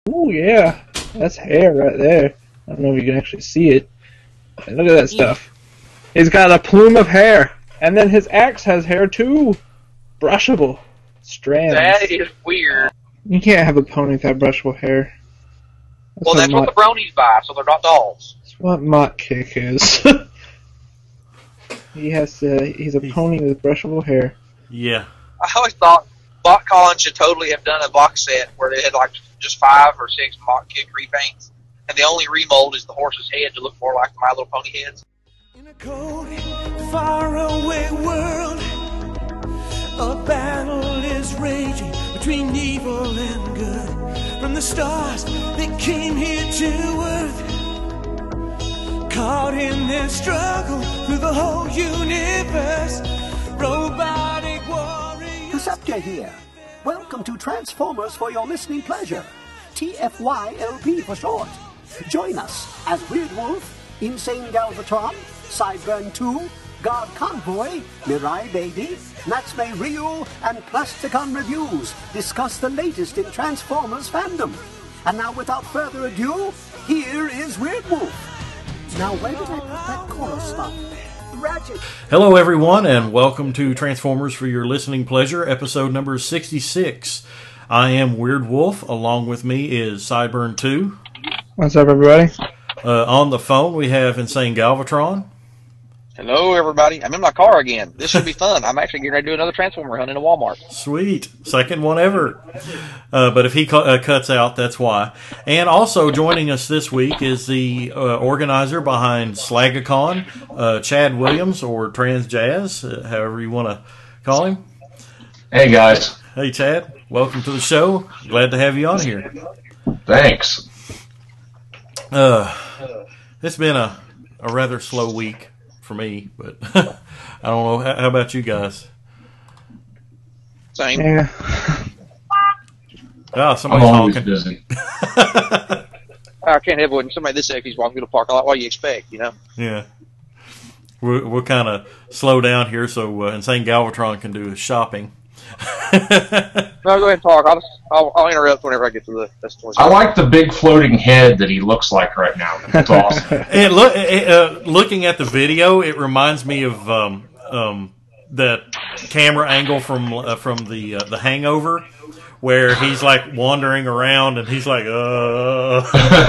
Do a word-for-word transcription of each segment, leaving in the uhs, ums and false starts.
Oh yeah, that's hair right there. I don't know if you can actually see it. Look at that stuff. He's got a plume of hair, and then his axe has hair too. Brushable strands. That is weird. You can't have a pony without brushable hair. That's well, that's what the bronies buy, so they're not dolls. That's what Mott Kick is. He has to. He's a pony with brushable hair. Yeah. I always thought Bot Colin should totally have done a box set where they had like just five or six Mott Kick repaints, and the only remold is the horse's head to look more like My Little Pony heads. In a cold, faraway world, a battle is raging between evil and good. From the stars that came here to Earth, caught in their struggle through the whole universe, robotic warriors. Perceptor here. Welcome to Transformers for your listening pleasure. T F Y L P for short. Join us as Weird Wolf, Insane Galvatron, Sideburn two, Guard Convoy, Mirai Baby, Natsume Ryu, and Plasticon Reviews discuss the latest in Transformers fandom. And now, without further ado, here is Weird Wolf. Now, where did I put that chorus stop? Ratchet. Hello, everyone, and welcome to Transformers for your listening pleasure, episode number sixty-six. I am Weird Wolf. Along with me is Sideburn two. What's up, everybody? Uh, on the phone, we have Insane Galvatron. Hello, everybody. I'm in my car again. This should be fun. I'm actually getting ready to do another Transformer hunt in a Walmart. Sweet. Second one ever. Uh, but if he cu- uh, cuts out, that's why. And also joining us this week is the uh, organizer behind Slagacon, uh, Chad Williams, or Trans Jazz, uh, however you want to call him. Hey, guys. Hey, Chad. Welcome to the show. Glad to have you on here. Thanks. Uh, it's been a, a rather slow week for me, but I don't know. How, how about you guys? Same. Yeah. Oh, somebody's I'm always honking. busy. I can't have when somebody this safety's walking through the parking lot. What do you expect, you know? Yeah. We'll, we'll kind of slow down here so uh, Insane Galvatron can do his shopping. No, go ahead and talk. I'll, just, I'll, I'll interrupt whenever I get to the festival. I like the big floating head that he looks like right now. It's awesome. And look, uh, looking at the video, it reminds me of um, um, that camera angle from uh, from the uh, the Hangover, where he's like wandering around and he's like, uh.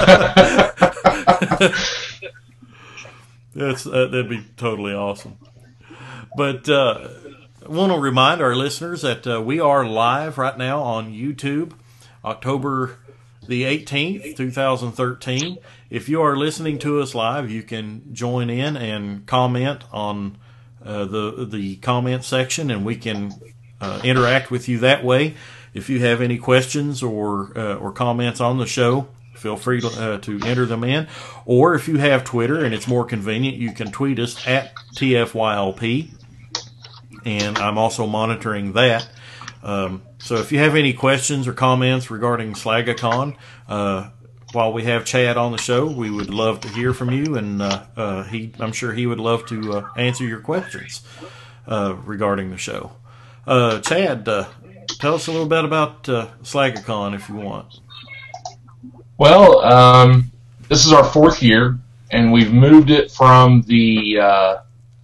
That's uh, that'd be totally awesome. But uh, I want to remind our listeners that uh, we are live right now on YouTube, October the eighteenth, two thousand thirteen. If you are listening to us live, you can join in and comment on uh, the the comment section, and we can uh, interact with you that way. If you have any questions or uh, or comments on the show, feel free to, uh, to enter them in. Or if you have Twitter and it's more convenient, you can tweet us at T F Y L P. And I'm also monitoring that. Um, so if you have any questions or comments regarding Slagacon, uh, while we have Chad on the show, we would love to hear from you, and uh, uh, he, I'm sure he would love to uh, answer your questions uh, regarding the show. Uh, Chad, uh, tell us a little bit about uh, Slagacon if you want. Well, um, this is our fourth year, and we've moved it from the uh,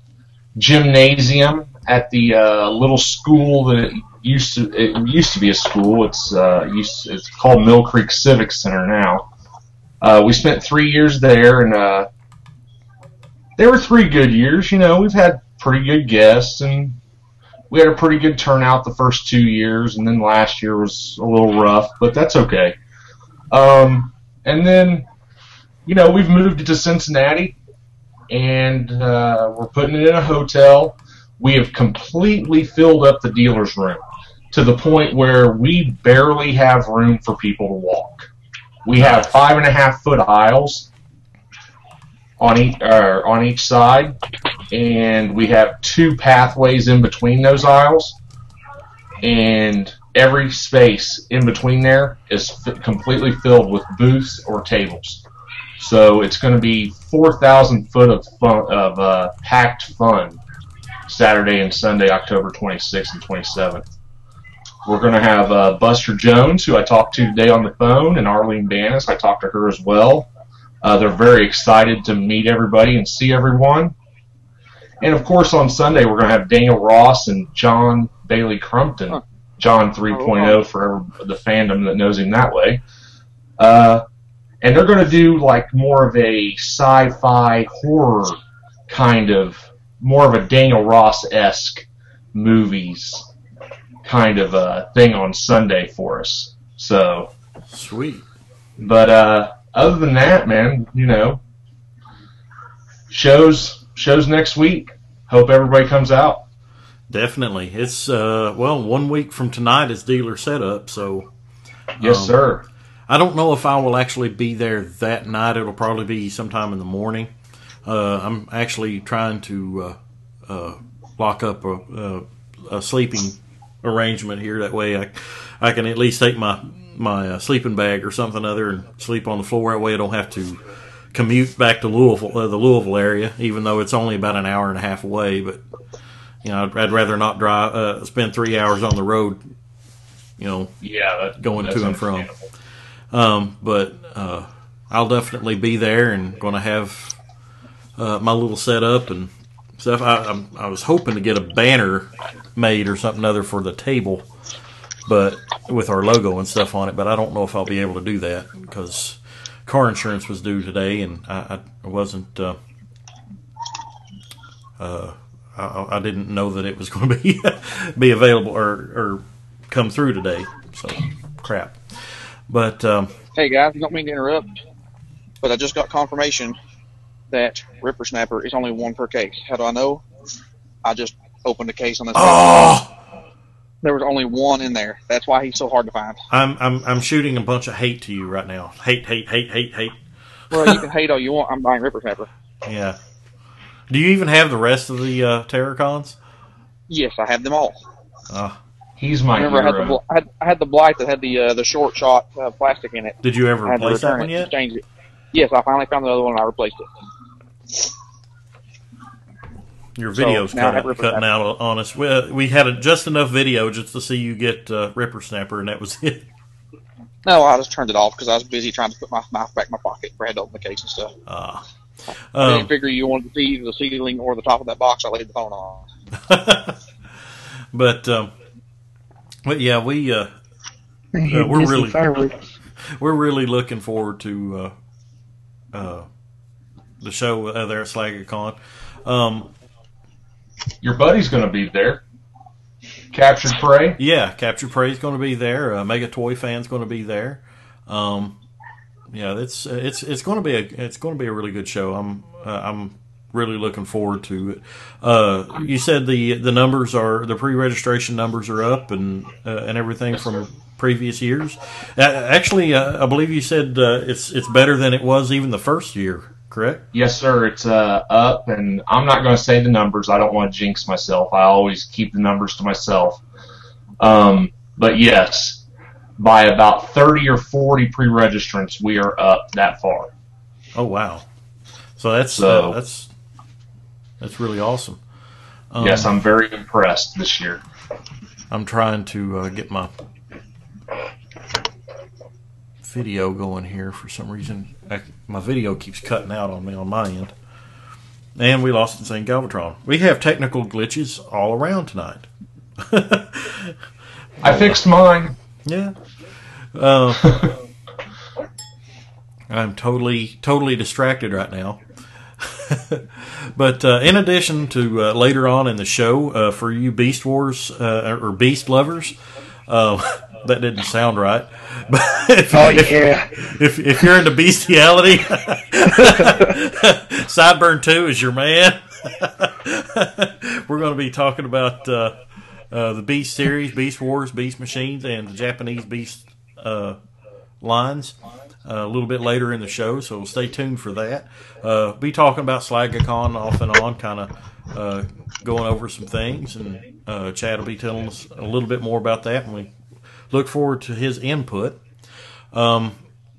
gymnasium at the uh, little school that it used to it used to be a school. It's uh, used to, it's called Mill Creek Civic Center now. Uh, we spent three years there, and uh, they were three good years. You know, we've had pretty good guests, and we had a pretty good turnout the first two years, and then last year was a little rough, but that's okay. Um, and then, you know, we've moved it to Cincinnati, and uh, we're putting it in a hotel. We have completely filled up the dealer's room to the point where we barely have room for people to walk. We have five and a half foot aisles on each, uh, on each side, and we have two pathways in between those aisles, and every space in between there is f- completely filled with booths or tables. So it's going to be four thousand foot of fun, of uh, packed fun Saturday and Sunday, October twenty-sixth and twenty-seventh. we're going to have uh, Buster Jones, who I talked to today on the phone, and Arlene Danis. I talked to her as well. Uh, they're very excited to meet everybody and see everyone. And, of course, on Sunday, we're going to have Daniel Ross and John Bailey Crumpton, huh. John three point oh for the fandom that knows him that way. Uh, and they're going to do, like, more of a sci-fi horror kind of, more of a Daniel Ross-esque movies kind of uh, thing on Sunday for us. So sweet. But uh, other than that, man, you know, shows shows next week. Hope everybody comes out. Definitely. It's uh, well, one week from tonight is dealer setup, so yes, um, sir. I don't know if I will actually be there that night. It'll probably be sometime in the morning. Uh, I'm actually trying to uh, uh, lock up a, a, a sleeping arrangement here. That way I, I can at least take my my uh, sleeping bag or something other and sleep on the floor. That way I don't have to commute back to Louisville, uh, the Louisville area, even though it's only about an hour and a half away. But you know, I'd, I'd rather not drive, uh, spend three hours on the road. You know, yeah, that, going to and from. Um, but uh, I'll definitely be there and going to have uh, my little setup and stuff. I, I'm, I was hoping to get a banner made or something other for the table, but with our logo and stuff on it. But I don't know if I'll be able to do that because car insurance was due today, and I, I wasn't. Uh, uh, I, I didn't know that it was going to be be available or, or come through today. So crap. But um, hey guys, you don't mean to interrupt, but I just got confirmation that Ripper Snapper is only one per case. How do I know? I just opened a case on this. Oh! There was only one in there. That's why he's so hard to find. I'm I'm I'm shooting a bunch of hate to you right now. Hate, hate, hate, hate, hate. Well, you can hate all you want. I'm buying Ripper Snapper. Yeah. Do you even have the rest of the uh, Terracons? Yes, I have them all. Uh, He's my Remember, hero. I had the I had, I had the Blight that had the uh, the short shot uh, plastic in it. Did you ever I had to replace that return one it, yet? Change it. Yes, I finally found the other one and I replaced it. Your video's So, now I have cut, Ripper cutting Snapper. out on us. We, uh, we had a, just enough video just to see you get uh, Ripper Snapper, and that was it. No, I just turned it off because I was busy trying to put my knife back in my pocket. I had to open the case and stuff. Uh, I um, didn't figure you wanted to see either the ceiling or the top of that box. I laid the phone on. but, um, but yeah, we uh, Man, uh, we're really fireworks. we're really looking forward to uh, uh, the show uh, there at SlaggerCon. Um, Your buddy's going to be there. Captured Prey. Yeah, Captured Prey is going to be there. Uh, Mega Toy Fan's going to be there. Um, yeah, it's it's it's going to be a it's going to be a really good show. I'm uh, I'm really looking forward to it. Uh, you said the the numbers are the pre-registration numbers are up and uh, and everything from previous years. Uh, actually, uh, I believe you said uh, it's it's better than it was even the first year. Correct? Yes, sir. It's uh, up, and I'm not going to say the numbers. I don't want to jinx myself. I always keep the numbers to myself. Um, but yes, by about thirty or forty pre-registrants, we are up that far. Oh wow! So that's So- uh, that's that's really awesome. Um, Yes, I'm very impressed this year. I'm trying to uh, get my video going here for some reason. I, my video keeps cutting out on me on my end. And we lost Insane Galvatron. We have technical glitches all around tonight. I fixed mine. Yeah. Uh, I'm totally, totally distracted right now. But uh, in addition to uh, later on in the show, uh, for you Beast Wars uh, or Beast lovers, uh, that didn't sound right. But if, Oh, if, yeah. if if you're into bestiality, Sideburn two is your man. We're going to be talking about uh, uh, the Beast series, Beast Wars, Beast Machines, and the Japanese Beast uh, lines uh, a little bit later in the show, so stay tuned for that. Uh, be talking about SlaggerCon off and on, kind of uh, going over some things, and uh, Chad will be telling us a little bit more about that, and we look forward to his input. Um,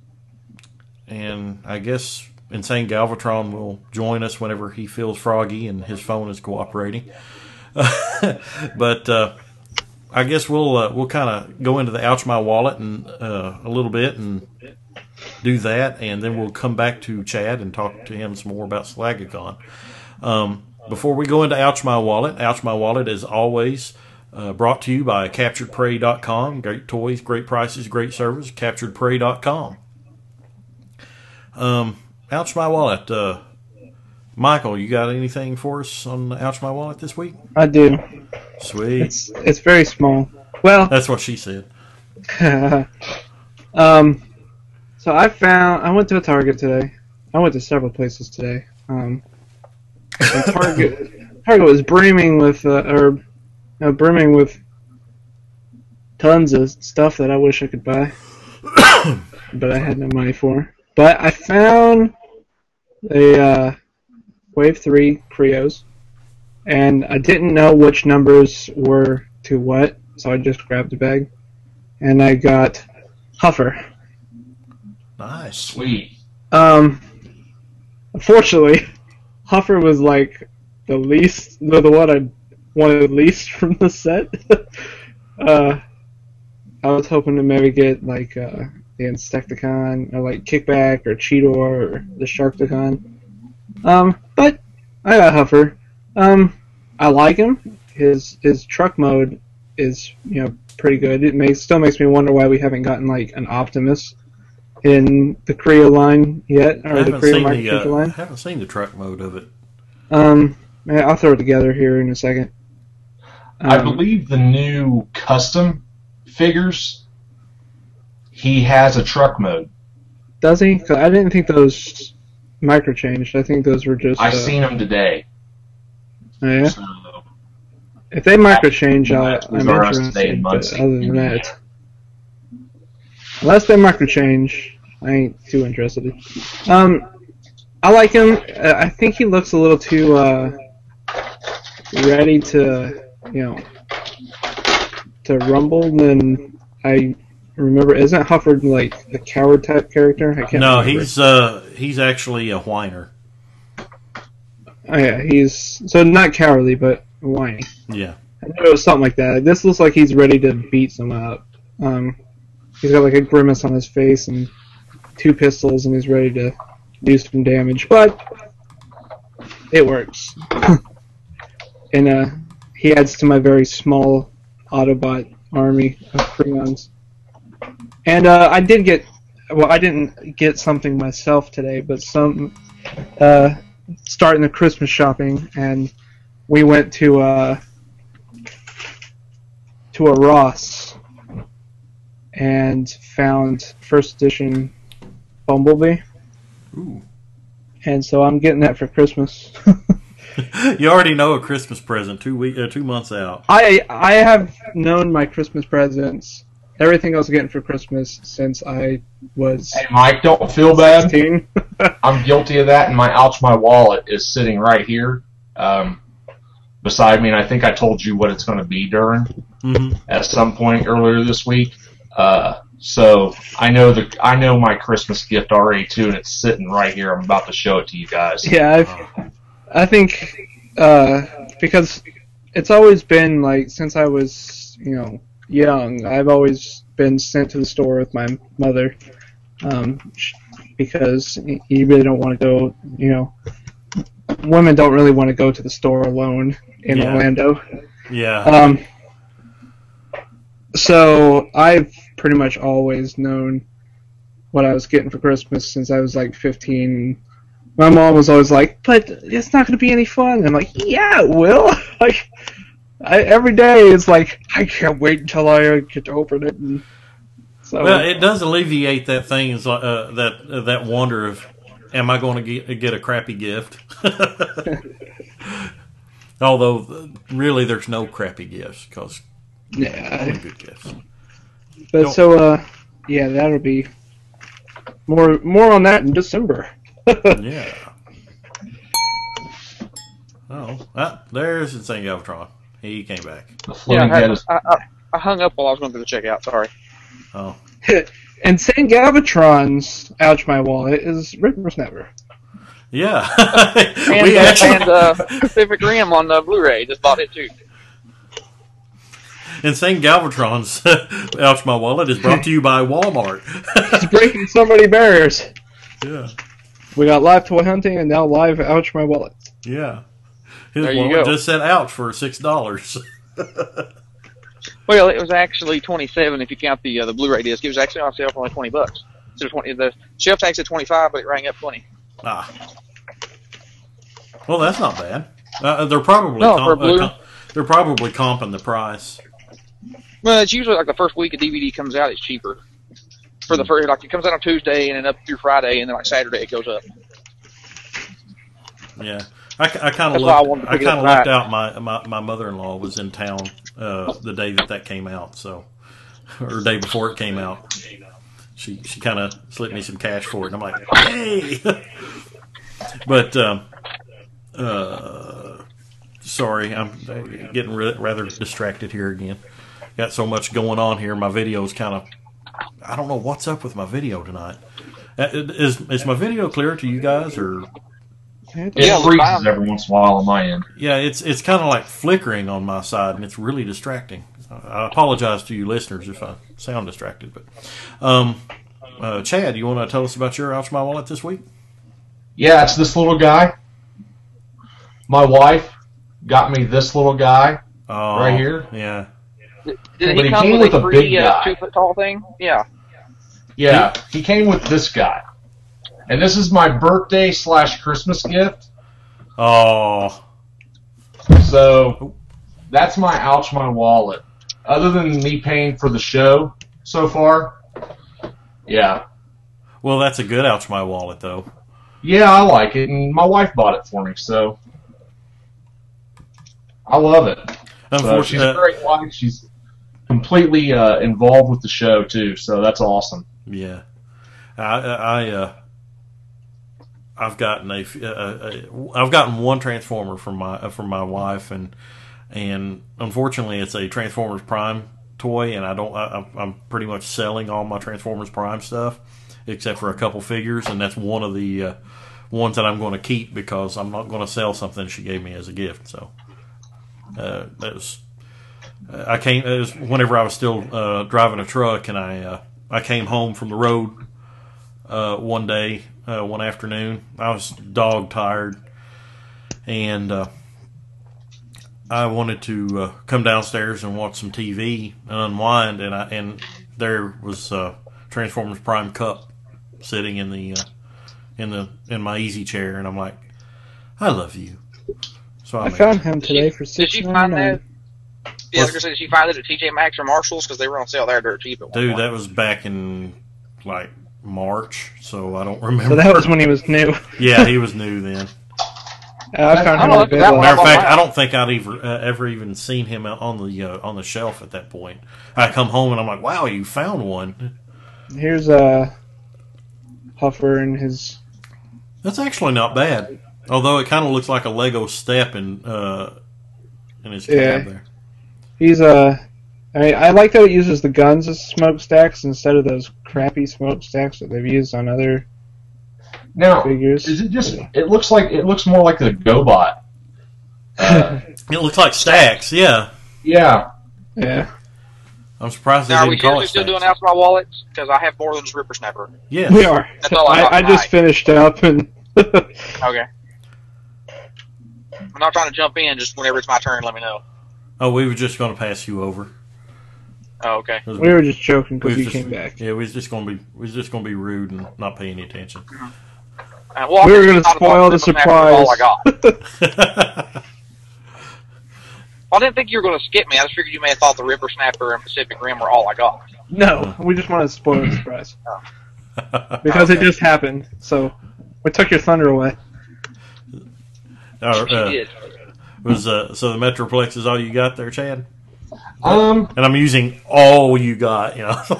and I guess Insane Galvatron will join us whenever he feels froggy and his phone is cooperating. But uh, I guess we'll uh, we'll kind of go into the Ouch My Wallet and uh, a little bit and do that, and then we'll come back to Chad and talk to him some more about SlagaCon. Um, before we go into Ouch My Wallet, Ouch My Wallet is always uh, brought to you by Captured Prey dot com. Great toys, great prices, great service. Captured Prey dot com. Um, Ouch My Wallet. Uh, Michael, you got anything for us on Ouch My Wallet this week? I do. Sweet. It's it's very small. Well, That's what she said. um, so I found I went to a Target today. I went to several places today. Um, and Target Target was brimming with uh, or you know, brimming with tons of stuff that I wish I could buy, but I had no money for. But I found a uh, Wave three Creos, and I didn't know which numbers were to what, so I just grabbed a bag, and I got Huffer. Nice. Sweet. Um, unfortunately, Huffer was like the least, no, the one I wanted least from the set. uh, I was hoping to maybe get like uh, the Insecticon, or like Kickback, or Cheetor, or the Sharkticon. Um, but I got Huffer. Um, I like him. His his truck mode is, you know, pretty good. It makes still makes me wonder why we haven't gotten like an Optimus in the Creo line yet, I or the haven't Creo seen the Microchip uh, line. haven't seen the truck mode of it. Um, yeah, I'll throw it together here in a second. Um, I believe the new custom figures, he has a truck mode. Does he? 'Cause I didn't think those micro changed. I think those were just. I've uh, seen them today. Oh, yeah. So, If they micro change, I, Those I'm are us today interested. in But Muncie, other than Indiana. that, unless they micro change, I ain't too interested. Um, I like him. Uh, I think he looks a little too uh, ready to, you know, to rumble than I remember. Isn't Huffer like a coward type character? I can't No, remember. he's uh, he's actually a whiner. Oh yeah, he's so not cowardly, but whiny. Yeah. I knew it was something like that. This looks like he's ready to beat someone up. Um, he's got like a grimace on his face and two pistols, and he's ready to do some damage. But it works. And uh, he adds to my very small Autobot army of Creons. And uh, I did get, well, I didn't get something myself today, but some uh, starting the Christmas shopping, and we went to uh, to a Ross and found first edition Bumblebee. Ooh. And so I'm getting that for Christmas. You already know a Christmas present two week, uh, two months out. I I have known my Christmas presents, everything I was getting for Christmas since I was Hey, Mike, don't feel bad. sixteen. I'm guilty of that, and my Ouch My Wallet is sitting right here um, beside me, and I think I told you what it's going to be during Mm-hmm. at some point earlier this week. Uh, so I know the I know my Christmas gift already too, and it's sitting right here. I'm about to show it to you guys. Yeah, I've, I think uh, because it's always been like since I was, you know, young, I've always been sent to the store with my mother um, sh- because y- you really don't want to go, you know, women don't really want to go to the store alone in Yeah. Orlando. Yeah. Um, so I've pretty much always known what I was getting for Christmas since I was like fifteen. My mom was always like, "But it's not going to be any fun." I'm like, "Yeah, it will." Like I, every day, it's like I can't wait until I get to open it. And so, Well, it does alleviate that thing, is uh, that uh, that wonder of, am I going to get, get a crappy gift? Although, really, there's no crappy gifts because yeah. only good gifts. But Don't- so, uh, yeah, that'll be more more on that in December. Yeah. Oh, ah, there's Insane Galvatron. He came back. The Yeah, floating I, head is I, I, I hung up while I was going through the checkout. Sorry. Oh, And Saint Galvatron's Ouch My Wallet is Ripper's Never. yeah. And, we actually, and uh, Pacific Rim on the Blu-ray. Just bought it too. Insane Galvatron's Ouch My Wallet is brought to you by Walmart. He's breaking so many barriers. Yeah. We got live toy hunting and now live Ouch My Wallet. Yeah. His There you wallet go. just said ouch for six dollars. Well, it was actually twenty-seven if you count the uh, the Blu-ray disc. It was actually on sale for only twenty bucks. So twenty, the shelf tax at twenty-five, but it rang up twenty. Ah. Well, that's not bad. Uh, they're probably No, comp- for Blu- uh, com- they're probably comping the price. Well, it's usually like the first week a D V D comes out, it's cheaper. For the first, like it comes out on Tuesday and then up through Friday, and then like Saturday it goes up. Yeah. I, I kind of That's why I looked, wanted to I pick it kind of up looked right. out. My, my my mother-in-law was in town uh, the day that that came out, so or day before it came out. She she kind of slipped me some cash for it, and I'm like, hey. But um, uh, sorry, I'm getting re- rather distracted here again. Got so much going on here. My video's kind of. I don't know what's up with my video tonight. Uh, Is is my video clear to you guys, or? It Yeah, we're freezes fine. every once in a while on my end. Yeah, it's it's kind of like flickering on my side, and it's really distracting. I apologize to you listeners if I sound distracted, but um, uh, Chad, you want to tell us about your Ouch My Wallet this week? Yeah, it's this little guy. My wife got me this little guy Oh, right here. Yeah. Did But he he come came with, with a a free big uh, guy. two foot tall thing? Yeah. Yeah, he came with this guy. And this is my birthday slash Christmas gift. Oh, So that's my Ouch My Wallet. Other than me paying for the show so far, yeah. well, that's a good Ouch My Wallet, though. Yeah, I like it, and my wife bought it for me, so I love it. So she's a Unfortunately, great wife. She's completely uh, involved with the show, too, so that's awesome. yeah. I, I, uh, I've gotten a, uh, uh, I've gotten one Transformer from my uh, from my wife, and and unfortunately, it's a Transformers Prime toy, and I don't. I, I'm pretty much selling all my Transformers Prime stuff, except for a couple figures, and that's one of the uh, ones that I'm going to keep because I'm not going to sell something she gave me as a gift. So uh, that was. I came it was whenever I was still uh, driving a truck, and I uh, I came home from the road uh, one day, uh, one afternoon. I was dog tired, and uh, I wanted to uh, come downstairs and watch some T V and unwind, and I and there was uh, Transformers Prime Cup sitting in the uh, in the in my easy chair, and I'm like, I love you. So I, I made- found him today for Did six you ninety find that? nine. Yeah, I was gonna say, did you find it at T J Maxx or Marshalls? Because they were on sale there dirt cheap at one Dude, point. that was back in like March, so I don't remember. So that was when he was new. Yeah, he was new then. Uh, I found I him don't at know, a that bid one- Matter of Oh, fact, wow. I don't think I'd ever uh, ever even seen him out on the uh, on the shelf at that point. I come home and I'm like, "Wow, you found one." Here's uh, Huffer and his. That's actually not bad. Although it kind of looks like a Lego step in uh, in his cab Yeah. there. He's uh, I mean, I like that it uses the guns as smokestacks instead of those crappy smokestacks that they've used on other Now, figures. is it just? It looks like it looks more like the GoBot. Uh, It looks like stacks. Yeah, yeah, Yeah, I'm surprised they Now, are we didn't call seriously it still stacks. doing Ouch My Wallets? Because I have more than just Ripper Snapper. Yes. we are. That's all I I, got I just tonight. finished up and. Okay. I'm not trying to jump in. Just whenever it's my turn, let me know. Oh, we were just going to pass you over. Oh, okay. We were just joking We because was you just- came back. Yeah, we was just going to be we was just going to be rude and not pay any attention. Uh, well, We I were just gonna thought about spoil the Ripper Snapper was surprise. All I got. I didn't think you were going to skip me. I just figured you may have thought the Ripper Snapper and Pacific Rim were all I got. No, we just wanted to spoil the surprise because it just happened. So we took your thunder away. Uh, You uh, did. was uh, so the Metroplex is all you got there, Chad? um, And I'm using all you got, you know.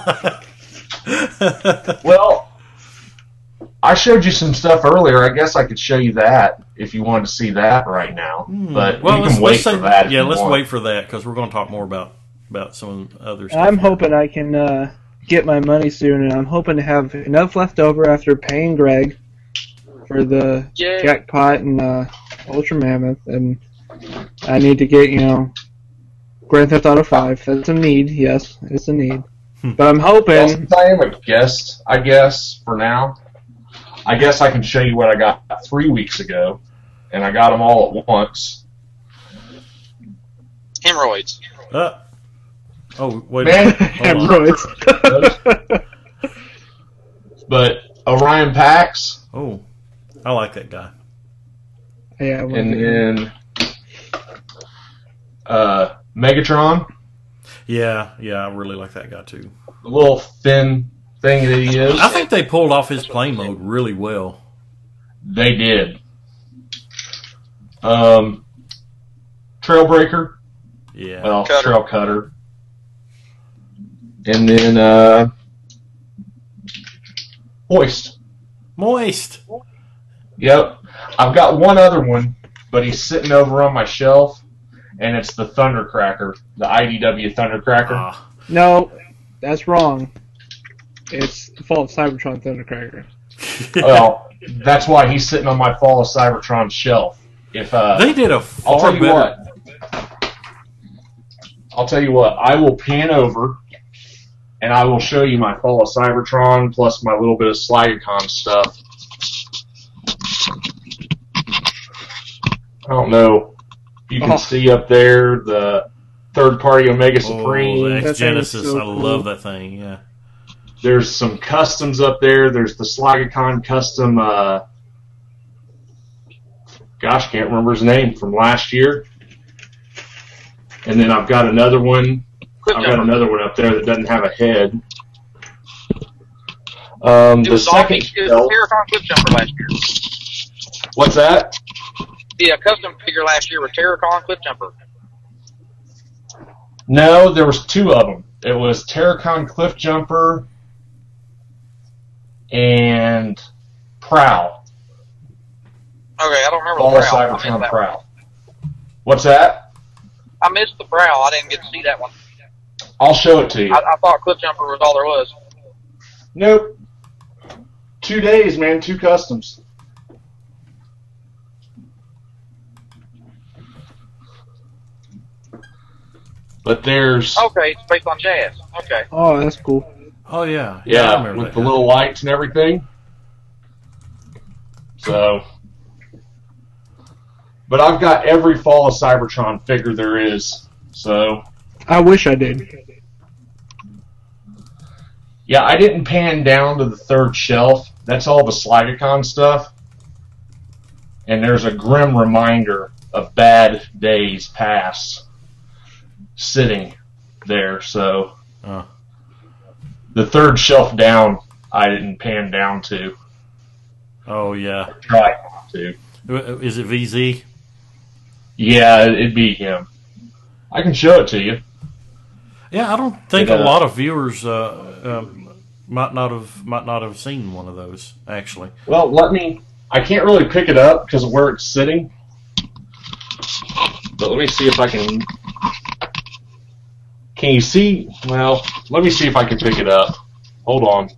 well, I showed you some stuff earlier. I guess I could show you that if you wanted to see that right now. But well, you let's, can wait let's for say, that. if yeah, you let's want. wait for that because we're going to talk more about about some of the other stuff. I'm here. hoping I can uh, get my money soon, and I'm hoping to have enough left over after paying Greg for the Yay. jackpot and uh, Ultra Mammoth, and I need to get, you know, Grand Theft Auto five. That's a need. Yes, it's a need. Hmm. But I'm Well, hoping. since I am a guest, I guess, for now, I guess I can show you what I got three weeks ago, and I got them all at once. Hemorrhoids. Uh, oh, wait. Man, Hold on. Hemorrhoids. But Orion Pax, Oh, I like that guy. Yeah. I and then uh, Megatron, Yeah, yeah, I really like that guy too. the little thin thing that he is. I think they pulled off his plane mode really well. They did. Um, Trailbreaker, Yeah. well, Cutter. Trail Cutter. And then uh, Hoist. Moist. Yep. I've got one other one, but he's sitting over on my shelf, and it's the Thundercracker, the I D W Thundercracker. Ah, No, that's wrong. It's the fault of Cybertron Thundercracker. Well, that's why he's sitting on my Fall of Cybertron shelf. If uh, they did a I'll far tell you better. what. I'll tell you what. I will pan over, and I will show you my Fall of Cybertron plus my little bit of Slygacon stuff. I don't know. You can Oh. see up there the third-party Omega Oh, Supreme. the That thing is X-Genesis. so I cool. love that thing, yeah. There's some customs up there. There's the Slygacon custom. Uh, gosh, can't remember his name from last year. And then I've got another one. Clip I've got jumper. another one up there that doesn't have a head. Um, It the was second Zombie. It was shelf- Terracon Clip Jumper last year. What's that? The uh, custom figure last year was Terracon Clip Jumper. No, there was two of them. It was Terracon Cliff Jumper and Prowl. Okay, I don't remember Fall the of Prowl. I missed, Cybertron that one. Prowl. What's that? I missed the Prowl. I didn't get to see that one. I'll show it to you. I, I thought Clip Jumper was all there was. Nope. Two days, man. Two customs. But there's Okay, it's based on jazz. Okay. Oh, that's cool. Oh, yeah. I yeah, remember with that the guy. little lights and everything. So, but I've got every Fall of Cybertron figure there is. So, I wish I did. yeah, I didn't pan down to the third shelf. That's all the Slygacon stuff. And there's a grim reminder of bad days past sitting there. So, Oh. the third shelf down, I didn't pan down to. Oh, yeah. Try not to. Is it V Z? Yeah, it'd be him. I can show it to you. Yeah, I don't think It, a uh, lot of viewers uh, um, might not have might not have seen one of those, actually. Well, let me. I can't really pick it up because of where it's sitting. But let me see if I can. Can you see? Well, let me see if I can pick it up. Hold on.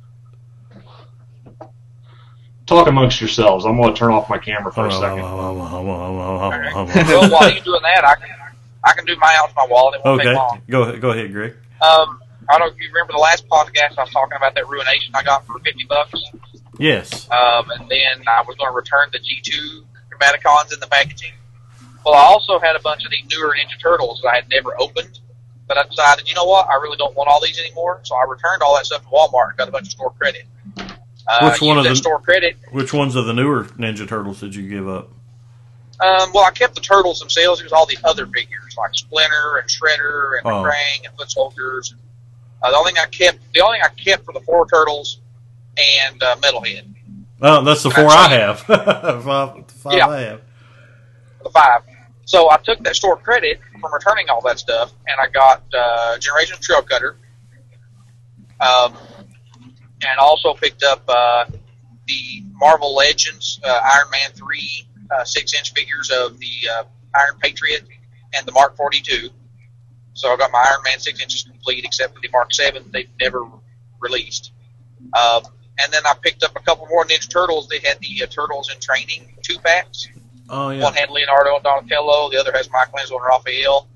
Talk amongst yourselves. I'm going to turn off my camera for a second. Well, while you're doing that, I can I can do my out to my wall. It won't Okay, take long. go ahead, go ahead, Greg. Um, I don't know if you remember the last podcast I was talking about that Ruination I got for fifty bucks. Yes. Um, and then I was going to return the G two Dramaticons in the packaging. Well, I also had a bunch of the newer Ninja Turtles that I had never opened. But I decided, you know what, I really don't want all these anymore. So I returned all that stuff to Walmart and got a bunch of store credit. Uh, Which one used of that the- store credit? Which ones of the newer Ninja Turtles did you give up? Um, well, I kept the Turtles themselves. It was all the other figures like Splinter and Shredder and Oh. Krang and Foot Soldiers. Uh, the only thing I kept, the only thing I kept were the four Turtles and uh, Metalhead, Oh, that's the four I have. five, five Yeah. I have. the five. So I took that store credit from returning all that stuff, and I got uh, Generation Trail Cutter, um, and also picked up uh, the Marvel Legends uh, Iron Man three uh, six-inch figures of the uh, Iron Patriot and the Mark forty-two. So I got my Iron Man six inches complete, except for the Mark seven they've never released. Um, and then I picked up a couple more Ninja Turtles. They had the uh, Turtles in Training two packs. Oh, yeah. One had Leonardo and Donatello. The other has Michelangelo and Raphael.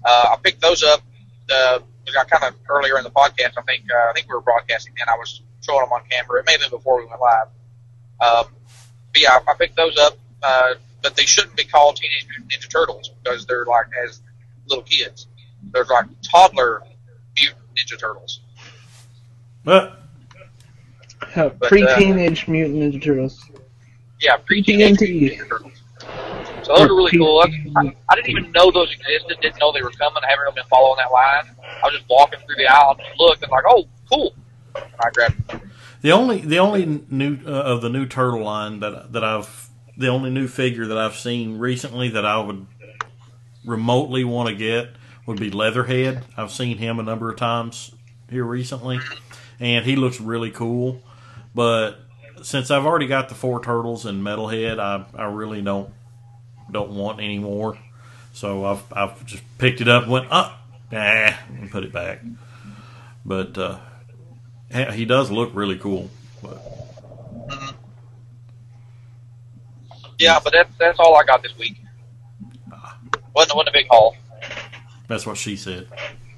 Uh, I picked those up. Uh, we got kind of earlier in the podcast. I think uh, I think we were broadcasting then. I was showing them on camera. It may have been before we went live. Um, but yeah, I picked those up. Uh, but they shouldn't be called Teenage Mutant Ninja Turtles because they're like as little kids. They're like toddler Mutant Ninja Turtles. But Uh, But, pre-teenage Mutant Ninja Turtles. Yeah, pre-teenage T N T. Mutant Ninja Turtles. So those are really cool. I, I, I didn't even know those existed. Didn't know they were coming. I haven't really been following that line. I was just walking through the aisle and just looked and like, oh, cool. And I grabbed them. the only the only new uh, of the new turtle line that that I've the only new figure that I've seen recently that I would remotely want to get would be Leatherhead. I've seen him a number of times here recently, and he looks really cool. But since I've already got the four turtles and Metalhead, I I really don't don't want any more. So I've I've just picked it up and went up, ah, and put it back. But uh, he does look really cool. But. Yeah, but that's that's all I got this week. wasn't wasn't a big haul. That's what she said.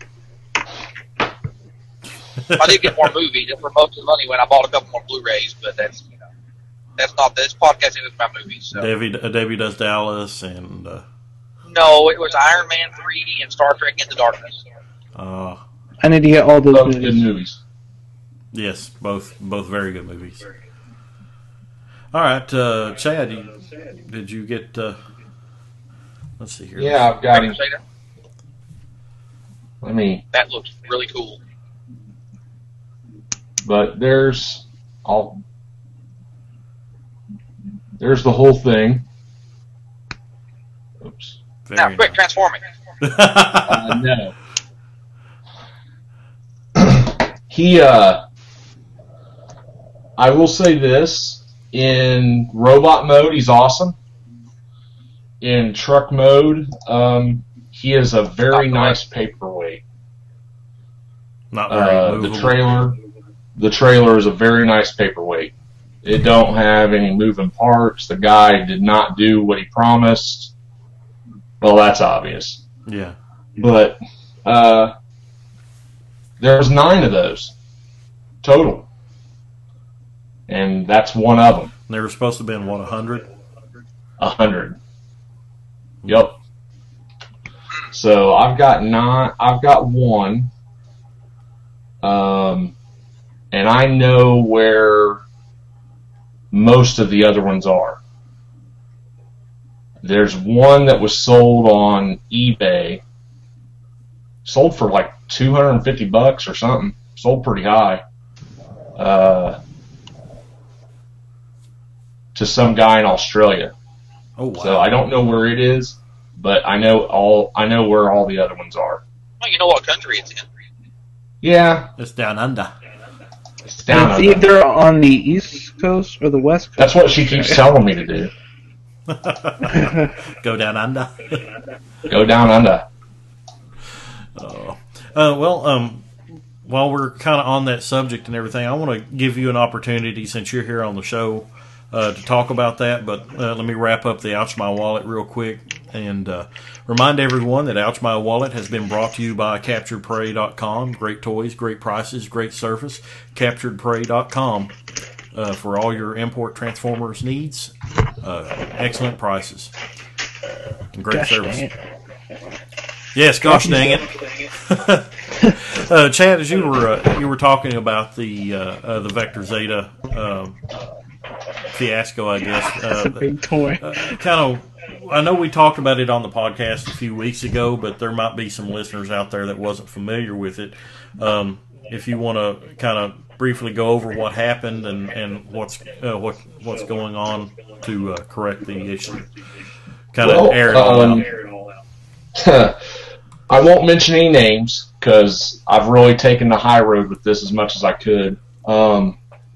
I did get more movies, and for most of the money when I bought a couple more Blu-rays, but that's you know that's not this podcast isn't about movies. So. Debbie, uh, Debbie Does Dallas, and uh, no, it was Iron Man three and Star Trek Into Darkness. uh, I need to get all those Both good movies. movies. yes, both both very good movies. All right, uh, Chad, you, did you get? Uh, let's see here. Yeah, I've got him. Crusader? Let me. That looks really cool. But there's all. There's the whole thing. Oops. Very Now, quick, nice. transforming. Uh, no. he, uh, I will say this, in robot mode, he's awesome. In truck mode, um, he is a very nice paperweight. Not very Uh, the movable. trailer, the trailer is a very nice paperweight. It don't have any moving parts. The guy did not do what he promised. Well, that's obvious. Yeah. But uh, there's nine of those total, and that's one of them. They were supposed to be in what, a hundred? A hundred. Yep. So I've got nine. I've got one. Um, and I know where most of the other ones are. There's one that was sold on eBay. Sold for like two hundred fifty bucks or something. Sold pretty high. Uh, to some guy in Australia. Oh wow. So I don't know where it is, but I know all I know where all the other ones are. Well, you know what country it's in. Yeah, It's down under. it's down It's under. either on the East Coast or the West Coast. That's what she keeps telling me to do. Go down under. Go down under. Oh. Uh, well, um, while we're kind of on that subject and everything, I want to give you an opportunity, since you're here on the show, uh, to talk about that. But uh, let me wrap up the Ouch My Wallet real quick and uh, remind everyone that Ouch My Wallet has been brought to you by Captured Prey dot com. Great toys, great prices, great service. Captured Prey dot com uh, for all your import Transformers needs. Uh, excellent prices and great Gosh service. dang it. Yes, gosh dang it. uh, Chad, as you were uh, you were talking about the uh, uh, the Vector Zeta um, fiasco, I guess. That's a Uh, big toy. kind of, I know we talked about it on the podcast a few weeks ago, but there might be some listeners out there that wasn't familiar with it. Um, if you want to kind of briefly go over what happened and and what's uh, what what's going on to uh, correct the issue, kind of Well, air it all um, out. I won't mention any names because I've really taken the high road with this as much as I could. Um,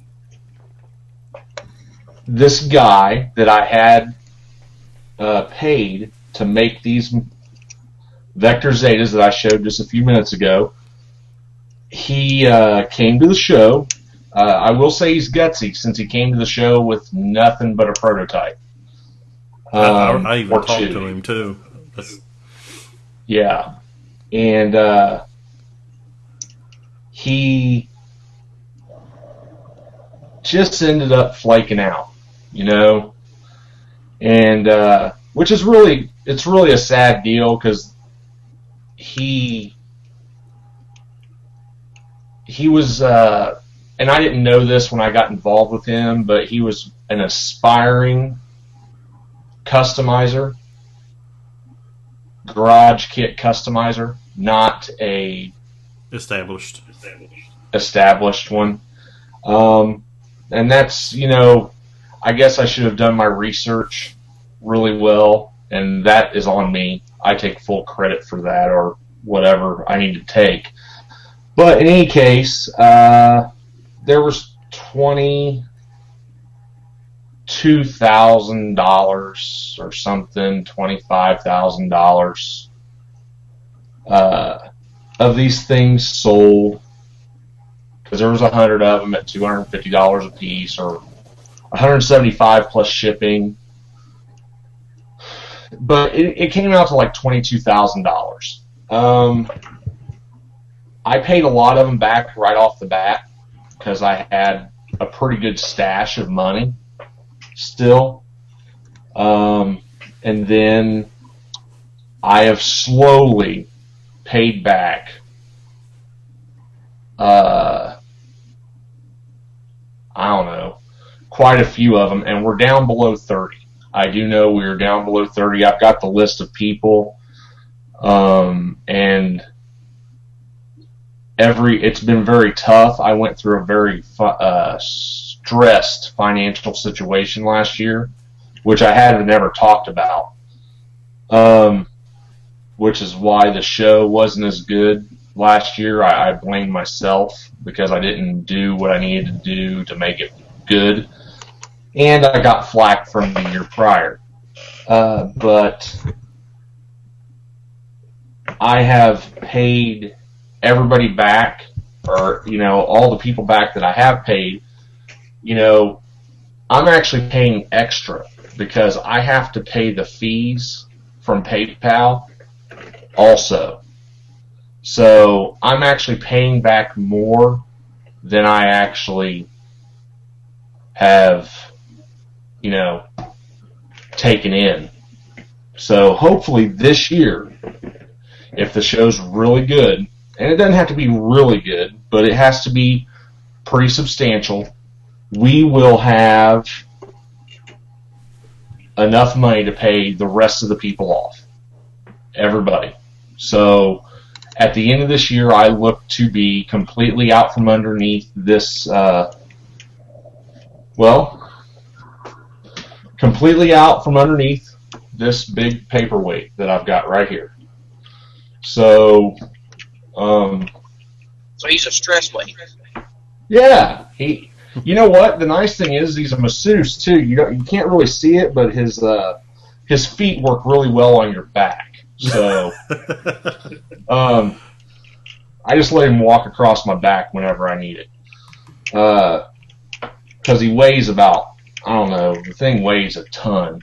this guy that I had uh, paid to make these Vector Zetas that I showed just a few minutes ago, he uh, came to the show. Uh, I will say he's gutsy since he came to the show with nothing but a prototype. I, Um, I, I even or talked two. to him too. That's, Yeah. and uh, he just ended up flaking out, you know, and uh, which is really, it's really a sad deal because he he was, uh, and I didn't know this when I got involved with him, but he was an aspiring customizer, garage kit customizer, not a established established one. Um, and that's, you know, I guess I should have done my research really well, and that is on me. I take full credit for that, or whatever I need to take. But in any case, uh, there was twenty-two thousand dollars or something, twenty-five thousand dollars uh, of these things sold, because there was a hundred of them at two hundred fifty dollars a piece, or one hundred seventy-five plus shipping. But it, it came out to like twenty-two thousand dollars. Um, I paid a lot of them back right off the bat because I had a pretty good stash of money still. Um, and then I have slowly paid back uh, I don't know, quite a few of them, and we're down below thirty. I do know we're down below thirty. I've got the list of people, um, and every it's been very tough. I went through a very uh, stressed financial situation last year, which I had never talked about, um, which is why the show wasn't as good last year. I, I blame myself because I didn't do what I needed to do to make it good. And I got flack from the year prior. Uh, but I have paid everybody back, or, you know, all the people back that I have paid. You know, I'm actually paying extra because I have to pay the fees from PayPal also. So I'm actually paying back more than I actually have, you know, taken in. So hopefully this year, if the show's really good, and it doesn't have to be really good, but it has to be pretty substantial, we will have enough money to pay the rest of the people off. Everybody. So at the end of this year, I look to be completely out from underneath this, uh, well, completely out from underneath this big paperweight that I've got right here. So, um, so he's a stress weight. Yeah, he. You know what? The nice thing is he's a masseuse too. You don't, you can't really see it, but his uh, his feet work really well on your back. So, um, I just let him walk across my back whenever I need it. Uh, because he weighs about, I don't know, the thing weighs a ton.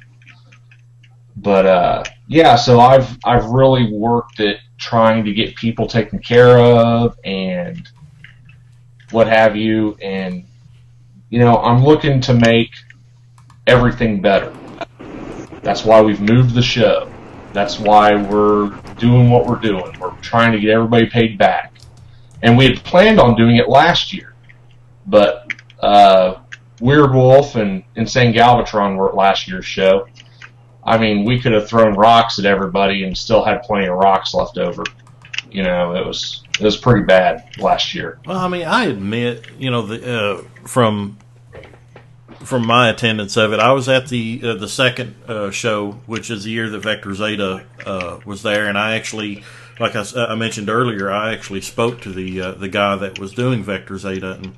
But uh, yeah, so I've I've really worked at trying to get people taken care of and what have you, and you know, I'm looking to make everything better. That's why we've moved the show. That's why we're doing what we're doing. We're trying to get everybody paid back. And we had planned on doing it last year, but uh, Weird Wolf and Insane Galvatron were at last year's show. I mean, we could have thrown rocks at everybody and still had plenty of rocks left over. You know, it was it was pretty bad last year. Well, I mean, I admit, you know, the uh, from from my attendance of it, I was at the uh, the second uh, show, which is the year that Vector Zeta uh, was there, and I actually, like I, I mentioned earlier, I actually spoke to the uh, the guy that was doing Vector Zeta, and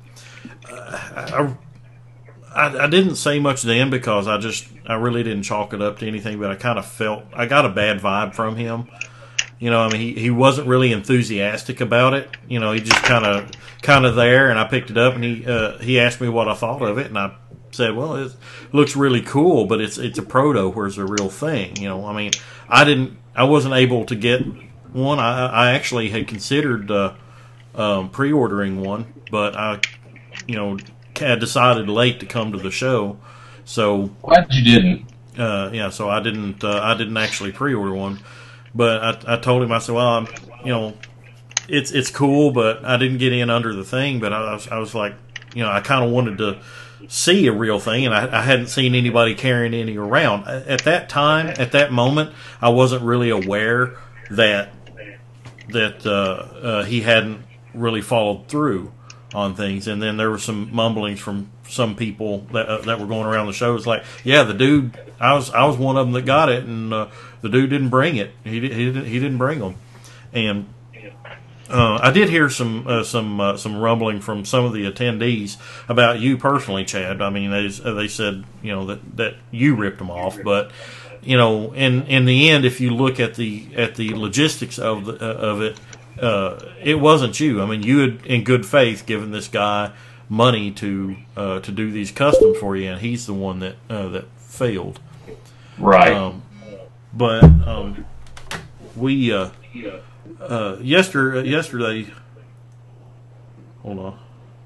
uh, I, I I didn't say much then because I just I really didn't chalk it up to anything, but I kind of felt I got a bad vibe from him. You know, I mean, he, he wasn't really enthusiastic about it. You know, he just kind of kind of there, and I picked it up, and he uh, he asked me what I thought of it, and I said, well, it looks really cool, but it's it's a proto, where's the real thing? You know, I mean, I didn't, I wasn't able to get one. I, I actually had considered uh, um, pre-ordering one, but I, you know, had decided late to come to the show, so glad you didn't. Uh, yeah, so I didn't. Uh, I didn't actually pre-order one, but I, I told him, I said, well, I'm, you know, it's it's cool, but I didn't get in under the thing. But I was I was like, you know, I kind of wanted to see a real thing, and I, I hadn't seen anybody carrying any around at that time. At that moment, I wasn't really aware that that uh, uh, he hadn't really followed through on things. And then there were some mumblings from some people that uh, that were going around the show. It's like, yeah, the dude, I was I was one of them that got it, and uh, the dude didn't bring it. He did, he didn't he didn't bring them, and. Uh, I did hear some uh, some uh, some rumbling from some of the attendees about you personally, Chad. I mean, they they said, you know, that, that you ripped them off, but you know, in in the end, if you look at the at the logistics of the, uh, of it, uh, it wasn't you. I mean, you had, in good faith, given this guy money to uh, to do these customs for you, and he's the one that uh, that failed. Right. Um, but um, we. Uh, Uh, yesterday, yesterday, hold on.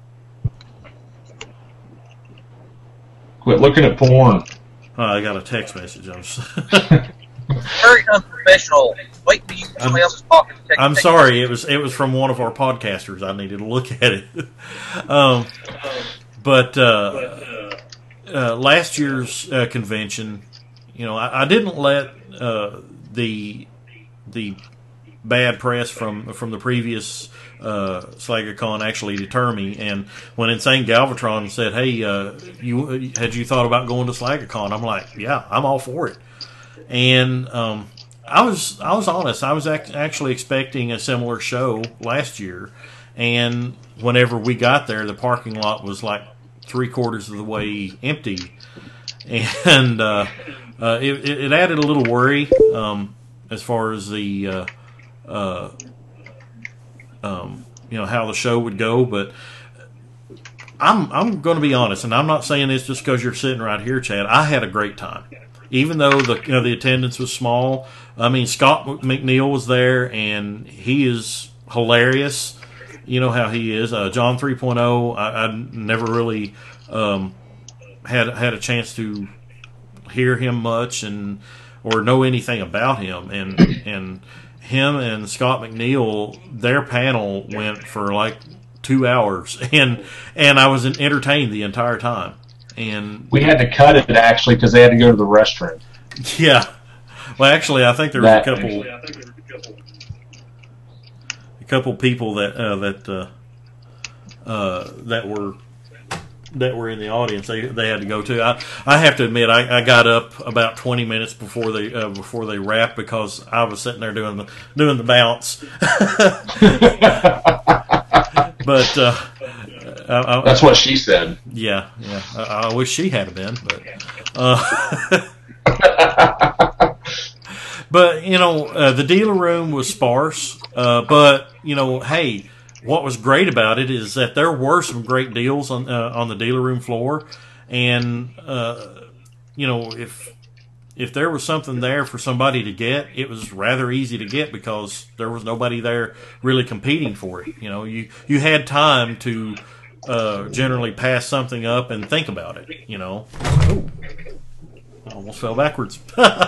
Quit looking at porn. Uh, I got a text message. I'm, Very unprofessional. Wait till you somebody else is talking. Take, I'm take sorry. It was it was from one of our podcasters. I needed to look at it. um, but uh, uh, last year's uh, convention, you know, I, I didn't let uh, the the bad press from from the previous uh, SlagaCon actually deter me. And when Insane Galvatron said, "Hey, uh, you had you thought about going to SlagaCon?" I'm like, "Yeah, I'm all for it." And um, I was I was honest. I was act- actually expecting a similar show last year, and whenever we got there, the parking lot was like three quarters of the way empty, and uh, uh, it, it added a little worry um, as far as the uh, Uh, um, you know, how the show would go. But I'm I'm going to be honest, and I'm not saying this just because you're sitting right here, Chad. I had a great time, even though the you know the attendance was small. I mean, Scott McNeil was there, and he is hilarious. You know how he is. Uh, John three point oh. I, I never really um, had had a chance to hear him much and or know anything about him, and and. Him and Scott McNeil, their panel went for like two hours, and and I was entertained the entire time. And we had to cut it actually because they had to go to the restroom. Yeah, well, actually, I think there was that, a couple, a couple people that uh, that uh, uh, that were that were in the audience. They they had to go too. I, I have to admit, I, I got up about twenty minutes before they uh, before they wrapped because I was sitting there doing the doing the bounce. But uh, I, I, that's what she said. Yeah, yeah. I, I wish she had been, but uh, but you know, uh, the dealer room was sparse. Uh, but you know, hey. What was great about it is that there were some great deals on uh, on the dealer room floor, and uh, you know if if there was something there for somebody to get, it was rather easy to get because there was nobody there really competing for it. You know, you you had time to uh, generally pass something up and think about it. You know, oh, I almost fell backwards.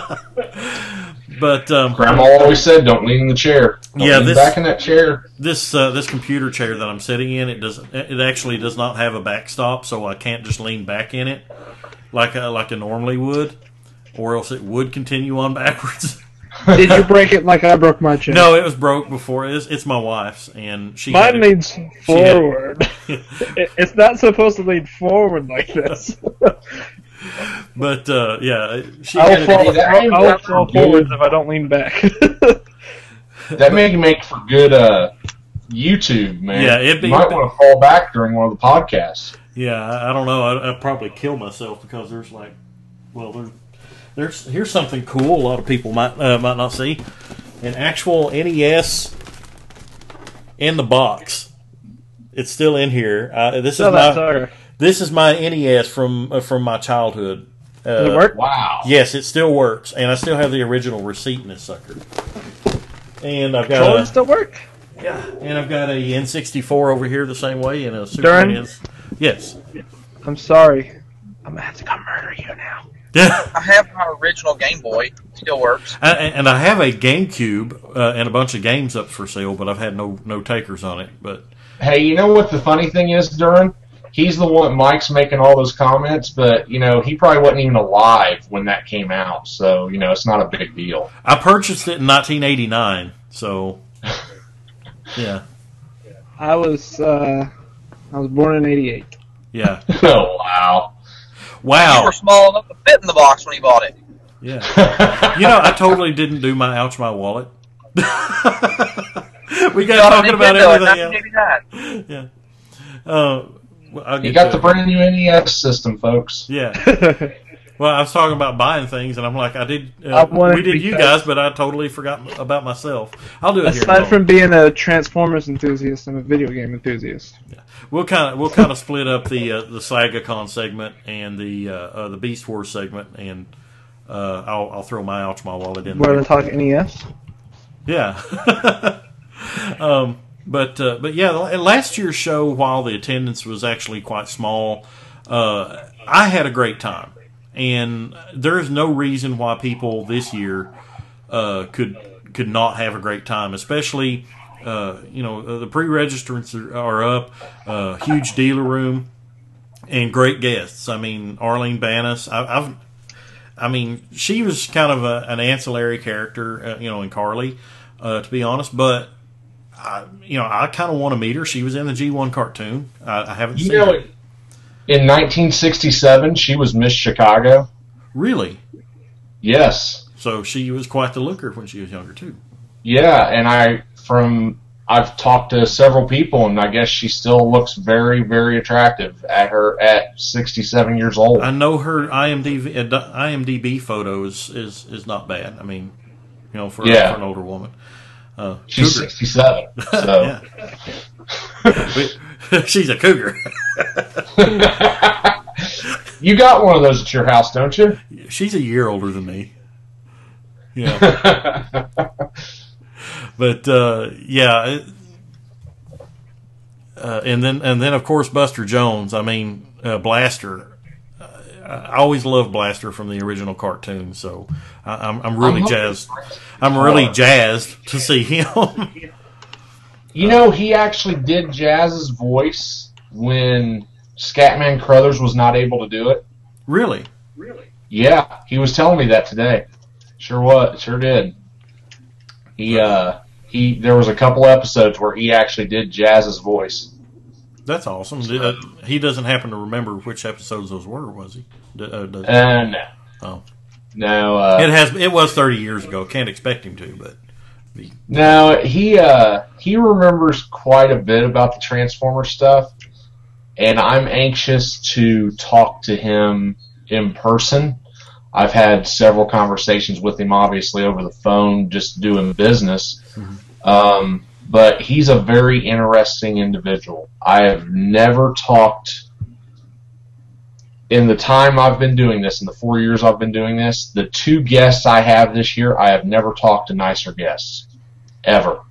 But um, Grandma always said, "Don't lean in the chair. Don't yeah, lean this, back in that chair." This uh, this computer chair that I'm sitting in, it does it actually does not have a backstop, so I can't just lean back in it like I, like I normally would, or else it would continue on backwards. Did you break it like I broke my chair? No, it was broke before. It's, it's my wife's, and she. Mine had leans forward. Had, it's not supposed to lean forward like this. But uh, yeah, she I'll had fall, it, I'll, I'll fall forwards if I don't lean back. That may make for good uh, YouTube, man. Yeah, it'd be, you might want to fall back during one of the podcasts. Yeah, I, I don't know. I, I'd probably kill myself because there's like, well, there's there's here's something cool. A lot of people might uh, might not see an actual N E S in the box. It's still in here. Uh, this is no, my. Sorry. This is my N E S from uh, from my childhood. Uh, Does it work? Wow. Yes, it still works, and I still have the original receipt in this sucker. And I've got Controllers a, still work. yeah, and I've got a N sixty-four over here the same way, and a Super Duran? N E S. Yes. I'm sorry. I'm gonna have to come murder you now. Yeah. I have my original Game Boy. Still works. I, and I have a GameCube uh, and a bunch of games up for sale, but I've had no no takers on it. But Hey, you know what the funny thing is, Duran? He's the one, Mike's making all those comments, but, you know, he probably wasn't even alive when that came out. So, you know, it's not a big deal. I purchased it in nineteen eighty-nine, so yeah, I was uh, I was born in eighty-eight. yeah, Oh, wow. You wow, were small enough to fit in the box when he bought it. yeah. You know, I totally didn't do my ouch my wallet. we got Got a talking about Nintendo everything in nineteen else. eighty-nine. Yeah. Uh, well, I'll You get got to the it. brand new N E S system, folks. Yeah. Well, I was talking about buying things, and I'm like, I did. I Uh, wanted we did to you be- guys, but I totally forgot about myself. I'll do it here. in a Aside moment. from being a Transformers enthusiast, I'm a video game enthusiast. We'll kind of we'll kind of split up the uh, the SagaCon segment and the uh, uh, the Beast Wars segment, and uh, I'll I'll throw my ouch my wallet in We're there. gonna talk N E S. Yeah. um, but uh, but yeah, the- last year's show, while the attendance was actually quite small, uh, I had a great time, and there is no reason why people this year uh, could could not have a great time, especially. Uh, you know, the pre-registrants are, are up, uh, huge dealer room, and great guests. I mean, Arlene Bannis. I, I've, I mean, she was kind of a, an ancillary character, uh, you know, in Carly, uh, to be honest. But I, you know, I kind of want to meet her. She was in the G one cartoon. I, I haven't You seen know, her. in nineteen sixty-seven, she was Miss Chicago. Really? Yes. So she was quite the looker when she was younger too. Yeah, and I from I've talked to several people, and I guess she still looks very, very attractive at her at sixty-seven years old. I know her IMDb uh, IMDb photo is, is, is not bad. I mean, you know, for, Yeah. for an older woman. Uh, She's cougar. sixty-seven, so Yeah. She's a cougar. you got one of those at your house, don't you? She's a year older than me. Yeah. But uh, yeah, it, uh, and then and then of course Buster Jones. I mean uh, Blaster. Uh, I always loved Blaster from the original cartoon, so I, I'm I'm really I'm jazzed. I'm really jazzed to see him. You know, he actually did Jazz's voice when Scatman Crothers was not able to do it. Really? Yeah, he was telling me that today. Sure was, sure did. He uh he there was a couple episodes where he actually did Jazz's voice. That's awesome. Uh, he doesn't happen to remember which episodes those were, was he? D- uh, does he? Uh, no. Oh. No, uh, It has. It was thirty years ago. Can't expect him to, but the, no, he uh he remembers quite a bit about the Transformer stuff, and I'm anxious to talk to him in person. I've had several conversations with him, obviously, over the phone, just doing business. Mm-hmm. Um, but he's a very interesting individual. I have never talked, in the time I've been doing this, in the four years I've been doing this, the two guests I have this year, I have never talked to nicer guests. Ever.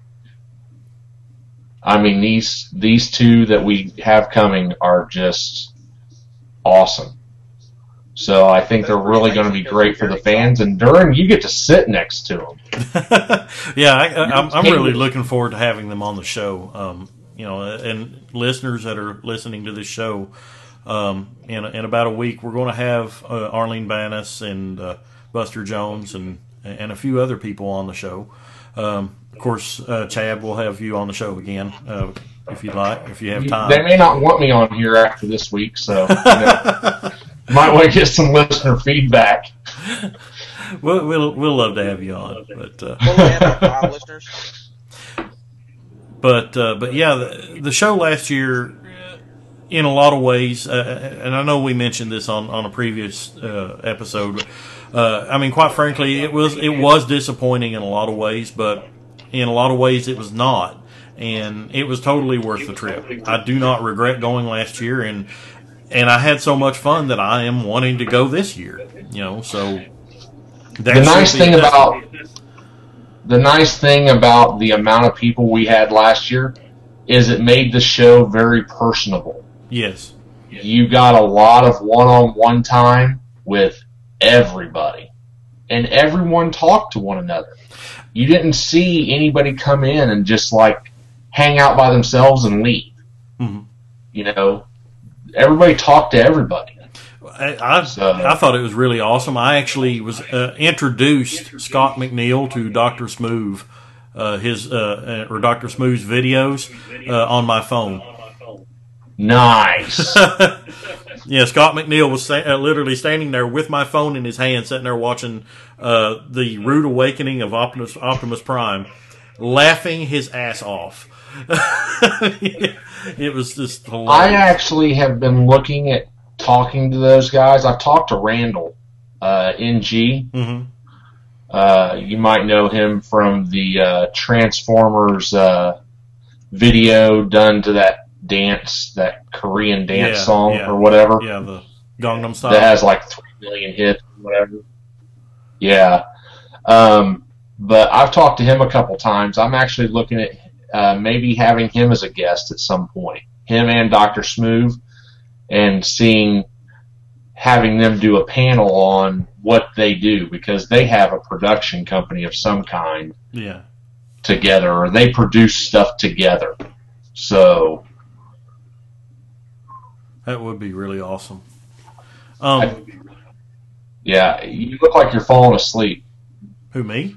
I mean, these these two that we have coming are just awesome. So I think they're really going to be great for the fans. And Duran, you get to sit next to them. yeah, I, I, I'm, I'm really looking forward to having them on the show. Um, you know, and listeners that are listening to this show, um, in in about a week, we're going to have uh, Arlene Bannis and uh, Buster Jones and and a few other people on the show. Um, of course, uh, Chad will have you on the show again uh, if you'd like, if you have time. They may not want me on here after this week, so you know, might want to get some listener feedback. We'll, we'll we'll love to have you on, but uh, Well, we have five listeners. but uh, but yeah, the, the show last year, in a lot of ways, uh, and I know we mentioned this on on a previous uh, episode. Uh, I mean, quite frankly, it was it was disappointing in a lot of ways, but in a lot of ways, it was not, and it was totally worth the trip. I do not regret going last year, and and I had so much fun that I am wanting to go this year. You know, so. The nice thing about the nice thing about the amount of people we had last year is it made the show very personable. Yes. You got a lot of one-on-one time with everybody, and everyone talked to one another. You didn't see anybody come in and just like hang out by themselves and leave. Mm-hmm. You know, everybody talked to everybody. I, I, So- I thought it was really awesome. I actually was uh, introduced Scott McNeil to Doctor Smooth, uh, his uh, or Doctor Smooth's videos uh, on my phone. Nice. Yeah, Scott McNeil was sta- uh, literally standing there with my phone in his hand, sitting there watching uh, the Rude Awakening of Optimus, Optimus Prime, laughing his ass off. It was just I hilarious. actually have been looking at talking to those guys. I've talked to Randall, uh, N G. hmm Uh, you might know him from the uh, Transformers uh, video done to that dance, that Korean dance Yeah, song yeah. or whatever. Yeah, the Gangnam Style. That has like three million hits or whatever. Yeah. Um, but I've talked to him a couple times. I'm actually looking at uh, maybe having him as a guest at some point. Him and Doctor Smooth, and seeing, having them do a panel on what they do, because they have a production company of some kind Yeah. together, or they produce stuff together. So, That would be really awesome. Um, yeah, you look like you're falling asleep. who, me?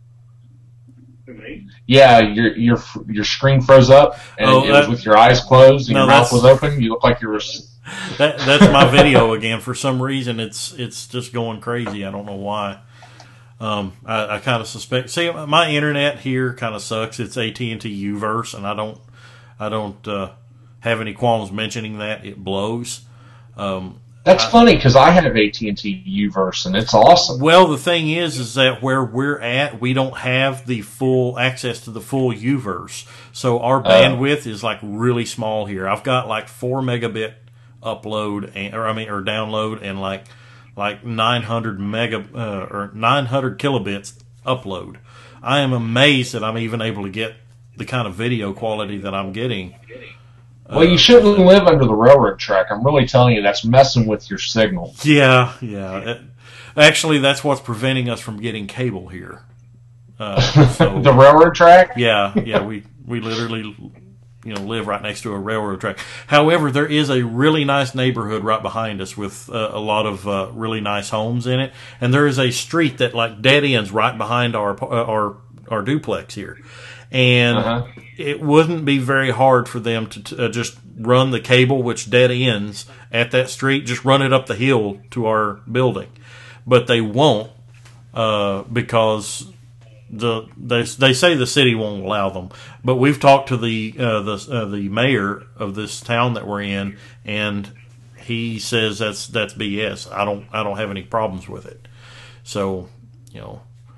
Yeah, your your your screen froze up, and Oh, it that- was with your eyes closed and No, your mouth that's- was open. You look like you were. That that's my video again. For some reason, it's it's just going crazy. I don't know why. Um, I, I kind of suspect. See, my internet here kind of sucks. It's A T and T U-verse, and I don't I don't uh, have any qualms mentioning that. It blows. Um, That's funny because I have A T and T U-verse, and it's awesome. well, the thing is, is that where we're at, we don't have the full access to the full U-verse, so our bandwidth is like really small here. I've got like four megabit upload, and, or I mean, or download, and like like nine hundred mega uh, or nine hundred kilobits upload. I am amazed that I'm even able to get the kind of video quality that I'm getting. Well, you shouldn't live under the railroad track. I'm really telling you, that's messing with your signal. Yeah, yeah. It- actually, that's what's preventing us from getting cable here. Uh, so, The railroad track? yeah, yeah. We we literally, you know, live right next to a railroad track. However, there is a really nice neighborhood right behind us with uh, a lot of uh, really nice homes in it, and there is a street that like dead ends right behind our uh, our our duplex here, and Uh-huh. it wouldn't be very hard for them to t- uh, just run the cable, which dead ends at that street, just run it up the hill to our building, but they won't uh, because the they they say the city won't allow them. But we've talked to the uh, the uh, the mayor of this town that we're in, and he says that's that's B S. I don't I don't have any problems with it. So you know,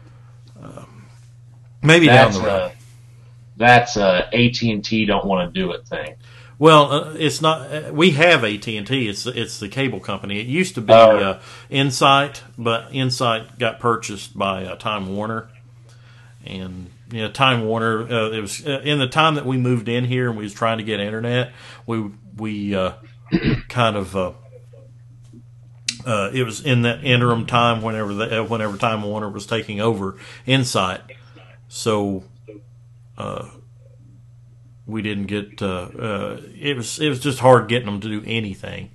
um, maybe down That's the road. a, that's a A T and T don't want to do it thing. Well, uh, it's not. Uh, we have A T and T. It's it's the cable company. It used to be Oh. uh, Insight, but Insight got purchased by uh, Time Warner, and you know, Time Warner. Uh, it was uh, in the time that we moved in here and we was trying to get internet. We we uh, kind of. Uh, uh, it was in that interim time whenever the, uh, whenever Time Warner was taking over Insight, so. Uh, we didn't get. Uh, uh, it was. It was just hard getting them to do anything.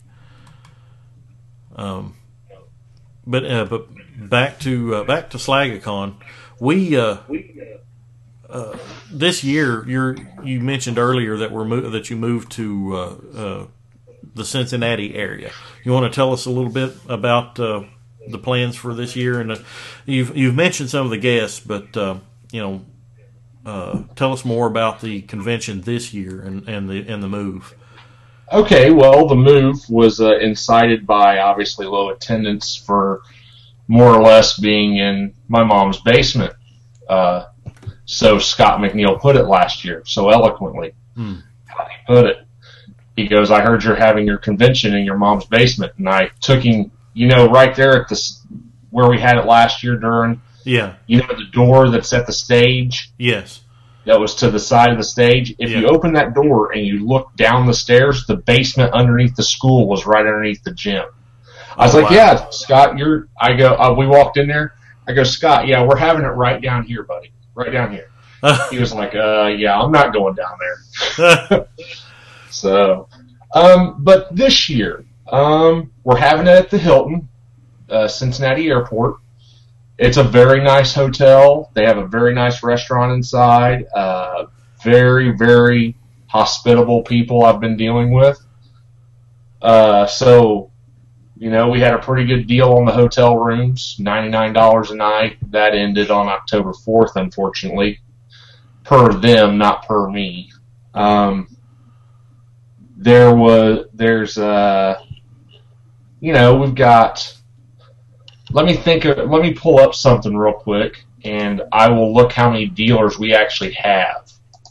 Um, but uh, but back to uh, back to Slagacon. We uh, uh, this year. You you mentioned earlier that we're mo- that you moved to uh, uh, the Cincinnati area. You want to tell us a little bit about uh, the plans for this year? And uh, you've you've mentioned some of the guests, but uh, you know. Uh, tell us more about the convention this year and, and the and the move. Okay, well, the move was uh, incited by obviously low attendance for more or less being in my mom's basement. Uh, so Scott McNeil put it last year so eloquently. Hmm. How did he put it? He goes, I heard you're having your convention in your mom's basement. And I took him, you know, right there at this where we had it last year during Yeah. You know the door that's at the stage? Yes. That was to the side of the stage. If Yeah. you open that door and you look down the stairs, the basement underneath the school was right underneath the gym. I was Oh, like, wow. yeah, Scott, you're, I go, uh, we walked in there. I go, Scott, yeah, we're having it right down here, buddy. Right down here. He was like, uh, yeah, I'm not going down there. So, um, but this year, um, we're having it at the Hilton, uh, Cincinnati Airport. It's a very nice hotel. They have a very nice restaurant inside. Uh, very, very hospitable people I've been dealing with. Uh, so, you know, we had a pretty good deal on the hotel rooms, ninety-nine dollars a night. That ended on October fourth, unfortunately. Per them, not per me. Um, there was, there's, uh, you know, we've got, let me think of, let me pull up something real quick, and I will look how many dealers we actually have.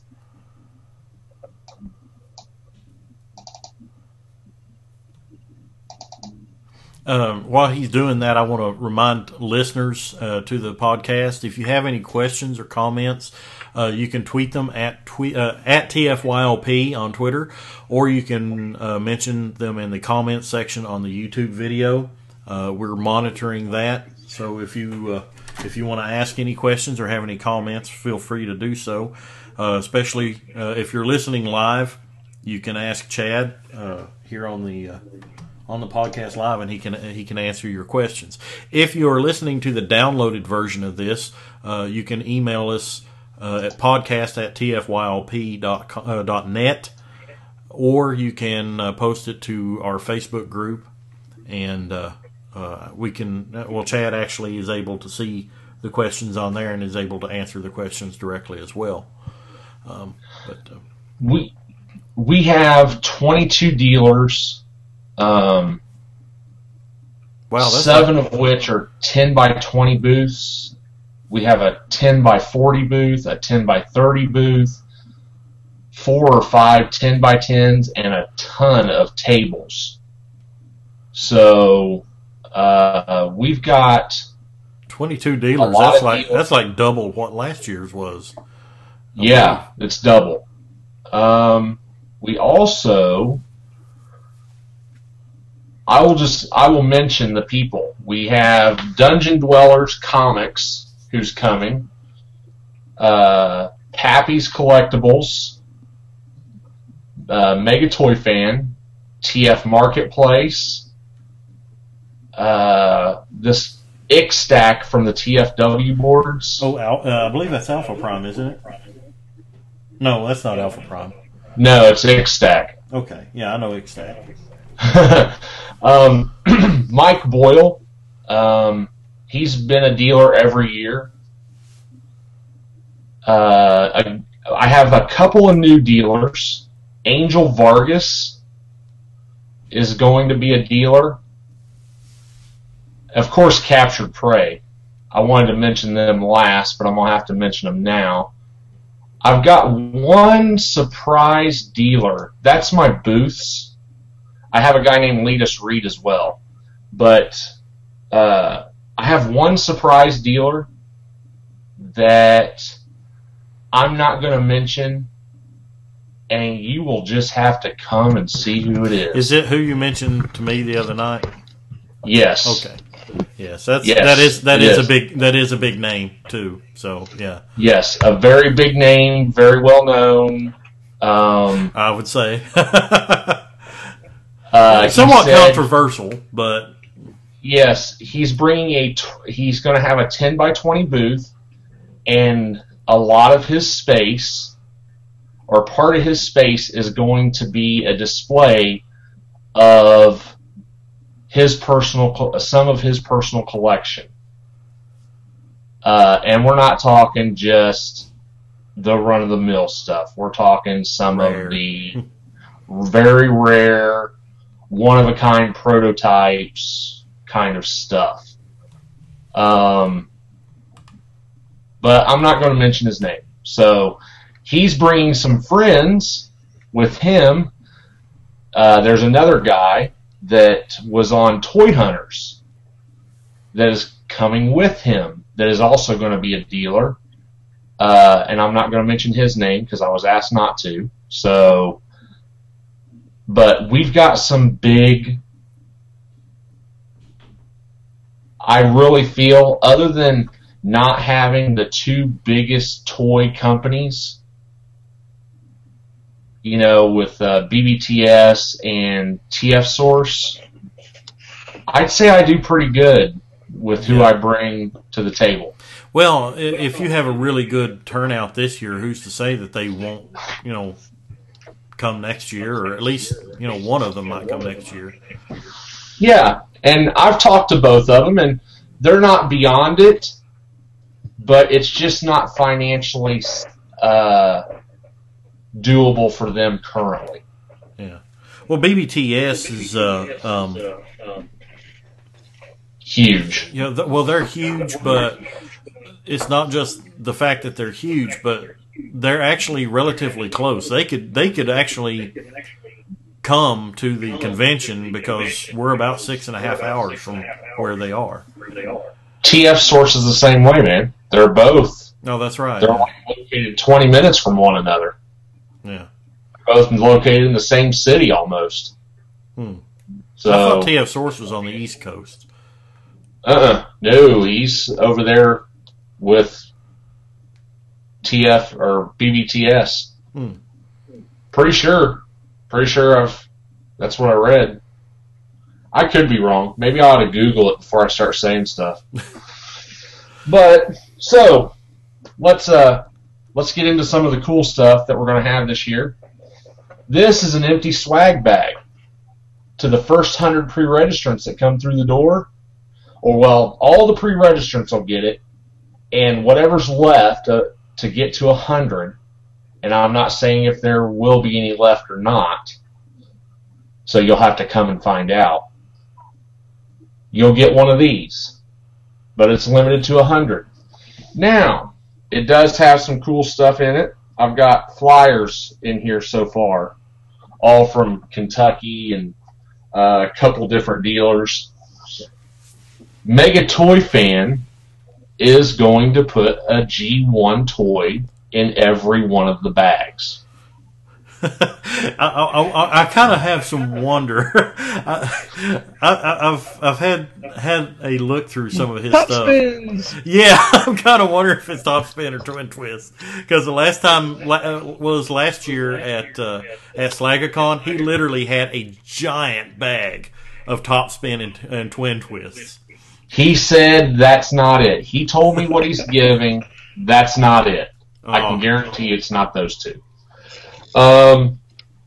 Um, while he's doing that, I want to remind listeners uh, to the podcast, if you have any questions or comments, uh, you can tweet them at tweet, uh, at T F Y L P on Twitter, or you can uh, mention them in the comments section on the YouTube video. Uh, we're monitoring that, so if you uh, if you want to ask any questions or have any comments, feel free to do so. Uh, especially uh, if you're listening live, you can ask Chad uh, here on the. Uh, on the podcast live, and he can he can answer your questions. If you are listening to the downloaded version of this, uh, you can email us uh, at podcast at T F Y L P dot net, or you can uh, post it to our Facebook group, and uh, uh, we can, well, Chad actually is able to see the questions on there and is able to answer the questions directly as well. Um, but uh, We, we have twenty-two dealers. Um, wow, that's seven not- of which are ten by twenty booths. We have a ten by forty booth, a ten by thirty booth, four or five ten by tens, and a ton of tables. So uh, we've got twenty-two dealers. a lot That's of like dealers. that's like double what last year's was. Yeah, it's double. Um, we also, I will just, I will mention the people. We have Dungeon Dwellers Comics, who's coming. Uh, Pappy's Collectibles, uh, Mega Toy Fan, T F Marketplace, uh, this Ixtac from the T F W boards. Oh, Al- uh, I believe that's Alpha Prime, isn't it? No, that's not Alpha Prime. No, it's Ixtac. Okay, yeah, I know Ixtac. um, Mike Boyle, um, he's been a dealer every year. Uh, I, I have a couple of new dealers. Angel Vargas is going to be a dealer. Of course, Captured Prey. I wanted to mention them last, but I'm going to have to mention them now. I've got one surprise dealer. That's my booths. I have a guy named Letus Reed as well. But uh, I have one surprise dealer that I'm not going to mention, and you will just have to come and see who it is. Is it who you mentioned to me the other night? Yes. Okay. Yes, that's Yes, that is that it is, is. a big that is a big name too. So yeah, Yes, a very big name, very well known. Um, I would say uh, he somewhat said- controversial, but Yes, he's bringing a. T- he's going to have a ten by twenty booth, and a lot of his space, or part of his space, is going to be a display of his personal, co- some of his personal collection. Uh, and we're not talking just the run-of-the-mill stuff. We're talking some Rare. of the very rare, one-of-a-kind prototypes kind of stuff. Um, but I'm not going to mention his name. So he's bringing some friends with him. Uh, there's another guy that was on Toy Hunters that is coming with him that is also going to be a dealer. Uh, and I'm not going to mention his name because I was asked not to. So, but we've got some big, I really feel, other than not having the two biggest toy companies, you know, with uh, B B T S and T F Source, I'd say I do pretty good with who I bring to the table. Well, if you have a really good turnout this year, who's to say that they won't, you know, come next year, or at least, you know, one of them might come next year. Yeah, and I've talked to both of them, and they're not beyond it, but it's just not financially uh, doable for them currently. Yeah. Well, B B T S is uh, um, huge. You know, th- well, they're huge, but it's not just the fact that they're huge, but they're actually relatively close. They could they could actually come to the convention because we're about six and a half hours from where they are. T F Source is the same way, man. They're both. No, that's right. They're like located twenty minutes from one another. Yeah. Both located in the same city almost. Hmm. So I thought T F Source was on the East Coast. Uh-uh. No, he's over there with T F or B B T S. Hmm. Pretty sure. Pretty sure I've that's what I read. I could be wrong. Maybe I ought to Google it before I start saying stuff. But so let's uh let's get into some of the cool stuff that we're gonna have this year. This is an empty swag bag to the first hundred pre-registrants that come through the door. Or, well, all the pre-registrants will get it, and whatever's left uh, to get to one hundred, and I'm not saying if there will be any left or not, so you'll have to come and find out. You'll get one of these, but it's limited to one hundred. Now, it does have some cool stuff in it. I've got flyers in here so far, all from Kentucky and uh, a couple different dealers. Mega Toy Fan is going to put a G one toy in every one of the bags. I, I, I, I kind of have some wonder. I, I, I've I've had had a look through some of his Top stuff. spins. Yeah, I'm kind of wondering if it's Top Spin or Twin Twist, because the last time was last year at uh, at Slagacon, he literally had a giant bag of Top Spin and, and Twin Twists. He said that's not it. He told me what he's giving. That's not it. Oh. I can guarantee it's not those two. Um,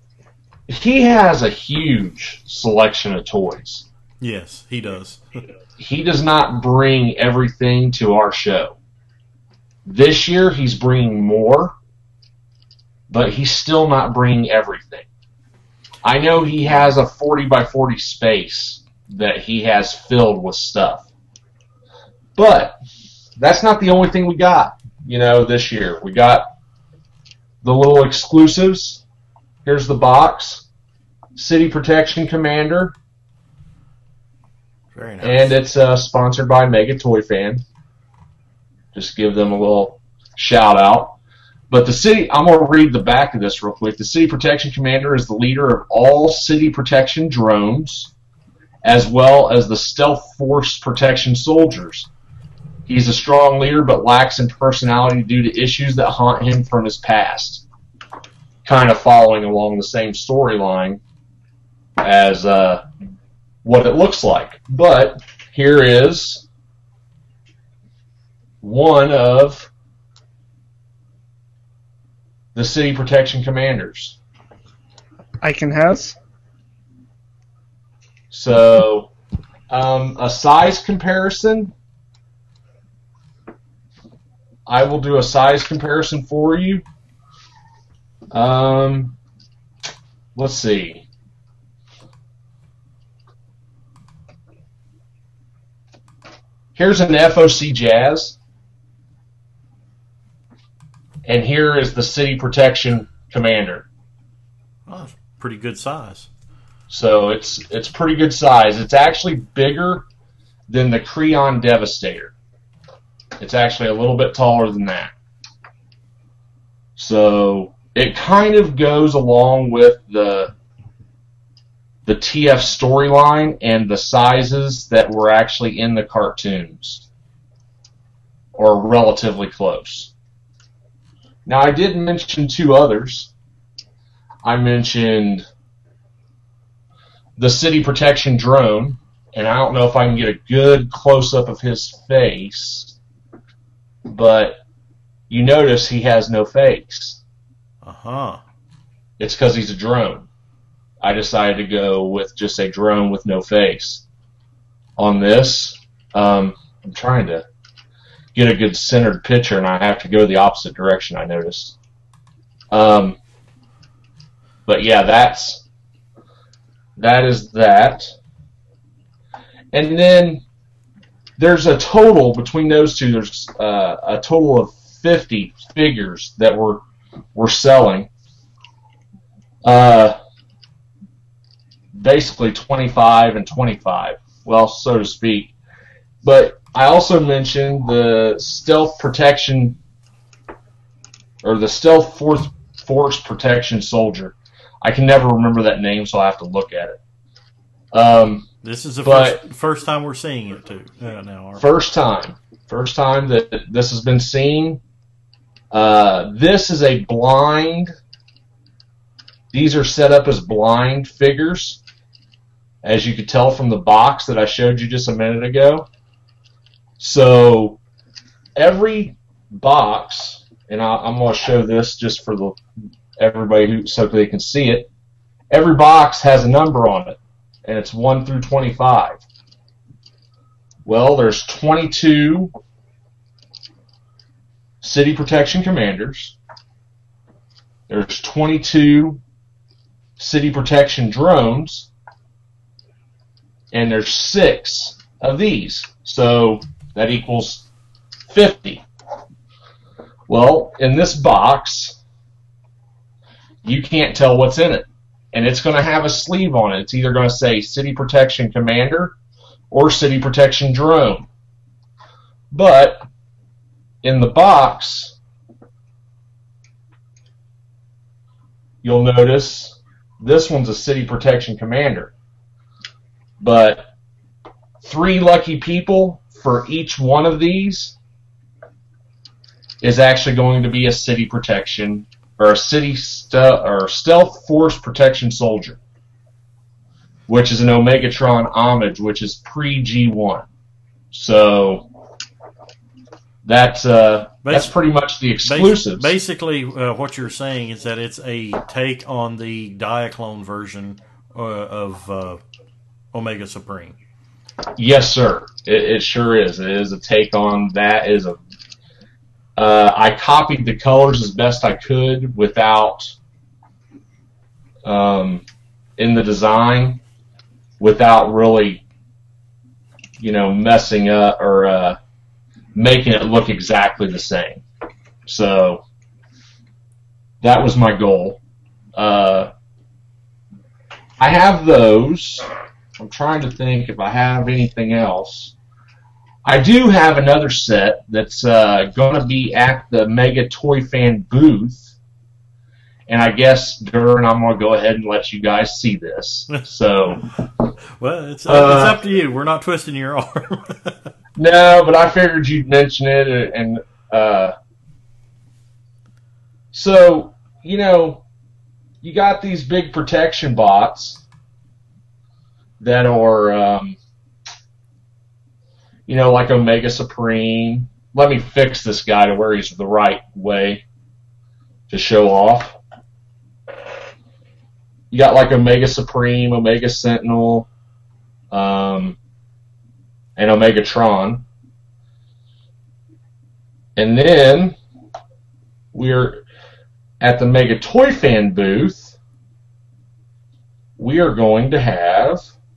he has a huge selection of toys. Yes, he does. He does not bring everything to our show. This year he's bringing more, but he's still not bringing everything. I know he has a forty by forty space that he has filled with stuff. But that's not the only thing we got, you know, this year. We got the little exclusives. Here's the box. City Protection Commander. Very nice. And it's uh, sponsored by Mega Toy Fan. Just give them a little shout out. But the city, I'm going to read the back of this real quick. The City Protection Commander is the leader of all city protection drones, as well as the Stealth Force Protection Soldiers. He's a strong leader but lacks in personality due to issues that haunt him from his past. Kind of following along the same storyline as uh, what it looks like. But here is one of the City Protection Commanders. Icon has. So, um, a size comparison. I will do a size comparison for you. Um, let's see. Here's an F O C Jazz. And here is the City Protection Commander. Oh, pretty good size. So it's it's pretty good size. It's actually bigger than the Creon Devastator. It's actually a little bit taller than that. So it kind of goes along with the the T F storyline and the sizes that were actually in the cartoons, or relatively close. Now, I did mention two others. I mentioned the City Protection drone, and I don't know if I can get a good close-up of his face, but you notice he has no face. Uh-huh. It's because he's a drone. I decided to go with just a drone with no face. On this, um, I'm trying to get a good centered picture, and I have to go the opposite direction, I noticed. Um, but yeah, that's that is that. And then there's a total between those two. There's uh, a total of fifty figures that we're we're selling. Uh, basically twenty-five and twenty-five, well, so to speak. But I also mentioned the Stealth Protection, or the Stealth Force, Force Protection Soldier. I can never remember that name, so I have to look at it. Um, this is the but, first, first time we're seeing it, too. Uh, now, first time. First time that this has been seen. Uh, this is a blind. These are set up as blind figures, as you could tell from the box that I showed you just a minute ago. So every box, and I, I'm going to show this just for the everybody who so they can see it. Every box has a number on it, and it's one through twenty-five. Well, there's twenty-two City Protection Commanders. There's twenty-two City Protection drones, and there's six of these. So that equals fifty. Well, in this box, you can't tell what's in it. And it's going to have a sleeve on it. It's either going to say City Protection Commander or City Protection Drone. But in the box, you'll notice this one's a City Protection Commander. But three lucky people for each one of these is actually going to be a City Protection or a City Stealth or Stealth Force Protection Soldier, which is an Omegatron homage, which is pre G one. So that's uh, that's pretty much the exclusives. Basically, uh, what you're saying is that it's a take on the Diaclone version uh, of uh, Omega Supreme. Yes, sir. It, it sure is. It is a take on that. It is a. Uh, I copied the colors as best I could without, um, in the design, without really, you know, messing up or uh, making it look exactly the same. So that was my goal. Uh, I have those. I'm trying to think if I have anything else. I do have another set that's uh, going to be at the Mega Toy Fan booth, and I guess, Duran, I'm going to go ahead and let you guys see this. So, well, it's, uh, uh, it's up to you. We're not twisting your arm. No, but I figured you'd mention it, and uh, so, you know, you got these big protection bots that are, um, you know, like Omega Supreme. Let me fix this guy to where he's the right way to show off. You got like Omega Supreme, Omega Sentinel, um, and Omegatron. And then we're at the Mega Toy Fan booth. We are going to have,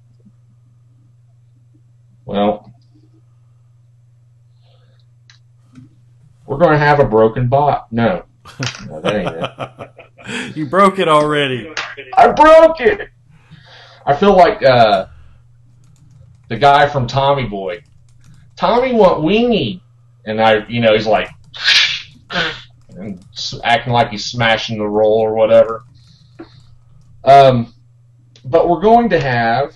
well, we're going to have a broken bot. No. No, that ain't it. You broke it already. I broke it! I feel like uh, the guy from Tommy Boy. Tommy want Wingy. and I, you know, he's like and acting like he's smashing the roll or whatever. Um, but we're going to have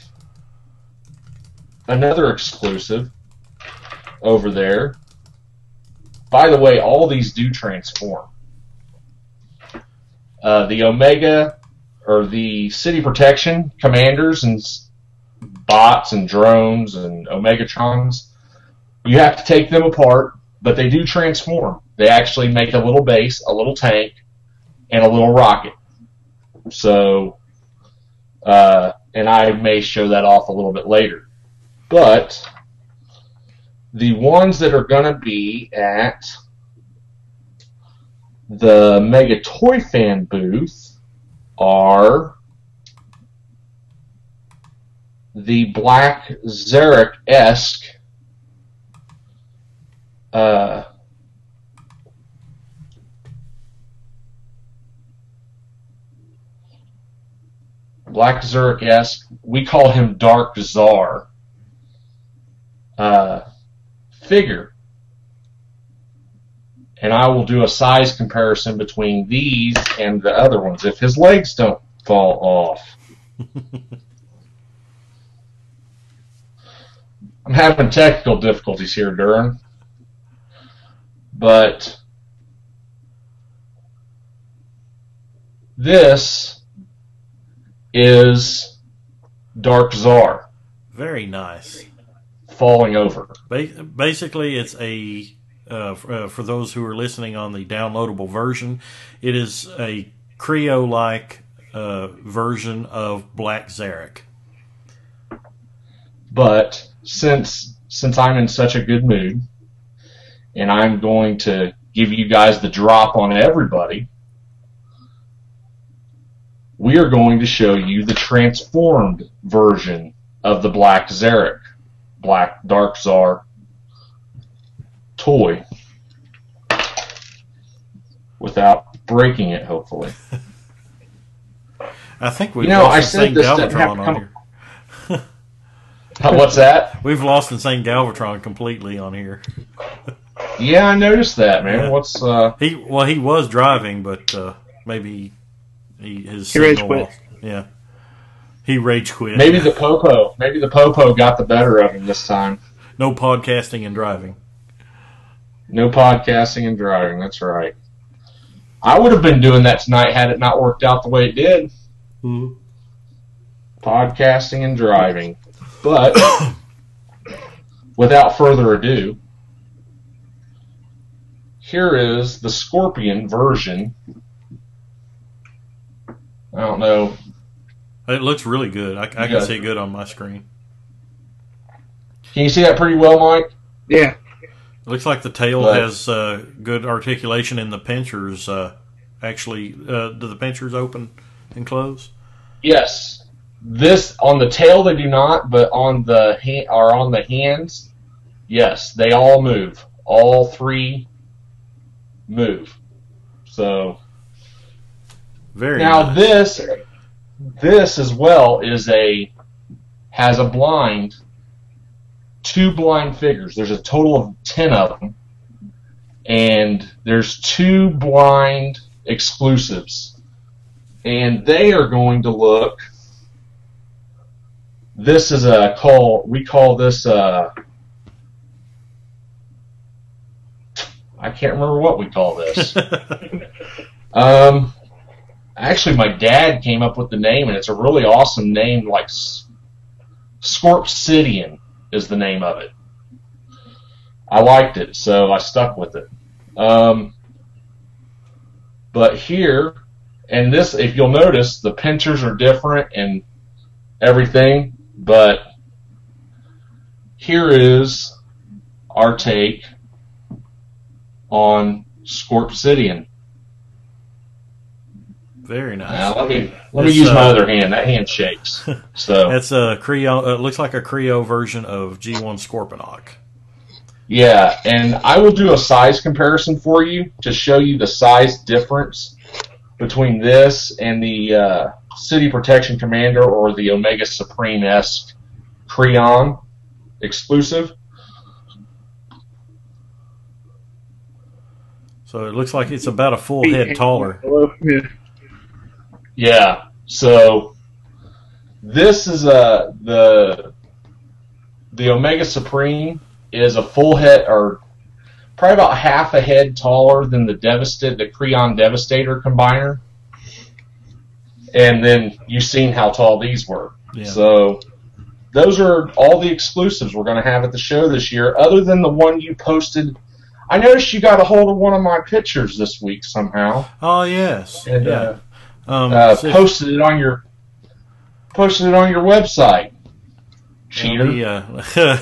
another exclusive over there. By the way, all these do transform. Uh, the Omega, or the City Protection Commanders and bots and drones and Omegatrons, you have to take them apart, but they do transform. They actually make a little base, a little tank, and a little rocket. So, uh, and I may show that off a little bit later. But the ones that are going to be at the Mega Toy Fan booth are the Black Zarek-esque uh, Black Zarek-esque, we call him Dark Zar, uh, figure. And I will do a size comparison between these and the other ones if his legs don't fall off. I'm having technical difficulties here, Duran. But this is Dark Zar. Very nice. Falling over. Ba- basically, it's a, uh, for, uh, for those who are listening on the downloadable version, it is a Creo-like uh, version of Black Zarek. But since since I'm in such a good mood, and I'm going to give you guys the drop on everybody, we are going to show you the transformed version of the Black Zarek, Black Dark Zar toy, without breaking it, hopefully. I think we've you know, lost I Saint said this doesn't have Galvatron to on come. here. What's that? We've lost Saint Galvatron completely on here. Yeah, I noticed that, man. Yeah. What's uh? He well, he was driving, but uh, maybe he his He rage signal quit. lost. Yeah, he rage quit. Maybe the popo. Maybe the popo got the better of him this time. No podcasting and driving. No podcasting and driving. That's right. I would have been doing that tonight had it not worked out the way it did. Mm-hmm. Podcasting and driving. But without further ado, here is the Scorpion version. I don't know. It looks really good. I, I can Yeah. see it good on my screen. Can you see that pretty well, Mike? Yeah. It looks like the tail But- has uh, good articulation in the pinchers. Uh, actually, uh, do the pinchers open and close? Yes. This on the tail they do not, but on the ha- or on the hands, yes, they all move. All three move. So Very now nice. this this as well is a has a blind two blind figures. There's a total of ten of them, and there's two blind exclusives, and they are going to look. This is a call. We call this. Uh, I can't remember what we call this. um, actually, my dad came up with the name, and it's a really awesome name. Like S- Scorpsidian is the name of it. I liked it, so I stuck with it. Um, but here, and this, if you'll notice, the pinchers are different and everything. But here is our take on Scorpsidian. Very nice. Now, let me let me It's, use my uh, other hand. That hand shakes. So That's a Creo. It looks like a Creo version of G one Scorponok. yeah, and I will do a size comparison for you to show you the size difference between this and the uh, City Protection Commander or the Omega Supreme-esque Creon exclusive. So it looks like it's about a full head taller. Yeah. Yeah. So this is a the the Omega Supreme is a full head, or probably about half a head taller than the Devastate, the Creon Devastator combiner. And then you've seen how tall these were. Yeah. So those are all the exclusives we're going to have at the show this year, other than the one you posted. I noticed you got a hold of one of my pictures this week somehow. Oh yes, And yeah. uh, Um, uh, so- posted it on your posted it on your website. Cheater. Yeah, uh,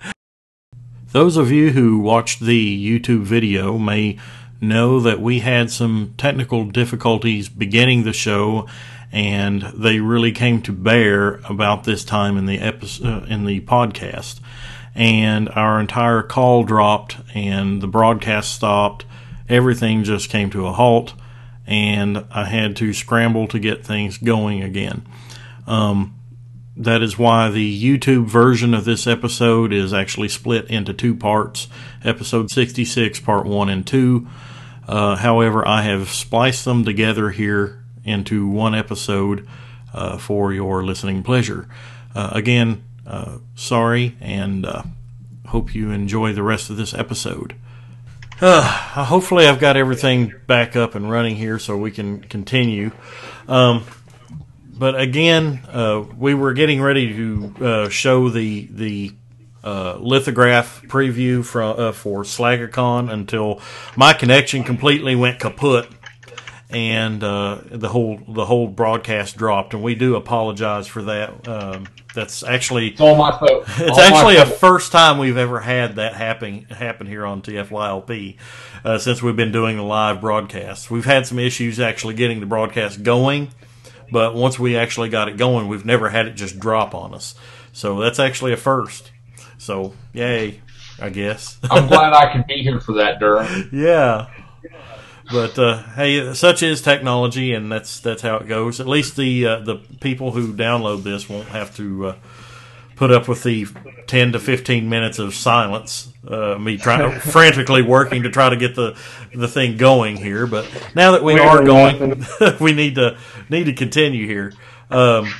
those of you who watched the YouTube video may know that we had some technical difficulties beginning the show, and they really came to bear about this time in the episode, in the podcast, and our entire call dropped, and the broadcast stopped. Everything just came to a halt, and I had to scramble to get things going again. Um, That is why the YouTube version of this episode is actually split into two parts, episode sixty-six, part one and two. Uh, however, I have spliced them together here into one episode uh, for your listening pleasure. Uh, again, uh, sorry, and uh, hope you enjoy the rest of this episode. Uh, hopefully I've got everything back up and running here so we can continue. Um, But again, uh, we were getting ready to uh, show the the uh, lithograph preview for, uh, for SlaggerCon until my connection completely went kaput, and uh, the whole the whole broadcast dropped. And we do apologize for that. Um, that's actually It's all my fault. it's All my actually a fault. first time we've ever had that happen happen here on T F Y L P uh, since we've been doing the live broadcasts. We've had some issues actually getting the broadcast going. But once we actually got it going, we've never had it just drop on us. So that's actually a first. So, yay, I guess. I'm glad I can be here for that, Durham. Yeah. But, uh, hey, such is technology, and that's that's how it goes. At least the uh, the people who download this won't have to uh, put up with the ten to fifteen minutes of silence, uh, me trying frantically working to try to get the the thing going here. But now that we We're are going, laughing. we need to need to continue here. Um,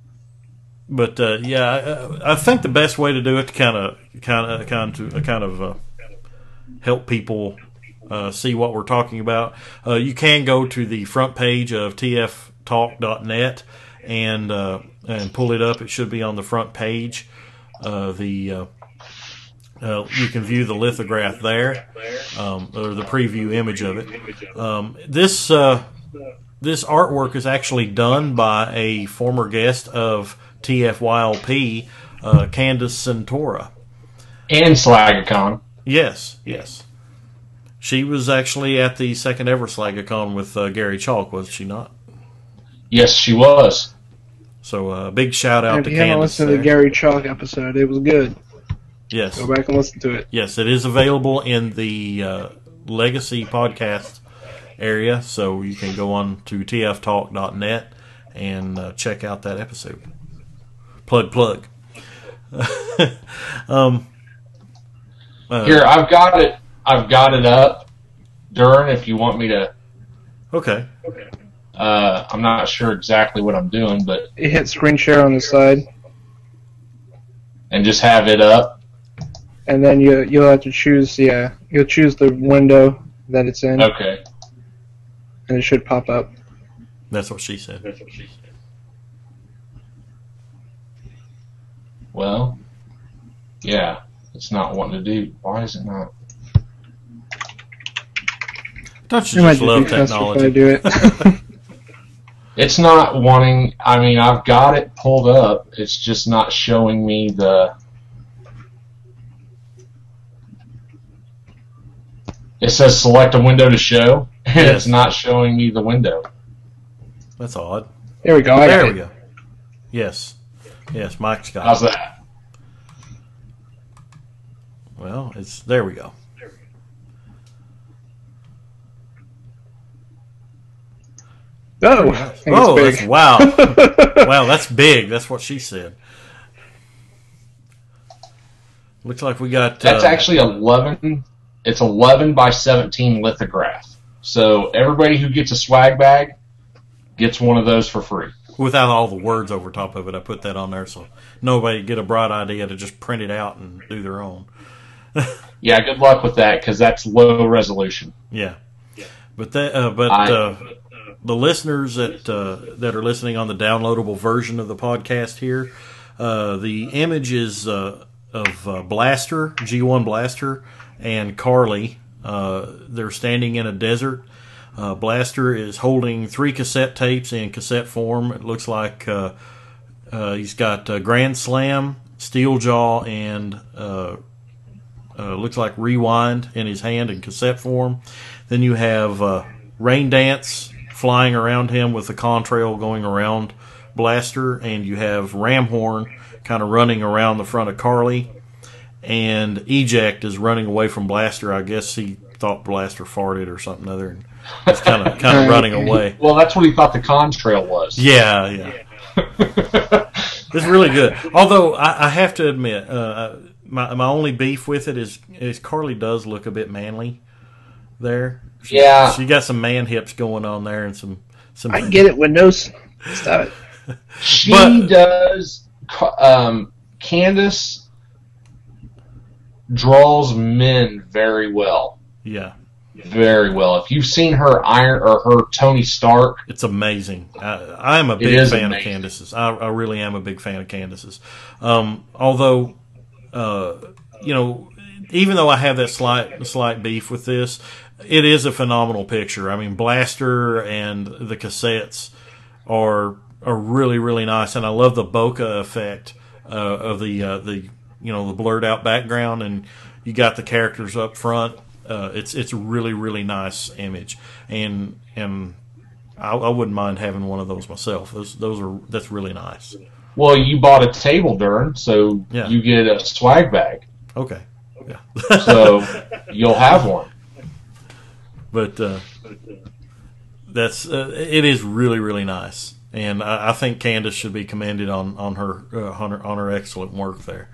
but uh, yeah, I, I think the best way to do it to kind of kind of kind of kind of uh, help people uh, see what we're talking about. Uh, you can go to the front page of T F talk dot net and uh, and pull it up. It should be on the front page. Uh, the uh, uh, you can view the lithograph there, um, or the preview image of it. Um, this uh, this artwork is actually done by a former guest of T F Y L P, uh, Candace Centora. And SlaggerCon. Yes, yes. She was actually at the second ever SlaggerCon with uh, Gary Chalk, was she not? Yes, she was. So uh, big shout out If to you haven't Candace. listened to the there. Gary Chalk episode, it was good. Yes, Go back and listen to it. yes, it is available in the uh, Legacy podcast area, so you can go on to T F talk dot net and uh, check out that episode. Plug, plug. um, uh, Here, I've got it. I've got it up, Duran. If you want me to, Okay. uh, I'm not sure exactly what I'm doing, but You hit screen share on the side, and just have it up. and then you you'll have to choose. Yeah, you'll choose the window that it's in, Okay. and it should pop up. That's what she said. That's what she said. Well, yeah, it's not wanting to do. Why is it not? Don't It you might just just love be faster if I technology? do it. It's not wanting. I mean, I've got it pulled up. It's just not showing me the. It says select a window to show, and Yes. it's not showing me the window. That's odd. There we go. I There got we it. go. Yes. Yes, Mike's got How's it. that? Well, it's there we go. Oh, I think Oh, it's that's, big. wow. Wow, that's big. That's what she said. Looks like we got. That's uh, actually eleven. it's eleven by seventeen lithograph. So everybody who gets a swag bag gets one of those for free. Without all the words over top of it, I put that on there so nobody get a bright idea to just print it out and do their own. Yeah, good luck with that because that's low resolution. Yeah, but that, uh, but I, uh, the listeners that uh, that are listening on the downloadable version of the podcast here, uh, the image is uh, of uh, Blaster, G one Blaster, and Carly. Uh, they're standing in a desert. Uh, Blaster is holding three cassette tapes in cassette form. It looks like uh, uh, he's got uh, Grand Slam, Steel Jaw, and uh, uh, looks like Rewind in his hand in cassette form. Then you have uh, Rain Dance flying around him with the contrail going around Blaster, and you have Ramhorn kind of running around the front of Carly, and Eject is running away from Blaster. I guess he thought Blaster farted or something other, and he's kind of kind of running away. Well, that's what he thought the contrail was. Yeah, yeah. It's really good. Although I, I have to admit, uh, my my only beef with it is is Carly does look a bit manly there. She, Yeah. she got some man hips going on there and some some. I get it with no. s- Stop it. She But- does. Um, Candace draws men very well. Yeah, Very well. If you've seen her Iron or her Tony Stark, it's amazing. I, I am a big is fan amazing. of Candace's. I, I really am a big fan of Candace's. Um, although, uh, you know, even though I have that slight slight beef with this, it is a phenomenal picture. I mean, Blaster and the cassettes are are really really nice, and I love the bokeh effect uh, of the uh, the you know the blurred out background, and you got the characters up front. Uh, it's it's a really really nice image, and and I, I wouldn't mind having one of those myself. Those those are that's really nice. well, you bought a table, Dern, so Yeah. you get a swag bag. Okay, yeah. So you'll have one. But uh, that's uh, it is really really nice, and I, I think Candace should be commended on on her uh, on her on her excellent work there.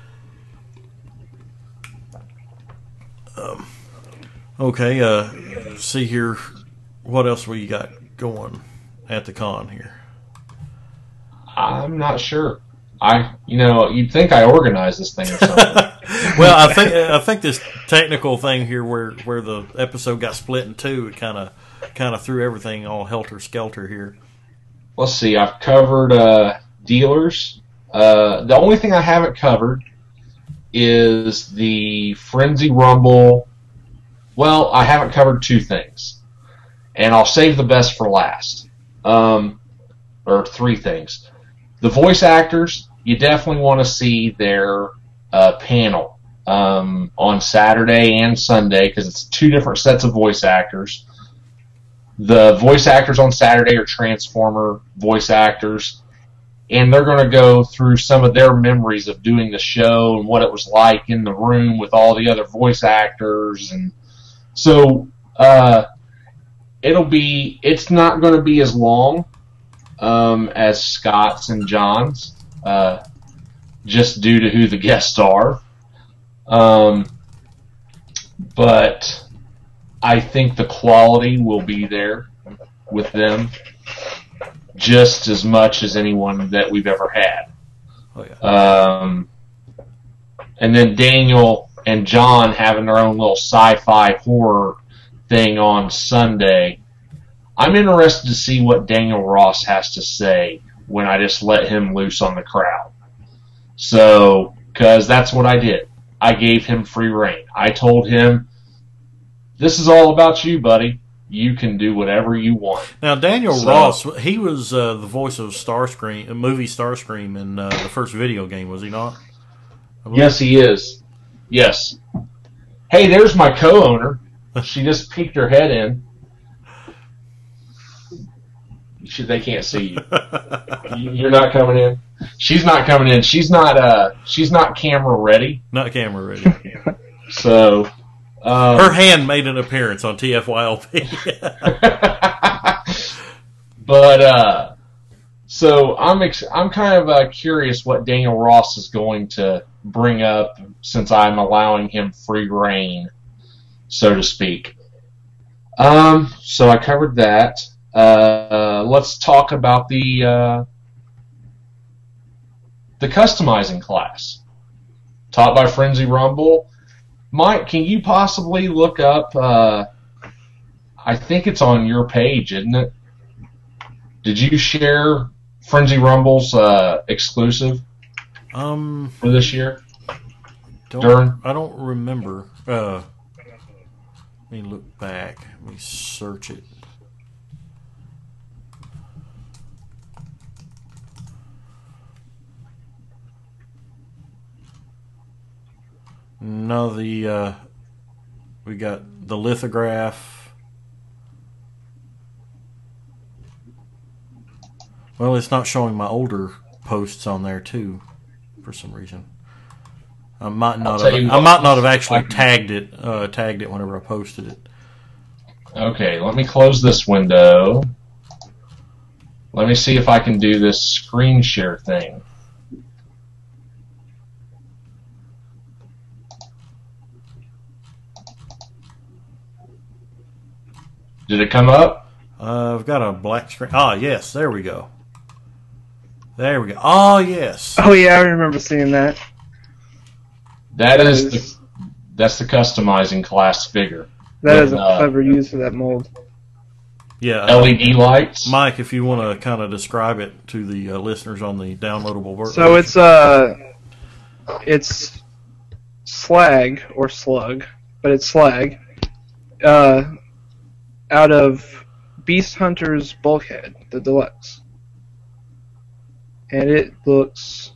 Um, okay, uh, see here, what else we got going at the con here? I'm not sure. I, you know, you'd think I organized this thing or something. Well, I think I think this technical thing here, where where the episode got split in two, it kind of kind of threw everything all helter skelter here. Let's see. I've covered uh, dealers. Uh, the only thing I haven't covered is the Frenzy Rumble. Well, I haven't covered two things, and I'll save the best for last. Um, or three things. The voice actors, you definitely want to see their uh, panel um, on Saturday and Sunday because it's two different sets of voice actors. The voice actors on Saturday are Transformer voice actors, and they're going to go through some of their memories of doing the show and what it was like in the room with all the other voice actors. And so uh, it'll be, it's not going to be as long um, as Scott's and John's, uh, just due to who the guests are. Um, but I think the quality will be there with them just as much as anyone that we've ever had. Oh yeah. Um, and then Daniel and John having their own little sci-fi horror thing on Sunday. I'm interested to see what Daniel Ross has to say when I just let him loose on the crowd. So, because that's what I did. I gave him free reign. I told him, this is all about you, buddy. You can do whatever you want. Now, Daniel So- Ross, he was uh, the voice of Starscream, movie Starscream in uh, the first video game, was he not? I believe- Yes, he is. Yes. Hey, there's my co-owner. She just peeked her head in. She, they can't see you. You- You're not coming in. She's not coming in. She's not. Uh, she's not camera ready. Not camera ready. So. Um, Her hand made an appearance on T F Y L P. But uh, so I'm ex- I'm kind of uh, curious what Daniel Ross is going to bring up since I'm allowing him free reign so to speak. Um, so I covered that. Uh, let's talk about the uh, the customizing class taught by Frenzy Rumble. Mike, can you possibly look up? Uh, I think it's on your page, isn't it? Did you share Frenzy Rumble's uh, exclusive Um, for this year? don't, Dern? I don't remember. Uh, let me look back. Let me search it. No, the uh, we got the lithograph. Well, it's not showing my older posts on there too, for some reason. I might not. tell Have, you I what, might not have actually I can- tagged it. Uh, tagged it whenever I posted it. Okay, let me close this window. Let me see if I can do this screen share thing. Did it come up? Uh, I've got a black screen. Ah, yes, there we go. There we go. Oh, yes. Oh yeah, I remember seeing that. That That is is- the that's the customizing class figure. That With, is a uh, clever use of that mold. Yeah. L E D lights. Mike, if you want to kind of describe it to the uh, listeners on the downloadable version. So it's uh, it's slag or slug, but it's slag. Uh, out of Beast Hunter's Bulkhead, the deluxe, and it looks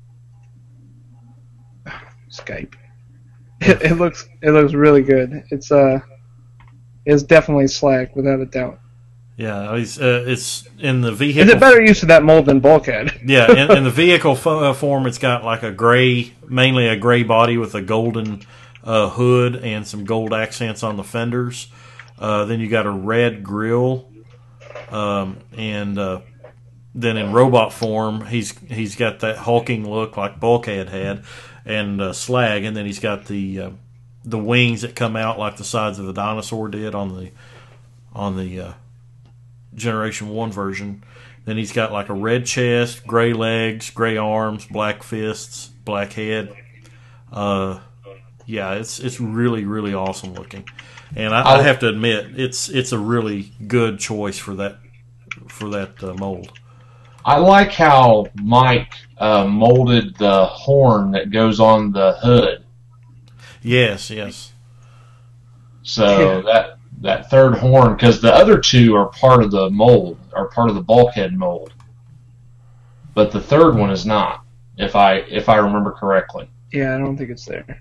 Skype. It, it looks it looks really good. It's uh, it's definitely slag without a doubt. Yeah, it's, uh, it's in the vehicle. It's a better use of that mold than Bulkhead. Yeah, in, in the vehicle fo- uh, form, it's got like a gray, mainly a gray body with a golden uh, hood and some gold accents on the fenders. Uh, then you got a red grill, um, and uh, then in robot form, he's he's got that hulking look like Bulkhead had, and uh, slag, and then he's got the uh, the wings that come out like the sides of the dinosaur did on the on the uh, Generation One version. Then he's got like a red chest, gray legs, gray arms, black fists, black head. Uh, yeah, it's it's really really awesome looking, and I, I have to admit it's it's a really good choice for that for that uh, mold. I like how Mike uh, molded the horn that goes on the hood. Yes, yes, So that that third horn, because the other two are part of the mold, are part of the bulkhead mold, but the third one is not. If I if I remember correctly. Yeah, I don't think it's there.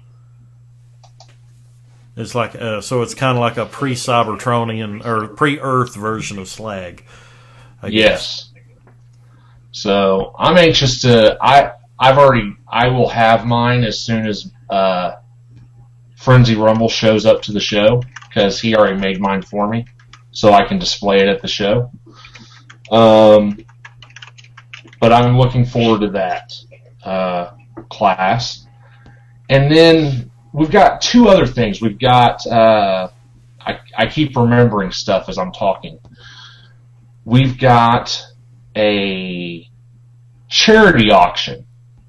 it's like uh, so it's kind of like a pre-Cybertronian or pre-Earth version of slag. I guess. Yes. So I'm anxious to. I I've already. I will have mine as soon as uh, Frenzy Rumble shows up to the show, because he already made mine for me, so I can display it at the show. Um, but I'm looking forward to that uh, class, and then we've got two other things. We've got. Uh, I I keep remembering stuff as I'm talking. We've got a charity auction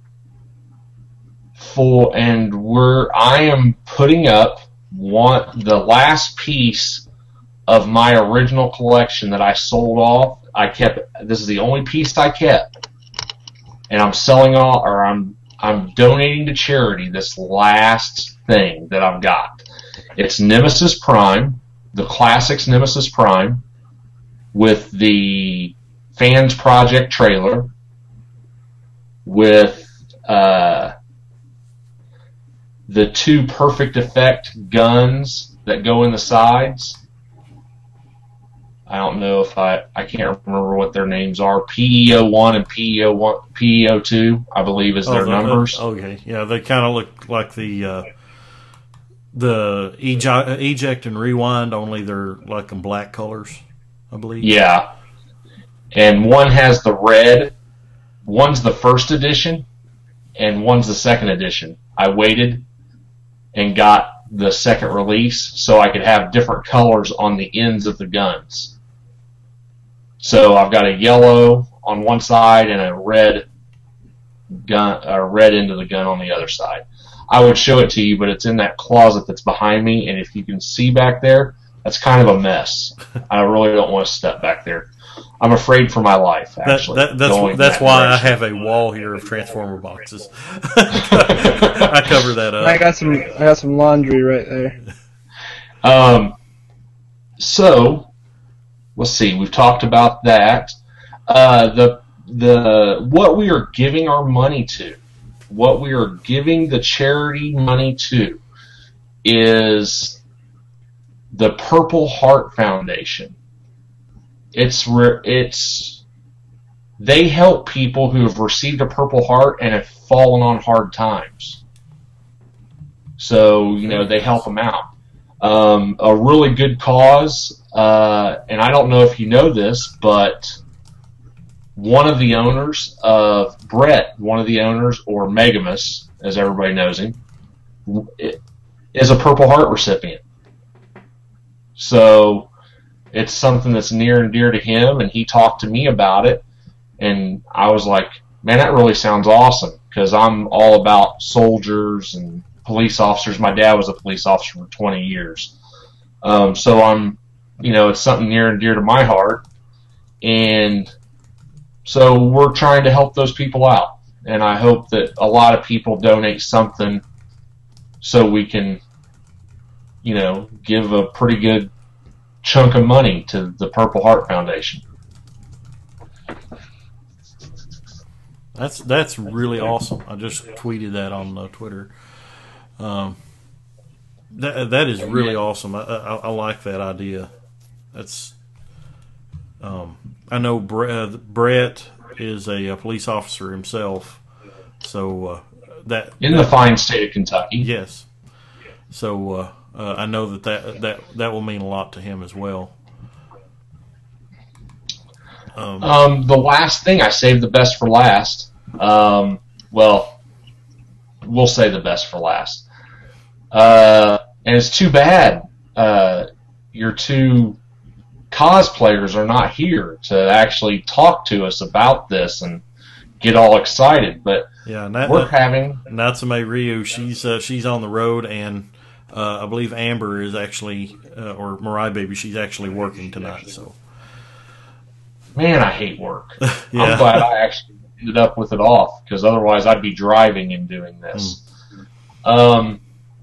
for, and we're I am putting up one the last piece of my original collection that I sold off. I kept this is the only piece I kept, and I'm selling all or I'm I'm donating to charity this last thing that I've got. It's Nemesis Prime, the classics Nemesis Prime, with the Fans Project trailer, with uh, the two Perfect Effect guns that go in the sides. I don't know if I I can't remember what their names are. P E O one and P E O one P E O two, I believe, is their Oh, the- numbers. uh, okay, yeah, they kind of look like the uh, the eject, eject and rewind, only they're like in black colors, I believe. Yeah. And one has the red. One's the first edition, and one's the second edition. I waited and got the second release so I could have different colors on the ends of the guns. So I've got a yellow on one side and a red gun, a red end of the gun on the other side. I would show it to you, but it's in that closet that's behind me, and if you can see back there, that's kind of a mess. I really don't want to step back there. I'm afraid for my life, actually. That, that, that's that's that why direction. I have a wall here of Transformer boxes. I cover that up. I got some. I got some laundry right there. Um. So, let's see. We've talked about that. Uh, the the what we are giving our money to, what we are giving the charity money to, is the Purple Heart Foundation. It's re- it's they help people who have received a Purple Heart and have fallen on hard times. So, you know, they help them out. Um, a really good cause, uh, and I don't know if you know this, but one of the owners of Brett, one of the owners, or Megamus, as everybody knows him, is a Purple Heart recipient. So it's something that's near and dear to him, and he talked to me about it, and I was like, man, that really sounds awesome, because I'm all about soldiers and police officers. My dad was a police officer for twenty years. Um, so I'm, you know, it's something near and dear to my heart, and so we're trying to help those people out, and I hope that a lot of people donate something so we can, you know, give a pretty good chunk of money to the Purple Heart Foundation. That's that's really awesome. I just tweeted that on uh, Twitter. Um, that that is really awesome. I, I, I like that idea. That's um, I know Brett, Brett is a, a police officer himself, so uh, that in the fine state of Kentucky. Yes. So uh, uh, I know that, that that that will mean a lot to him as well. Um, um, the last thing, I saved the best for last. Um, well, we'll say the best for last. Uh, and it's too bad uh, your two cosplayers are not here to actually talk to us about this and get all excited. But yeah, Nat, we're having Natsume Ryu. She's uh, she's on the road, and uh, I believe Amber is actually, uh, or Mirai Baby, she's actually working tonight. So. Man, I hate work. Yeah. I'm glad I actually ended up with it off, because otherwise I'd be driving and doing this. Mm. Um,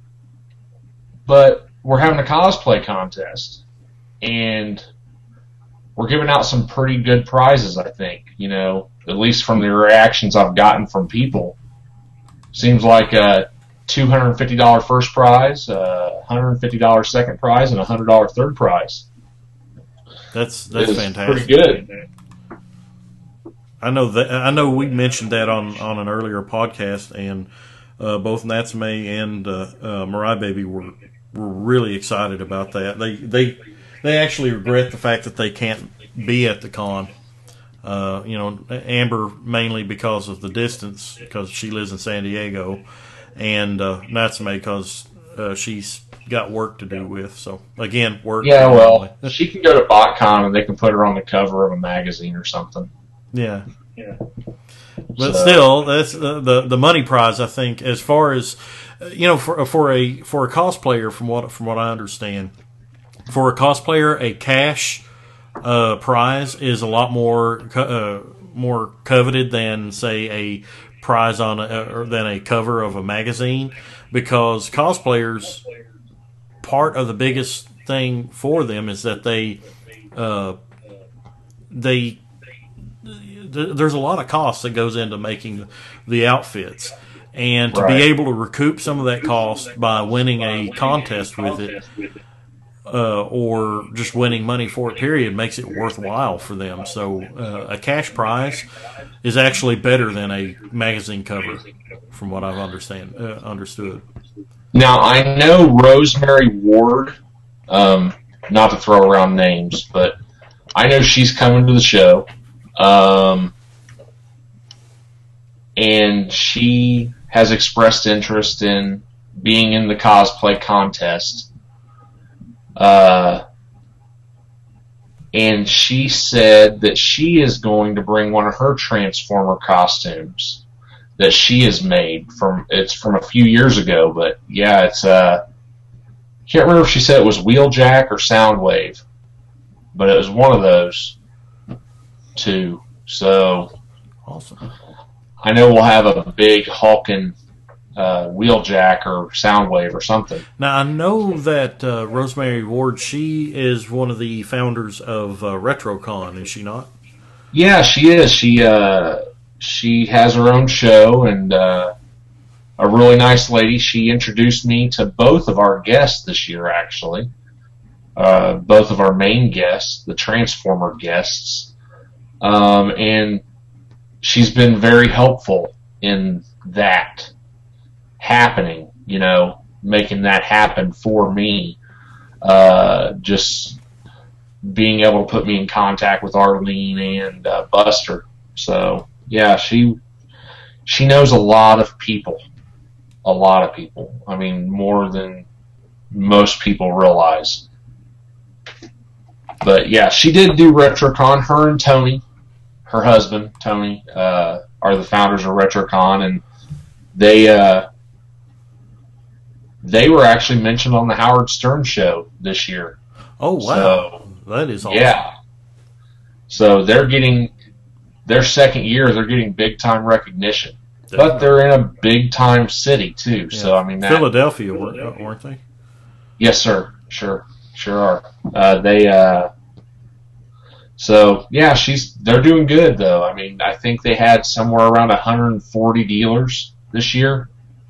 but we're having a cosplay contest, and we're giving out some pretty good prizes, I think. You know, at least from the reactions I've gotten from people. Seems like a two hundred fifty dollars first prize, a one hundred fifty dollars second prize, and a one hundred dollars third prize. That's that's it's fantastic. Pretty good. I know that I know we mentioned that on, on an earlier podcast, and uh, both Natsume and uh, uh, Mirai Baby were were really excited about that. They they they actually regret the fact that they can't be at the con. Uh, you know, Amber mainly because of the distance, because she lives in San Diego, and uh, Natsume because uh, she's got work to do with. So again, work. Yeah, well, she can go to BotCon and they can put her on the cover of a magazine or something. Yeah, yeah. But so. still, that's uh, the the money prize. I think, as far as uh, you know, for for a for a cosplayer, from what from what I understand, for a cosplayer, a cash uh, prize is a lot more uh, more coveted than, say, a prize on a, or than a cover of a magazine, because cosplayers, part of the biggest thing for them is that they uh, they there's a lot of cost that goes into making the outfits, and to right. be able to recoup some of that cost by winning a contest with it, uh, or just winning money for it, period, makes it worthwhile for them. So uh, a cash prize is actually better than a magazine cover, from what I've understand uh, understood. Now, I know Rosemary Ward, um, not to throw around names, but I know she's coming to the show. Um, and she has expressed interest in being in the cosplay contest. Uh, and she said that she is going to bring one of her Transformer costumes that she has made from, it's from a few years ago, but yeah, it's, uh, can't remember if she said it was Wheeljack or Soundwave, but it was one of those two. So, awesome. I know we'll have a big hulking uh, Wheeljack or Soundwave or something. Now, I know that uh, Rosemary Ward, she is one of the founders of uh, RetroCon, is she not? Yeah, she is. She uh, she has her own show, and uh, a really nice lady. She introduced me to both of our guests this year, actually. Uh, both of our main guests, the Transformer guests. Um, and she's been very helpful in that happening, you know, making that happen for me. Uh, just being able to put me in contact with Arlene and uh, Buster. So, yeah, she she knows a lot of people. A lot of people. I mean, more than most people realize. But, yeah, she did do RetroCon. Her and Tony, her husband, Tony, uh, are the founders of RetroCon, and they uh, they were actually mentioned on the Howard Stern show this year. Oh, wow. So, that is awesome. Yeah. So they're getting, their second year, they're getting big-time recognition. Definitely. But they're in a big-time city, too. Yeah. So, I mean, that, Philadelphia, weren't, weren't they? Yes, sir. Sure. Sure are. Uh, they, uh, so, yeah, she's, they're doing good, though. I mean, I think they had somewhere around one hundred forty dealers this year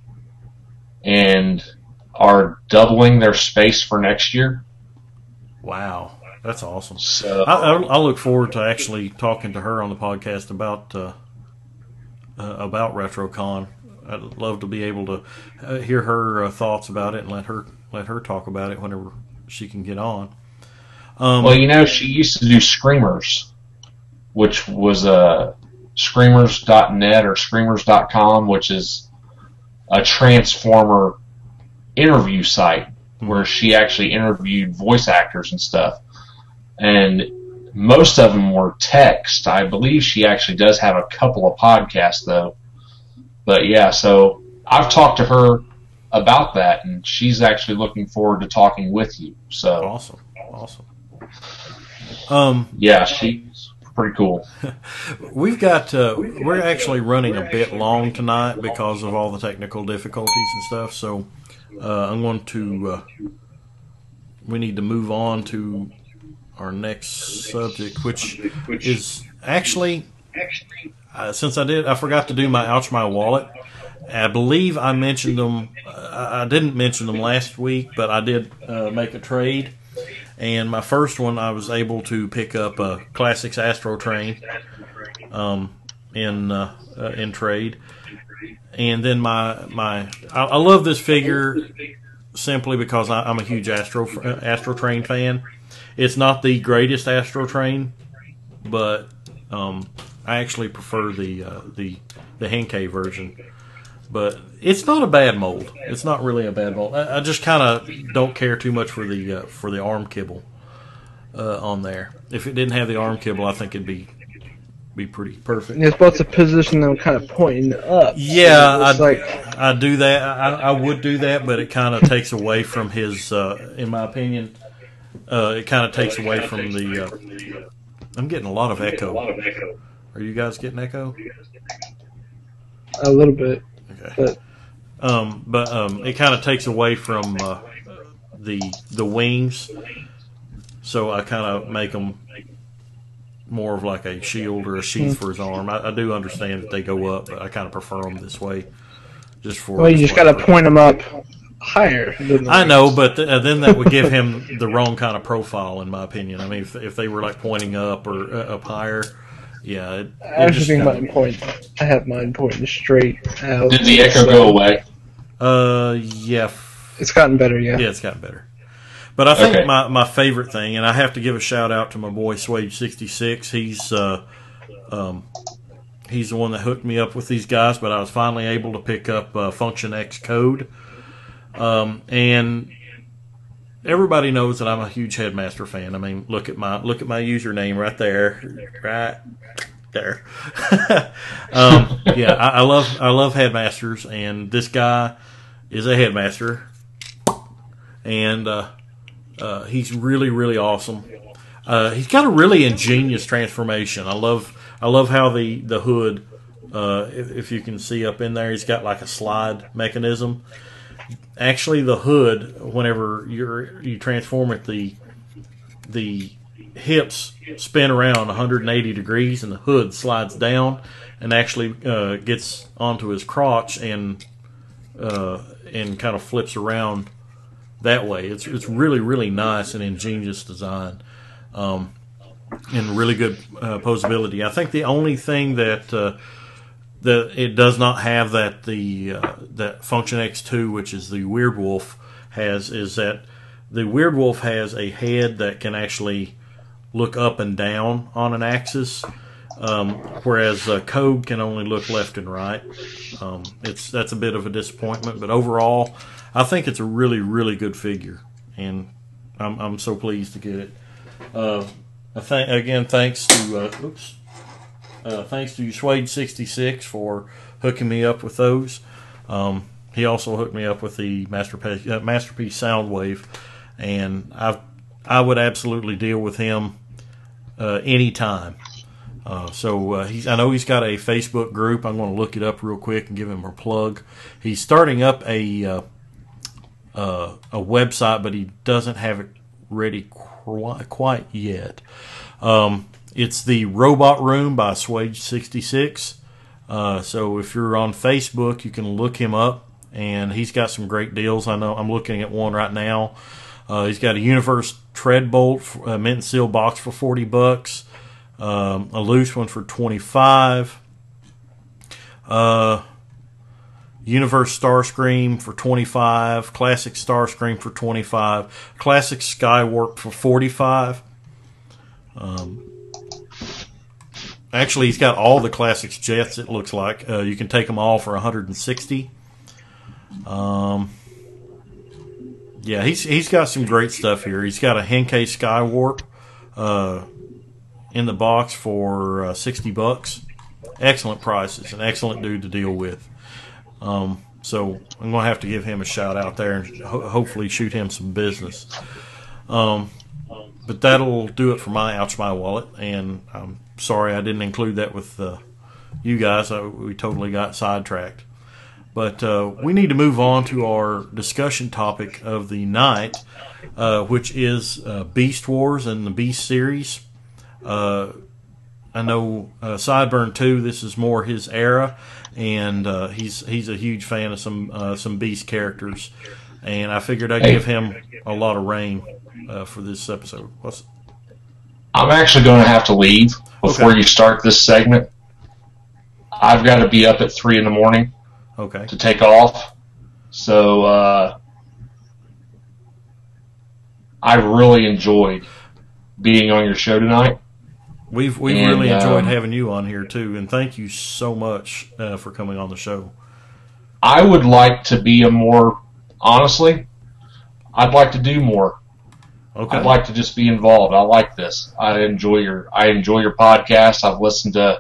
and are doubling their space for next year. Wow. That's awesome. So, I, I, I look forward to actually talking to her on the podcast about uh, uh, about RetroCon. I'd love to be able to uh, hear her uh, thoughts about it and let her let her talk about it whenever she can get on. Um, well, you know, she used to do Screamers, which was uh, screamers dot net or screamers dot com, which is a Transformer interview site where she actually interviewed voice actors and stuff. And most of them were text. I believe she actually does have a couple of podcasts, though. But, yeah, so I've talked to her about that, and she's actually looking forward to talking with you. So awesome. Awesome. Um, yeah, she's pretty cool. We've got, uh, we're actually running a bit long tonight because of all the technical difficulties and stuff, so uh, I'm going to, uh, we need to move on to our next subject, which is actually, uh, since I did, I forgot to do my Ouch My Wallet. I believe I mentioned them, uh, I didn't mention them last week, but I did uh, make a trade. And my first one, I was able to pick up a Classics Astro Train um, in uh, uh, in trade. And then my my I, I love this figure simply because I, I'm a huge Astro uh, Astro Train fan. It's not the greatest Astro Train, but um, I actually prefer the uh, the the Henkei version. But it's not a bad mold. It's not really a bad mold. I, I just kind of don't care too much for the uh, for the arm kibble uh, on there. If it didn't have the arm kibble, I think it'd be be pretty perfect. You're supposed to position them kind of pointing up. Yeah, so I like I do that. I, I would do that, but it kind of takes away from his. Uh, in my opinion, uh, it kind of takes away from the. Uh, I'm getting a lot of echo. Are you guys getting echo? a little bit. Okay. But Um, but um, it kind of takes away from uh, the the wings, so I kind of make them more of like a shield or a sheath for his arm. I, I do understand that they go up, but I kind of prefer them this way, just for. well, you just got to point them up higher. than the I know, wings. but th- uh, then that would give him the wrong kind of profile, in my opinion. I mean, if, if they were like pointing up or uh, up higher, yeah. It, I it actually just think kinda- mine point. I have mine pointing straight out. Did the echo go away? Uh, yeah. It's gotten better, yeah. Yeah, it's gotten better. But I think Okay. my, my favorite thing, and I have to give a shout out to my boy Swage sixty-six. He's uh, um, he's the one that hooked me up with these guys. But I was finally able to pick up uh, Function X Code. Um, and everybody knows that I'm a huge Headmaster fan. I mean, look at my look at my username right there, right there. um, yeah, I, I love I love Headmasters, and this guy is a Headmaster, and uh, uh, he's really really awesome. Uh, he's got a really ingenious transformation. I love I love how the the hood, uh, if, if you can see up in there, he's got like a slide mechanism. Actually, the hood, whenever you're you transform it, the the hips spin around one hundred eighty degrees, and the hood slides down and actually uh, gets onto his crotch and uh, and kind of flips around that way. It's it's really really nice and ingenious design, um, and really good uh, posability. I think the only thing that uh, that it does not have that the uh, that Function X two, which is the Weird Wolf, has, is that the Weird Wolf has a head that can actually look up and down on an axis, um, whereas uh, Code can only look left and right. Um, it's that's a bit of a disappointment, but overall, I think it's a really really good figure, and I'm I'm so pleased to get it. Uh, I think again, thanks to uh, oops. Uh, thanks to Suede sixty-six for hooking me up with those. Um, he also hooked me up with the Masterpiece, uh, Masterpiece Soundwave, and I I would absolutely deal with him uh, anytime. Uh, so uh, he's I know he's got a Facebook group. I'm going to look it up real quick and give him a plug. He's starting up a uh, uh, a website, but he doesn't have it ready quite, quite yet. Um, It's the Robot Room by Suede sixty-six. Uh, so if you're on Facebook, you can look him up, and he's got some great deals. I know I'm looking at one right now. Uh, he's got a Universe Tread Bolt, a mint and seal box for forty bucks, um, a loose one for twenty-five. Uh, Universe Starscream for twenty-five. Classic Starscream for twenty-five. Classic Skywarp for forty-five. Um, Actually, he's got all the Classics jets, it looks like. Uh, you can take them all for one hundred sixty. Um, yeah, he's he's got some great stuff here. He's got a Henkei Skywarp uh, in the box for uh, sixty bucks. Excellent prices. An excellent dude to deal with. Um, so I'm going to have to give him a shout out there and ho- hopefully shoot him some business. Um, but that'll do it for my Ouch My Wallet, and I'm sorry I didn't include that with uh, you guys. I, we totally got sidetracked. But uh, we need to move on to our discussion topic of the night, uh, which is uh, Beast Wars and the Beast series. Uh, I know uh, Sideburn two, this is more his era, and uh, he's he's a huge fan of some uh, some Beast characters, and I figured I'd Hey. give him a lot of reign uh, for this episode. What's I'm actually going to have to leave before Okay. you start this segment. I've got to be up at three in the morning okay? to take off. So uh, I really enjoyed being on your show tonight. We've we've And, really enjoyed um, having you on here too, and thank you so much uh, for coming on the show. I would like to be a more, honestly, I'd like to do more. Okay. I'd like to just be involved. I like this. I enjoy your I enjoy your podcast. I've listened to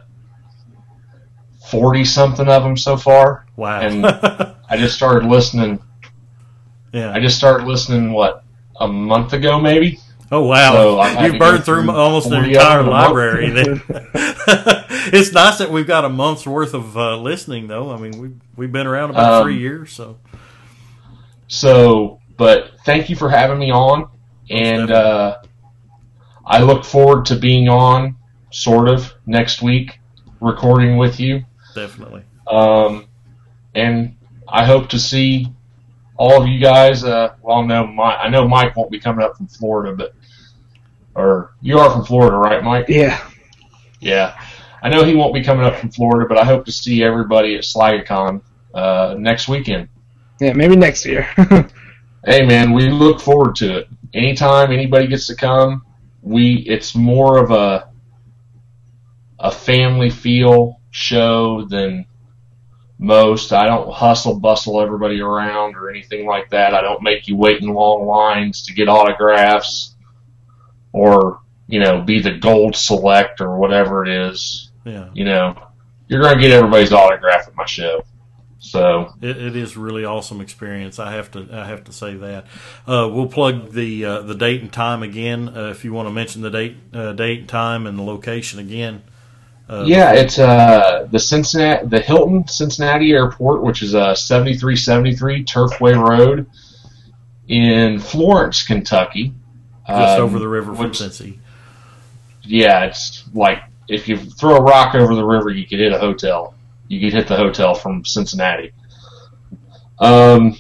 forty something of them so far. Wow. And I just started listening. yeah. I just started listening what a month ago maybe. Oh wow! So I've had You've to go burned through through almost the forty entire of them in a month. library. Then it's nice that we've got a month's worth of uh, listening, though. I mean, we've we've been around about Um, three years, so So, but thank you for having me on, and uh, I look forward to being on sort of next week, recording with you. definitely. Um, and I hope to see all of you guys. Uh, well, no, my, I know Mike won't be coming up from Florida, but or you are from Florida, right, Mike? Yeah. Yeah. I know he won't be coming up from Florida, but I hope to see everybody at SlagaCon uh, next weekend. Yeah, maybe next year. Hey, man, we look forward to it. Anytime anybody gets to come, we it's more of a a family feel show than most. I don't hustle bustle everybody around or anything like that. I don't make you wait in long lines to get autographs or, you know, be the gold select or whatever it is. Yeah. You know, you're going to get everybody's autograph at my show. So it, it is really awesome experience. I have to I have to say that. Uh, we'll plug the uh, the date and time again uh, if you want to mention the date uh, date and time and the location again. Uh, yeah, it's uh, the Cincinnati, the Hilton Cincinnati Airport, which is uh, seventy-three seventy-three Turfway Road in Florence, Kentucky. Just um, over the river from which, Cincy. Yeah, it's like if you throw a rock over the river, you could hit a hotel. You could hit the hotel from Cincinnati. Um,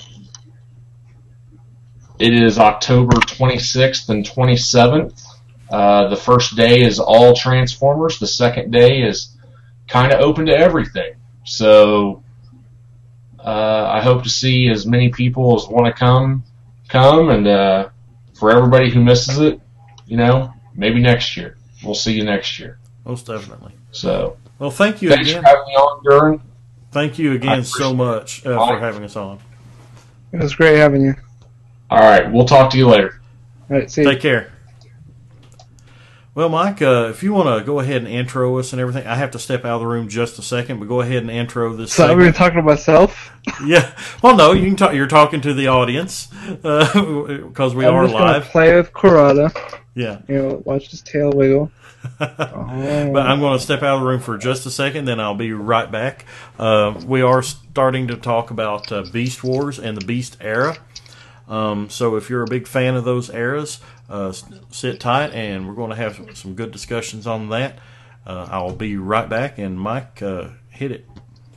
it is October twenty-sixth and twenty-seventh. Uh, the first day is all Transformers. The second day is kind of open to everything. So uh, I hope to see as many people as want to come, come, and uh, for everybody who misses it, you know, maybe next year. We'll see you next year. Most definitely. So, well, thank you thanks again. for having me on, Duran. Thank you again so much uh, for having us on. It was great having you. All right, we'll talk to you later. All right, see you. Take care. Well, Mike, uh, if you want to go ahead and intro us and everything, I have to step out of the room just a second, but go ahead and intro this. So I'm going to talk to myself? Yeah. Well, no, you can talk. You're talking to the audience because uh, we I'm are just live. Gonna play with Kurata. Yeah. You know, watch his tail wiggle. Oh. But I'm going to step out of the room for just a second, then I'll be right back. Uh, we are starting to talk about uh, Beast Wars and the Beast era. Um, so if you're a big fan of those eras, uh, sit tight, and we're going to have some, some good discussions on that. Uh, I'll be right back, and Mike, uh, hit it.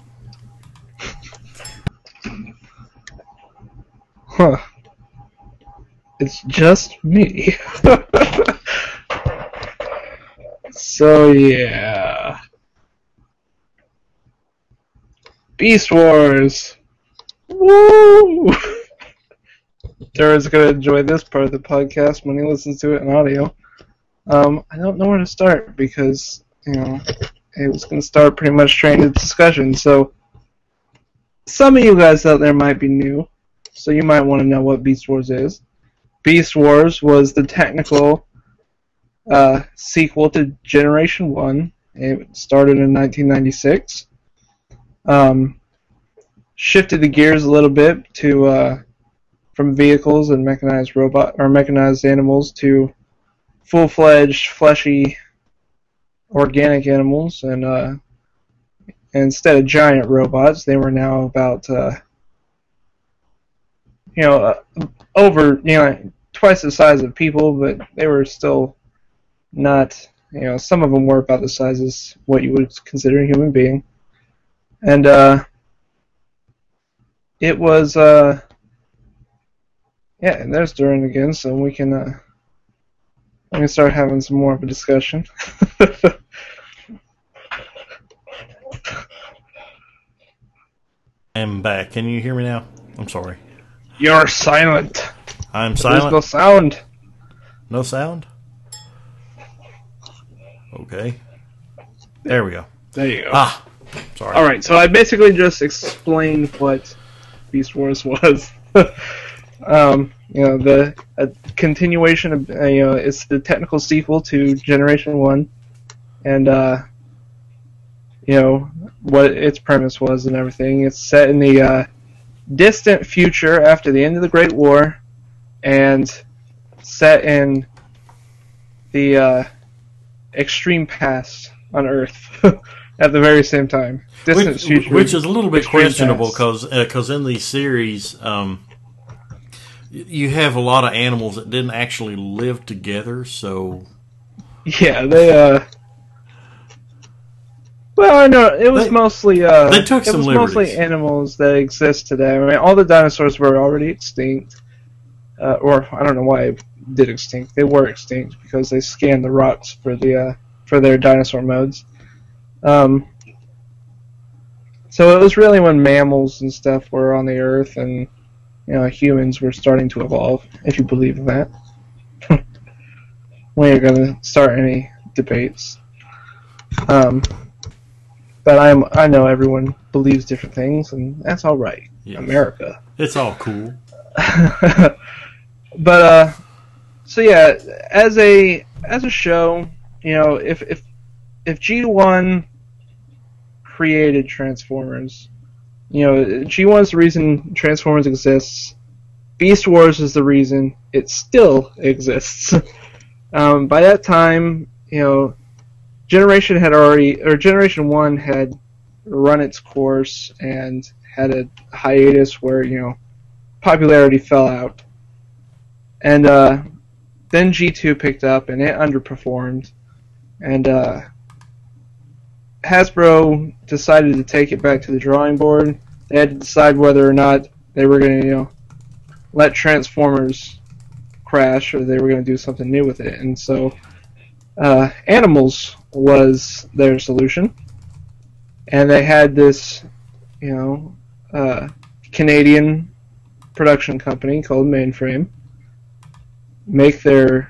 Huh. It's just me. So, yeah. Beast Wars. Woo! Dara's going to enjoy this part of the podcast when he listens to it in audio. Um, I don't know where to start because, you know, it was going to start pretty much straight into discussion. So, some of you guys out there might be new, so you might want to know what Beast Wars is. Beast Wars was the technical uh, sequel to Generation one. It started in nineteen ninety-six. Um, shifted the gears a little bit to uh, from vehicles and mechanized robot or mechanized animals to full-fledged, fleshy, organic animals, and uh, instead of giant robots, they were now about uh, you know uh, over you know twice the size of people, but they were still not, you know, some of them were about the size as what you would consider a human being. And uh, it was, uh, yeah, and there's Duran again, so we can, uh, we can start having some more of a discussion. I'm back. Can you hear me now? I'm sorry. You're silent. I'm There's silent. no sound. No sound? Okay. There we go. There you go. Ah, sorry. All right, so I basically just explained what Beast Wars was. um, you know, the a continuation of uh, you know, it's the technical sequel to Generation One, and uh, you know what its premise was and everything. It's set in the uh, distant future after the end of the Great War, and set in the uh, extreme past on Earth at the very same time. Distant Which, future, which is a little bit extreme questionable past. because uh, in these series, um, y- you have a lot of animals that didn't actually live together. So Yeah, they, uh... Well, I know, it was They- mostly, uh... they took it some was liberties. mostly animals that exist today. I mean, all the dinosaurs were already extinct. Uh, or, I don't know why they did extinct. They were extinct because they scanned the rocks for the, uh, for their dinosaur modes. Um... So it was really when mammals and stuff were on the Earth and, you know, humans were starting to evolve, if you believe in that. We ain't gonna start any debates. Um, but I'm I know everyone believes different things, and that's all right. Yes. America. It's all cool. But uh, so yeah, as a as a show, you know, if if if G one created Transformers, you know, G one is the reason Transformers exists. Beast Wars is the reason it still exists. um, by that time, you know, Generation had already, or Generation one had run its course and had a hiatus where, you know, popularity fell out. And uh, then G two picked up and it underperformed. And uh, Hasbro decided to take it back to the drawing board. They had to decide whether or not they were going to, you know, let Transformers crash or they were going to do something new with it. And so uh, Animals was their solution. And they had this, you know, uh, Canadian production company called Mainframe make their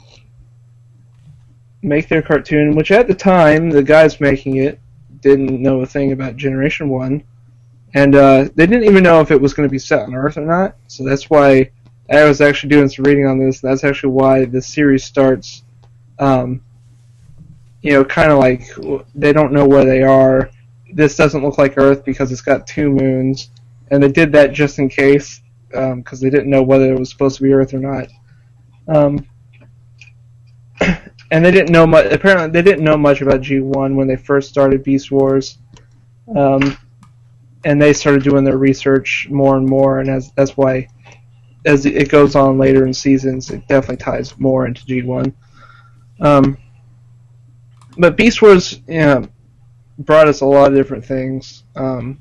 make their cartoon, which at the time the guys making it didn't know a thing about Generation one, and uh, they didn't even know if it was going to be set on Earth or not. So that's why I was actually doing some reading on this. That's actually why the series starts, um, you know, kind of like they don't know where they are. This doesn't look like Earth because it's got two moons, and they did that just in case because um, they didn't know whether it was supposed to be Earth or not. Um, and they didn't know much. Apparently, they didn't know much about G one when they first started Beast Wars. Um, and they started doing their research more and more, and as that's why, as it goes on later in seasons, it definitely ties more into G one. Um, but Beast Wars, you know, brought us a lot of different things. Um,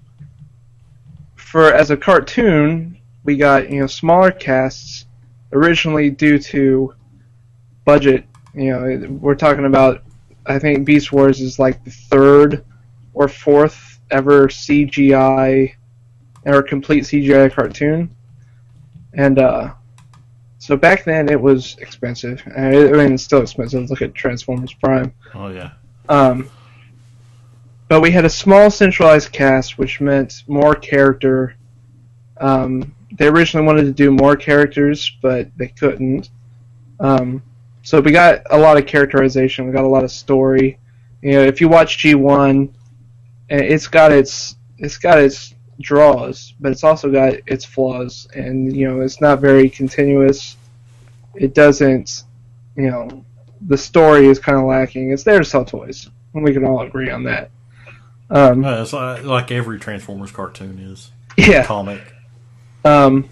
for as a cartoon, we got, you know, smaller casts. Originally, due to budget, you know, we're talking about, I think Beast Wars is like the third or fourth ever C G I or complete C G I cartoon, and uh, so back then it was expensive. I mean, it's still expensive. Look at Transformers Prime. Oh yeah. Um, but we had a small centralized cast, which meant more character. Um, They originally wanted to do more characters, but they couldn't. Um, so we got a lot of characterization. We got a lot of story. You know, if you watch G one, it's got its it's got its draws, but it's also got its flaws. And you know, it's not very continuous. It doesn't, you know, the story is kind of lacking. It's there to sell toys, and we can all agree on that. Um, Uh, it's like, like every Transformers cartoon is. Yeah. Comic. Um,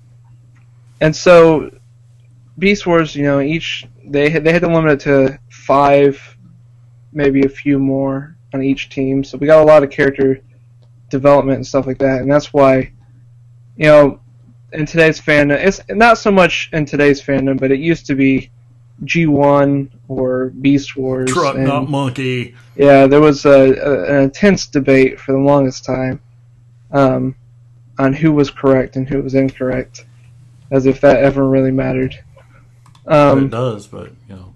and so Beast Wars, you know, each they had, they had to limit it to five, maybe a few more on each team. So we got a lot of character development and stuff like that, and that's why, you know, in today's fandom, it's not so much in today's fandom, but it used to be G one or Beast Wars. Truck, and, not monkey. Yeah, there was a, a, an intense debate for the longest time. Um, on who was correct and who was incorrect, as if that ever really mattered. Um, it does, but, you know.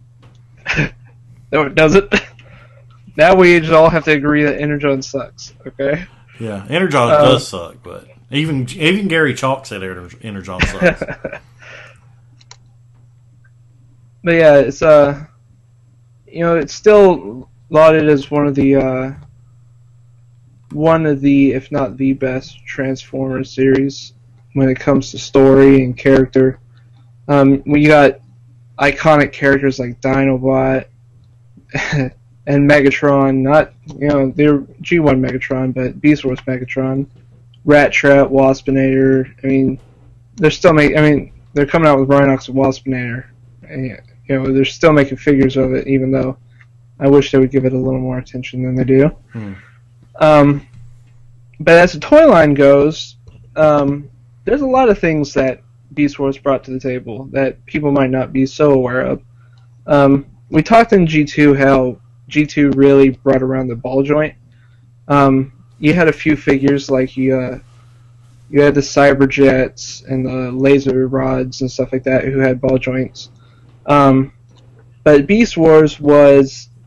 No, it doesn't. Now we just all have to agree that Energon sucks, okay? Yeah, Energon uh, does suck, but even even Gary Chalk said Ener- Energon sucks. But yeah, it's, uh, you know, it's still lauded as one of the, uh, one of the, if not the best Transformers series when it comes to story and character. Um, we got iconic characters like Dinobot and Megatron, not, you know, they're G one Megatron, but Beast Wars Megatron, Rat Trap, Waspinator. I mean, they're still making, I mean, they're coming out with Rhinox and Waspinator. And, you know, they're still making figures of it, even though I wish they would give it a little more attention than they do. Hmm. Um, but as the toy line goes, um, there's a lot of things that Beast Wars brought to the table that people might not be so aware of. Um, we talked in G two how G two really brought around the ball joint. Um, you had a few figures like you, uh, you had the Cyberjets and the laser rods and stuff like that who had ball joints. Um, but Beast Wars was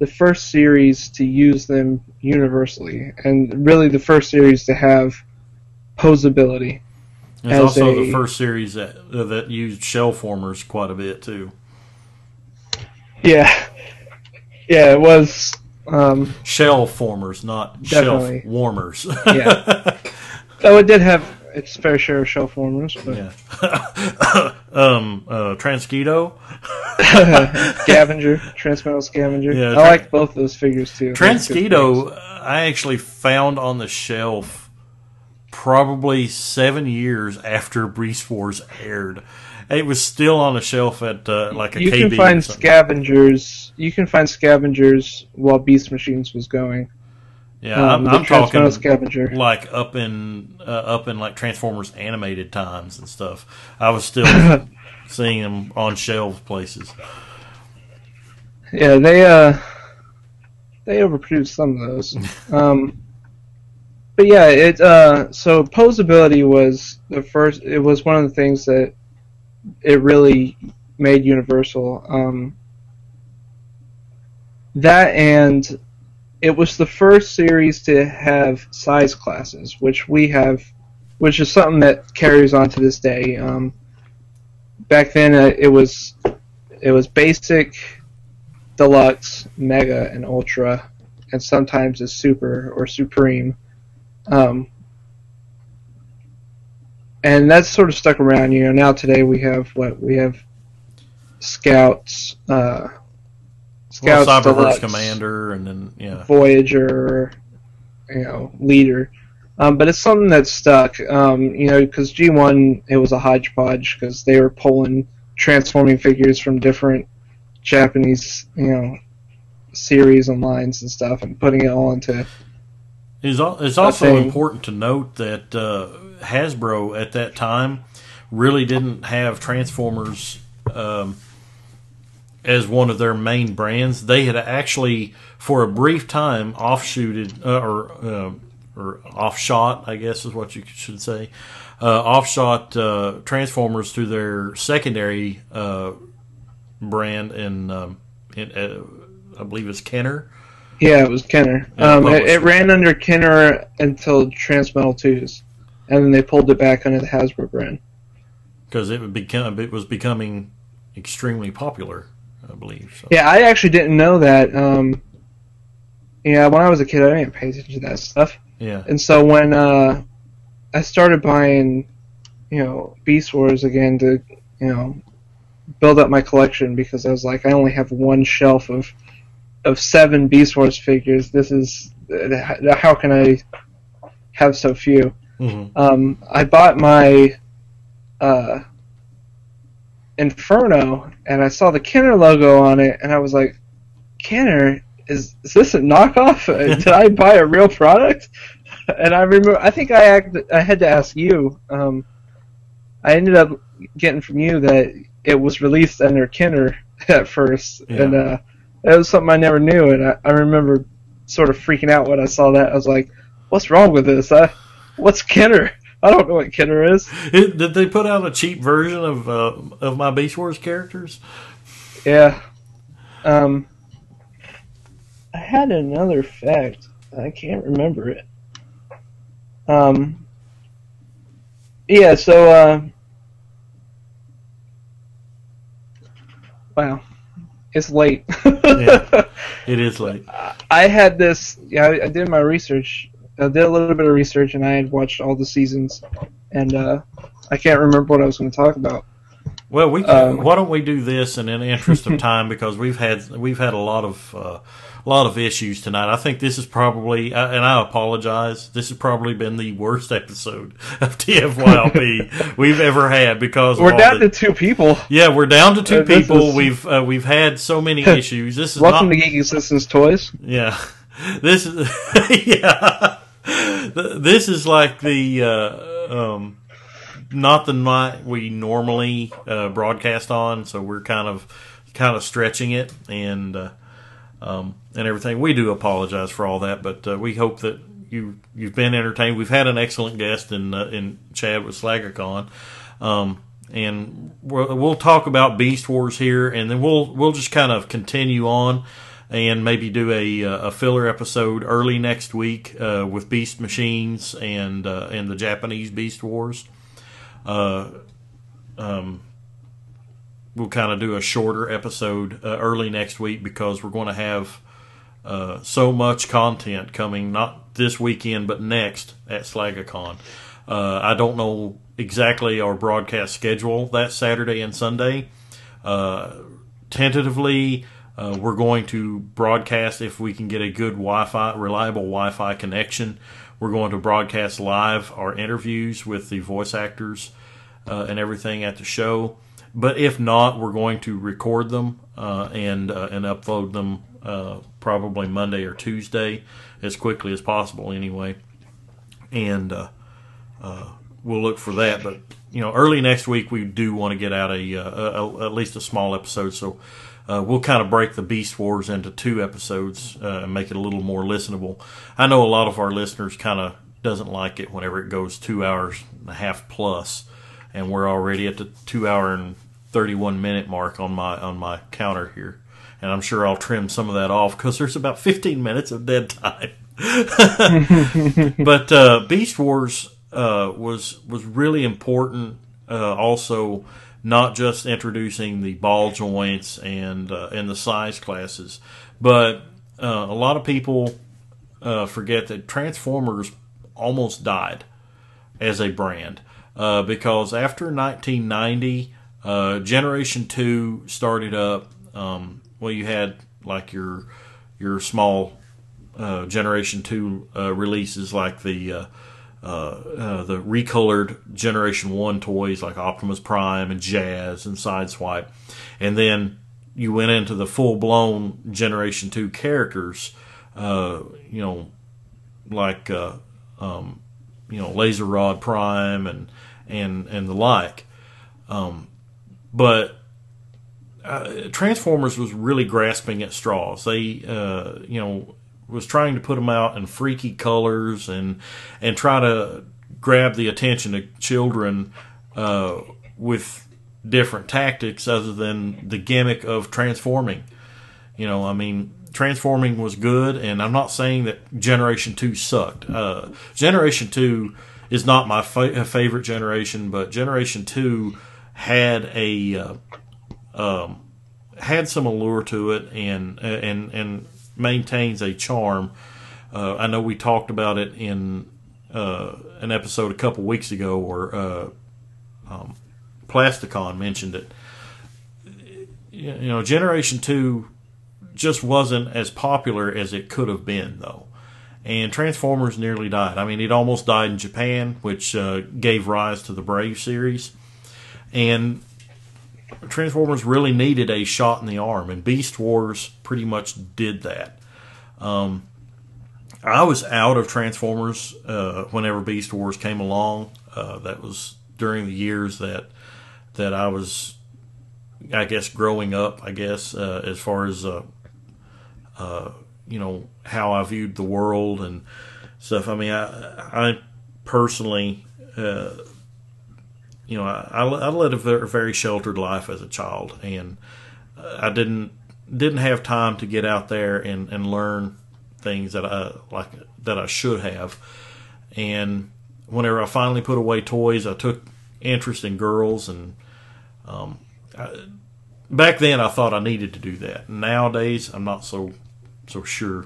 the first series to use them universally, and really the first series to have posability. It's as also a- the first series that uh, that used shell formers quite a bit too. Yeah, yeah, it was. Um, Shell formers, not Definitely. shelf warmers. Yeah. Though it did have its fair share of shell formers, but Yeah. um, uh, Transketo. Scavenger, Transmetal Scavenger. Yeah, I tra- like both those figures too. Transketo, I actually found on the shelf probably seven years after Beast Wars aired. It was still on the shelf at uh, like a You K B can or find something. scavengers. You can find scavengers while Beast Machines was going. Yeah, Um, I'm, the I'm talking Transmetal Scavenger. like up in uh, up in like Transformers animated times and stuff. I was still seeing them on shelves places. Yeah, they uh, they overproduced some of those. um, but yeah, it uh, so posability was the first. It was one of the things that it really made universal. Um, that and it was the first series to have size classes, which we have, which is something that carries on to this day. Um, back then, uh, it was it was basic, deluxe, mega, and ultra, and sometimes a super or supreme. Um, and that's sort of stuck around. You know, now today we have what we have: Scouts, uh, Well, Scouts, Cyberverse Deluxe, Commander, and then yeah, Voyager, you know, Leader. Um, but it's something that's stuck, um, you know, because G one, it was a hodgepodge because they were pulling transforming figures from different Japanese, you know, series and lines and stuff and putting it all into... It's, al- it's also thing. important to note that uh, Hasbro at that time really didn't have Transformers um, as one of their main brands. They had actually, for a brief time, offshooted uh, or uh, or offshot, I guess is what you should say, uh, offshot uh, Transformers through their secondary uh, brand in, um, in uh, I believe it's Kenner. Yeah, it was Kenner. Yeah, um, it, publisher. it ran under Kenner until Transmetal twos, and then they pulled it back under the Hasbro brand. Because it would become it was becoming extremely popular, I believe. So. Yeah, I actually didn't know that. Um, yeah, when I was a kid, I didn't pay attention to that stuff. Yeah. And so when uh, I started buying, you know, Beast Wars again to, you know, build up my collection because I was like, I only have one shelf of of seven Beast Wars figures. This is how can I have so few? Mm-hmm. Um, I bought my uh, Inferno, and I saw the Kenner logo on it, and I was like, Kenner, is, is this a knockoff? Did I buy a real product? And I remember, I think I act, I had to ask you. Um, I ended up getting from you that it was released under Kenner at first, Yeah. and uh, it was something I never knew, and I, I remember sort of freaking out when I saw that. I was like, what's wrong with this? I, what's Kenner? I don't know what Kenner is. It, did they put out a cheap version of uh, of my Beast Wars characters? Yeah. Um, I had another fact. I can't remember it. Um, yeah, so, uh, wow. It's late. Yeah, it is late. I had this, yeah, I, I did my research. I did a little bit of research, and I had watched all the seasons, and uh, I can't remember what I was going to talk about. Well, we Um, why don't we do this in the interest of time because we've had we've had a lot of uh, a lot of issues tonight. I think this is probably, and I apologize. This has probably been the worst episode of T F Y L P we've ever had because of We're all down the, to two people. yeah, we're down to two Uh, this people. is- We've uh, we've had so many issues. This is Welcome not, to Geeky Systems Toys. yeah. This is yeah. This is like the uh, um, not the night we normally uh, broadcast on, so we're kind of kind of stretching it and uh, um, and everything. We do apologize for all that, but uh, we hope that you you've been entertained. We've had an excellent guest in uh, in Chad with SlaggerCon. Um, and we'll, we'll talk about Beast Wars here, and then we'll we'll just kind of continue on and maybe do a a filler episode early next week uh, with Beast Machines and uh, and the Japanese Beast Wars. Uh, um, we'll kind of do a shorter episode uh, early next week because we're going to have uh, so much content coming, not this weekend but next at Slagacon. Uh, I don't know exactly our broadcast schedule that Saturday and Sunday. Uh, tentatively, uh, we're going to broadcast if we can get a good Wi-Fi, reliable Wi-Fi connection. We're going to broadcast live our interviews with the voice actors uh, and everything at the show. But if not, we're going to record them uh, and uh, and upload them uh, probably Monday or Tuesday as quickly as possible anyway. And uh, uh, we'll look for that. But, you know, early next week we do want to get out a, uh, a at least a small episode. So uh, we'll kind of break the Beast Wars into two episodes uh, and make it a little more listenable. I know a lot of our listeners kind of doesn't like it whenever it goes two hours and a half plus. And we're already at the two hour and thirty-one minute mark on my on my counter here, and I'm sure I'll trim some of that off because there's about fifteen minutes of dead time. But uh, Beast Wars uh, was was really important. Uh, also, not just introducing the ball joints and uh, and the size classes, but uh, a lot of people uh, forget that Transformers almost died as a brand. Uh, because after nineteen ninety, uh, Generation two started up. Um, well, you had like your your small uh, Generation two uh, releases, like the uh, uh, uh, the recolored Generation one toys, like Optimus Prime and Jazz and Sideswipe, and then you went into the full blown Generation two characters. Uh, you know, like uh, um, you know, Laser Rod Prime and and and the like. Um, but uh, Transformers was really grasping at straws. They, uh, you know, was trying to put them out in freaky colors and and try to grab the attention of children uh, with different tactics other than the gimmick of transforming. You know, I mean, transforming was good, and I'm not saying that Generation two sucked. Uh, Generation two is not my fa- favorite generation, but Generation two had a uh, um, had some allure to it, and and and maintains a charm. Uh, I know we talked about it in uh, an episode a couple weeks ago, where uh, um, Plasticon mentioned it. You know, Generation two just wasn't as popular as it could have been, though. And Transformers nearly died. I mean, it almost died in Japan, which uh, gave rise to the Brave series. And Transformers really needed a shot in the arm, and Beast Wars pretty much did that. Um, I was out of Transformers uh, whenever Beast Wars came along. Uh, that was during the years that that I was, I guess, growing up, I guess, uh, as far as, uh, uh, you know, how I viewed the world and stuff. I mean, I, I personally, uh, you know, I, I led a very, very sheltered life as a child, and I didn't didn't have time to get out there and, and learn things that I like that I should have. And whenever I finally put away toys, I took interest in girls, and um, I, back then I thought I needed to do that. Nowadays, I'm not so so sure.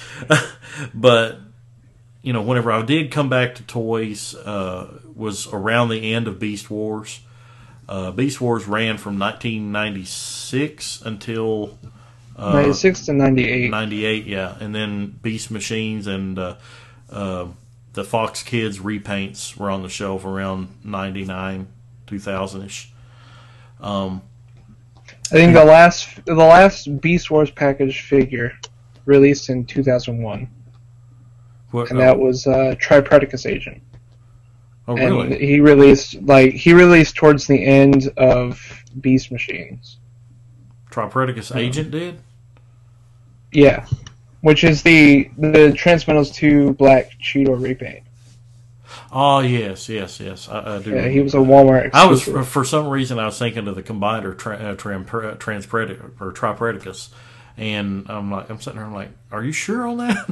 But you know, whenever I did come back to toys, uh, was around the end of Beast Wars. Uh, Beast Wars ran from nineteen ninety-six until uh, ninety-six to ninety-eight. ninety-eight, yeah, and then Beast Machines and uh, uh, the Fox Kids repaints were on the shelf around ninety-nine, two thousand ish. Um, I think the last the last Beast Wars package figure released in two thousand one, what, and uh, that was uh, Tripredacus Agent. Oh, and really? he released like he released towards the end of Beast Machines. Tripredacus Agent did? Yeah, which is the the Transmetals two Black Cheetor repaint. Oh, yes, yes, yes. I, I do. Yeah, he was a Walmart exclusive. I was, for some reason, I was thinking of the Combiner tra- uh, tram, Transpredicus, or Tripredacus, And I'm like, I'm sitting there, I'm like, are you sure on that?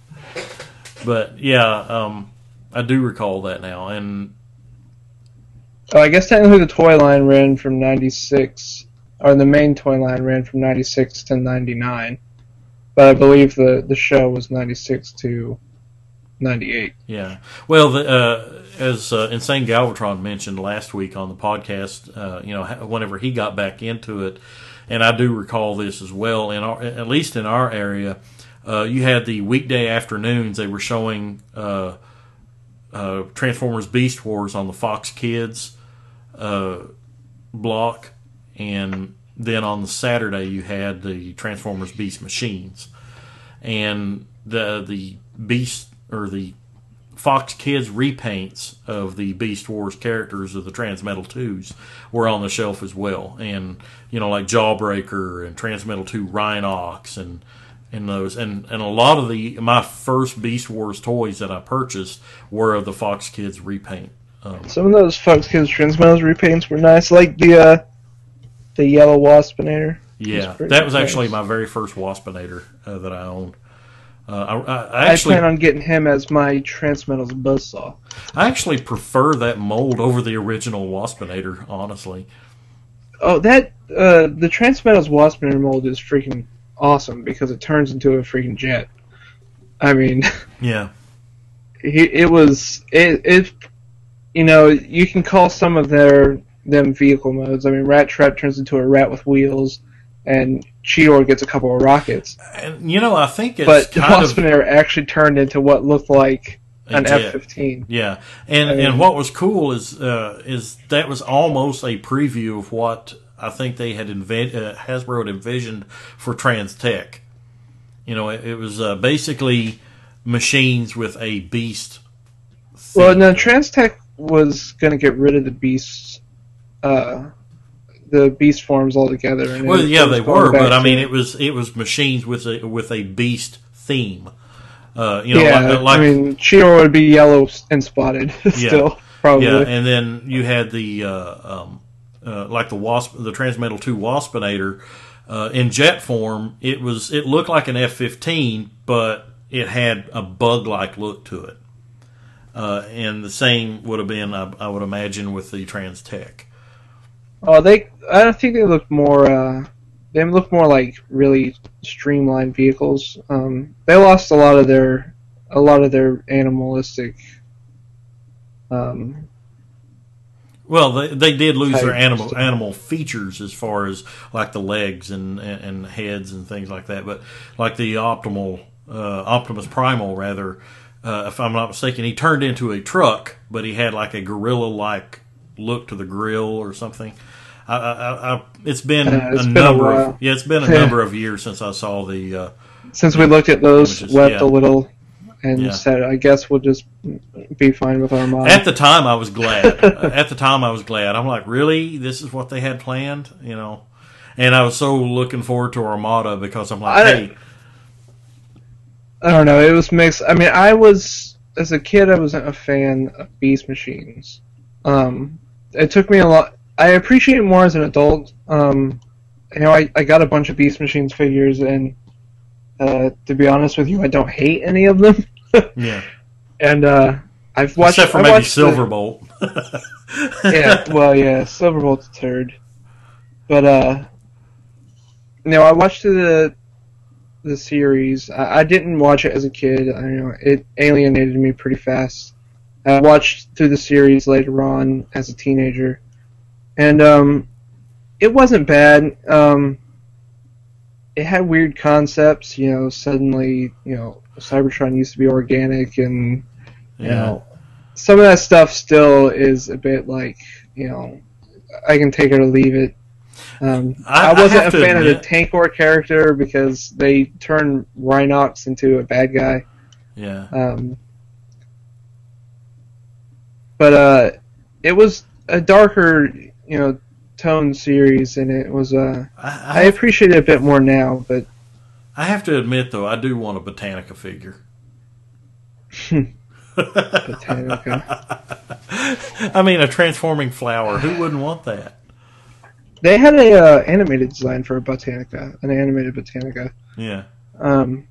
But yeah, um, I do recall that now. And Oh, I guess technically the toy line ran from ninety-six, or the main toy line ran from ninety-six to ninety-nine. But I believe the, the show was ninety-six to ninety-eight. yeah, well, the, uh, as uh, Insane Galvatron mentioned last week on the podcast, uh, you know, whenever he got back into it, and I do recall this as well. In our, at least in our area, uh, you had the weekday afternoons. They were showing uh, uh, Transformers Beast Wars on the Fox Kids uh, block, and then on the Saturday you had the Transformers Beast Machines, and the the Beast or the Fox Kids repaints of the Beast Wars characters of the Transmetal twos were on the shelf as well. And, you know, like Jawbreaker and Transmetal two Rhinox and and those. And, and a lot of the my first Beast Wars toys that I purchased were of the Fox Kids repaint. Um, Some of those Fox Kids Transmetals repaints were nice, like the uh, the yellow Waspinator. yeah, pretty that was nice. actually my very first Waspinator uh, that I owned. Uh, I, I, I I actually plan on getting him as my Transmetals buzzsaw. I actually prefer that mold over the original Waspinator, honestly. Oh, that uh, the Transmetals Waspinator mold is freaking awesome because it turns into a freaking jet. I mean, Yeah. he, it was it, it. You know, you can call some of their them vehicle modes. I mean, Rat Trap turns into a rat with wheels, and Cheetor gets a couple of rockets. And, you know, I think it's But kind of Waspinator actually turned into what looked like a an jet. F fifteen. Yeah, and I mean- and what was cool is uh, is that was almost a preview of what I think they had invent uh, Hasbro had envisioned for Trans Tech. You know, it, it was uh, basically machines with a beast. Well, theme. no, Transtech was going to get rid of the beasts, uh, the beast forms altogether. And Well, it- yeah, it was they going were, back but I to- mean, it was it was machines with a with a beast theme. Uh, you know, yeah, like, like I mean, Cheetor would be yellow and spotted still, probably. yeah, and then you had the uh, um, uh, like the wasp, the Transmetal two Waspinator uh, in jet form. It was it looked like an F fifteen, but it had a bug like look to it. Uh, and the same would have been, I, I would imagine, with the Trans Tech. Oh, they. I don't think they look more. Uh, they look more like really streamlined vehicles. Um, they lost a lot of their, a lot of their animalistic. Um, Well, they they did lose their Type animal stuff. animal features as far as like the legs and, and, and heads and things like that. But like the optimal uh, Optimus Primal, rather, uh, if I'm not mistaken, he turned into a truck, but he had like a gorilla like look to the grill or something. I, I, I, it's been Uh, it's a been a number while. of yeah, it's been a number of years since I saw the. Uh, since we looked at those, Images, wept yeah. a little, and Yeah. said, "I guess we'll just be fine with Armada." At the time, I was glad. Uh, At the time, I was glad. I'm like, really? This is what they had planned, you know? And I was so looking forward to Armada because I'm like, I- hey, I don't know. It was mixed. I mean, I was as a kid, I wasn't a fan of Beast Machines. Um, it took me a lot. I appreciate it more as an adult. Um, you know, I, I got a bunch of Beast Machines figures, and uh, to be honest with you, I don't hate any of them. yeah. And uh, I've watched. Except for I maybe watched the- Silverbolt. yeah, well, yeah, Silverbolt's a turd. But uh, you know, I watched the the series. I, I didn't watch it as a kid. I you know it alienated me pretty fast. I watched through the series later on as a teenager, and um, it wasn't bad. Um, it had weird concepts. You know, suddenly, you know, Cybertron used to be organic, and you Yeah. know, some of that stuff still is a bit like, you know, I can take it or leave it. Um, I- I, I wasn't have a to fan of the admit- Tankor character because they turned Rhinox into a bad guy. Yeah. Um, but uh, it was a darker, you know, tone series, and it was. Uh, I, I I, appreciate it a bit more now, but I have to admit, though, I do want a Botanica figure. Botanica. I mean, a transforming flower. Who wouldn't want that? they had a uh, animated design for a Botanica, an animated Botanica. Yeah. Um,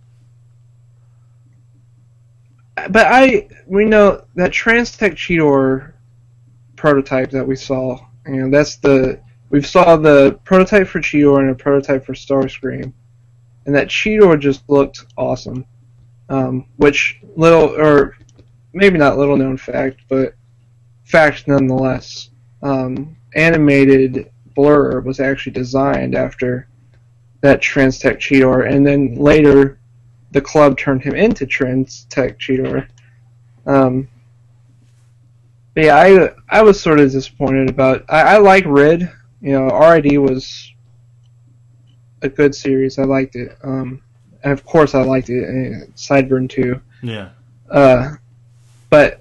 but I, we know that Transtech Cheetor prototype that we saw, you know, that's the, we saw the prototype for Cheetor and a prototype for Starscream, and that Cheetor just looked awesome. Um, which little, or maybe not little known fact, but fact nonetheless, um, animated Blur was actually designed after that Transtech Cheetor, and then later the club turned him into Transtech Cheetor. Um, but yeah, I I was sort of disappointed about. I, I like Rid. You know, R I D was a good series. I liked it. Um, and of course, I liked it. And Sideburn too. Yeah. Uh, but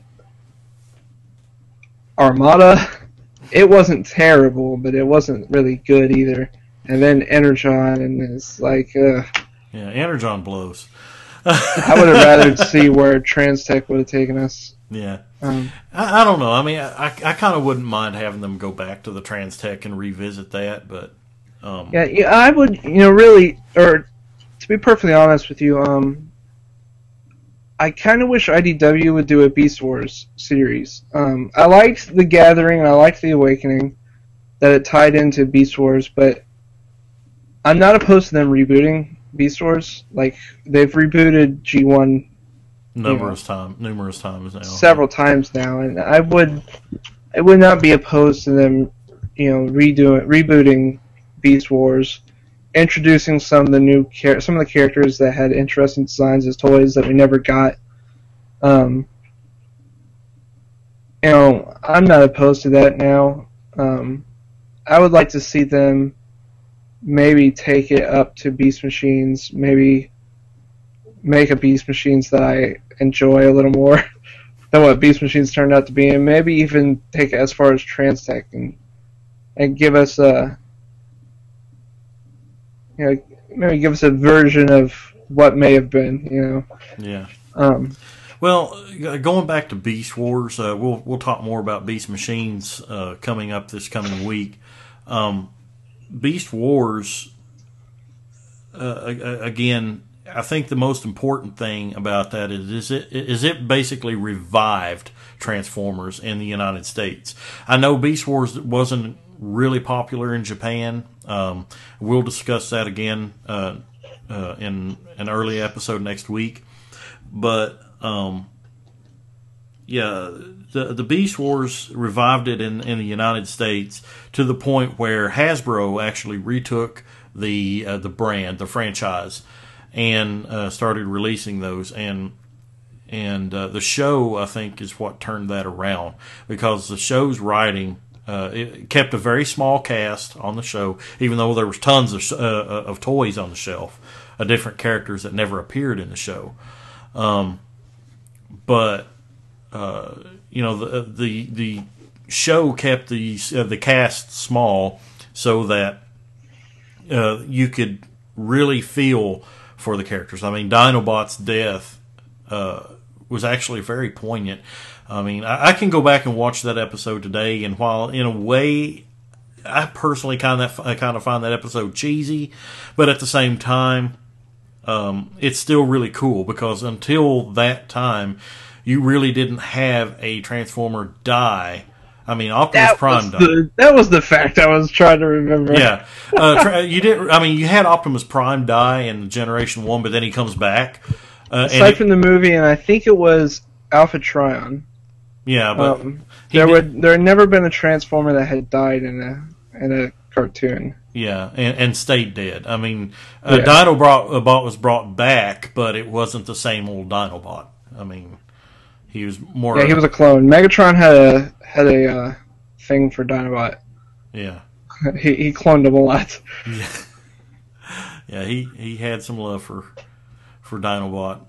Armada, it wasn't terrible, but it wasn't really good either. And then Energon, and it's like, uh, yeah, Energon blows. I would have rather see where Transtech would have taken us. Yeah. Um, I, I don't know. I mean, I, I kind of wouldn't mind having them go back to the Transtech and revisit that, but um, yeah, yeah, I would, you know, really, or to be perfectly honest with you, um, I kind of wish I D W would do a Beast Wars series. Um, I liked the Gathering, and I liked the Awakening, that it tied into Beast Wars, but I'm not opposed to them rebooting Beast Wars. Like, they've rebooted G one numerous you know, time, numerous times now, several times now, and I would, I would not be opposed to them, you know, redoing, rebooting Beast Wars, introducing some of the new char- some of the characters that had interesting designs as toys that we never got. Um, you know, I'm not opposed to that now. Um, I would like to see them maybe take it up to Beast Machines, maybe make a Beast Machines that I enjoy a little more than what Beast Machines turned out to be, and maybe even take it as far as Transtech and and give us a, you know, maybe give us a version of what may have been, you know. Yeah. Um, well, going back to Beast Wars, uh, we'll we'll talk more about Beast Machines uh, coming up this coming week. Um, Beast Wars, uh, again, I think the most important thing about that is, is it is it basically revived Transformers in the United States. I know Beast Wars wasn't really popular in Japan. Um, we'll discuss that again uh, uh, in an early episode next week. But um, yeah, the the Beast Wars revived it in in the United States to the point where Hasbro actually retook the uh, the brand, the franchise, and uh, started releasing those. And and uh, the show, I think, is what turned that around, because the show's writing. Uh, it kept a very small cast on the show, even though there was tons of uh, of toys on the shelf, uh, different characters that never appeared in the show. Um, but uh, you know, the the the show kept the uh, the cast small so that uh, you could really feel for the characters. I mean, Dinobot's death uh, was actually very poignant. I mean, I, I can go back and watch that episode today, and while in a way, I personally kind of I kind of find that episode cheesy, but at the same time, um, it's still really cool, because until that time, you really didn't have a Transformer die. I mean, Optimus that Prime was died. The, that was the fact I was trying to remember. Yeah, uh, tra- you didn't. I mean, you had Optimus Prime die in Generation One, but then he comes back. Uh, Aside and from the movie, and I think it was Alpha Trion. Yeah, but um, there would there had never been a Transformer that had died in a in a cartoon. Yeah, and, and stayed dead. I mean, uh, yeah. Dinobot was brought back, but it wasn't the same old Dinobot. I mean, he was more. Yeah, he was a clone. Megatron had a had a uh, thing for Dinobot. Yeah, he he cloned him a lot. Yeah, yeah, he he had some love for for Dinobot,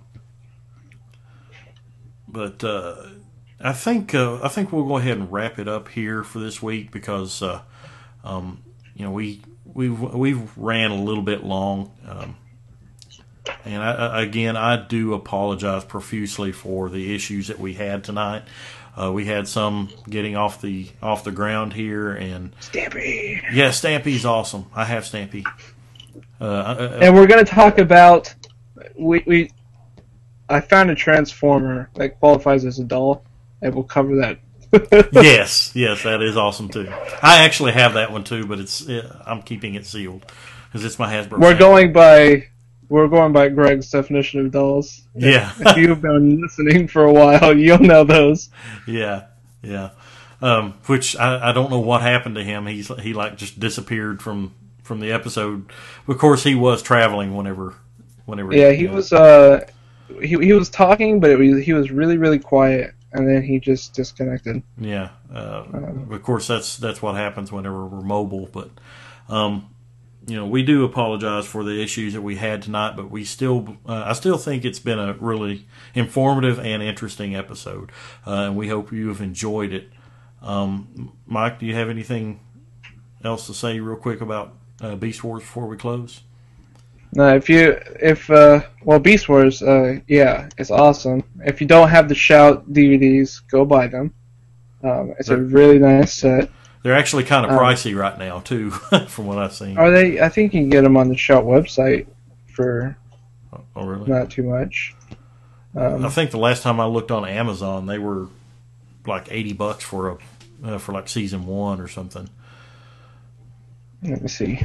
but. Uh, I think uh, I think we'll go ahead and wrap it up here for this week, because uh, um, you know we we've we've ran a little bit long, um, and I, again I do apologize profusely for the issues that we had tonight. Uh, we had some getting off the off the ground here, and Stampy. Yeah, Stampy's awesome. I have Stampy. Uh, uh, and we're going to talk about we we. I found a Transformer that qualifies as a doll, and we'll cover that. yes, yes, that is awesome too. I actually have that one too, but it's uh, I'm keeping it sealed because it's my Hasbro. We're sample. going by we're going by Greg's definition of dolls. Yeah, if you've been listening for a while, you'll know those. Yeah, yeah. Um, which I, I don't know what happened to him. He's he like just disappeared from, from the episode. Of course, he was traveling whenever whenever. Yeah, he was. Uh, he he was talking, but it was, he was really really quiet. And then he just disconnected. Yeah, uh, um, of course that's that's what happens whenever we're mobile. But um, you know, we do apologize for the issues that we had tonight. But we still, uh, I still think it's been a really informative and interesting episode, uh, and we hope you have enjoyed it. Um, Mike, do you have anything else to say real quick about uh, Beast Wars before we close? No, if you, if, uh, well, Beast Wars, uh, yeah, it's awesome. If you don't have the Shout D V Ds, go buy them. Um, it's they're, a really nice set. They're actually kind of um, pricey right now, too, from what I've seen. Are they? I think you can get them on the Shout website for oh, really? not too much. Um, I think the last time I looked on Amazon, they were like eighty bucks for a, uh, for like season one or something. Let me see.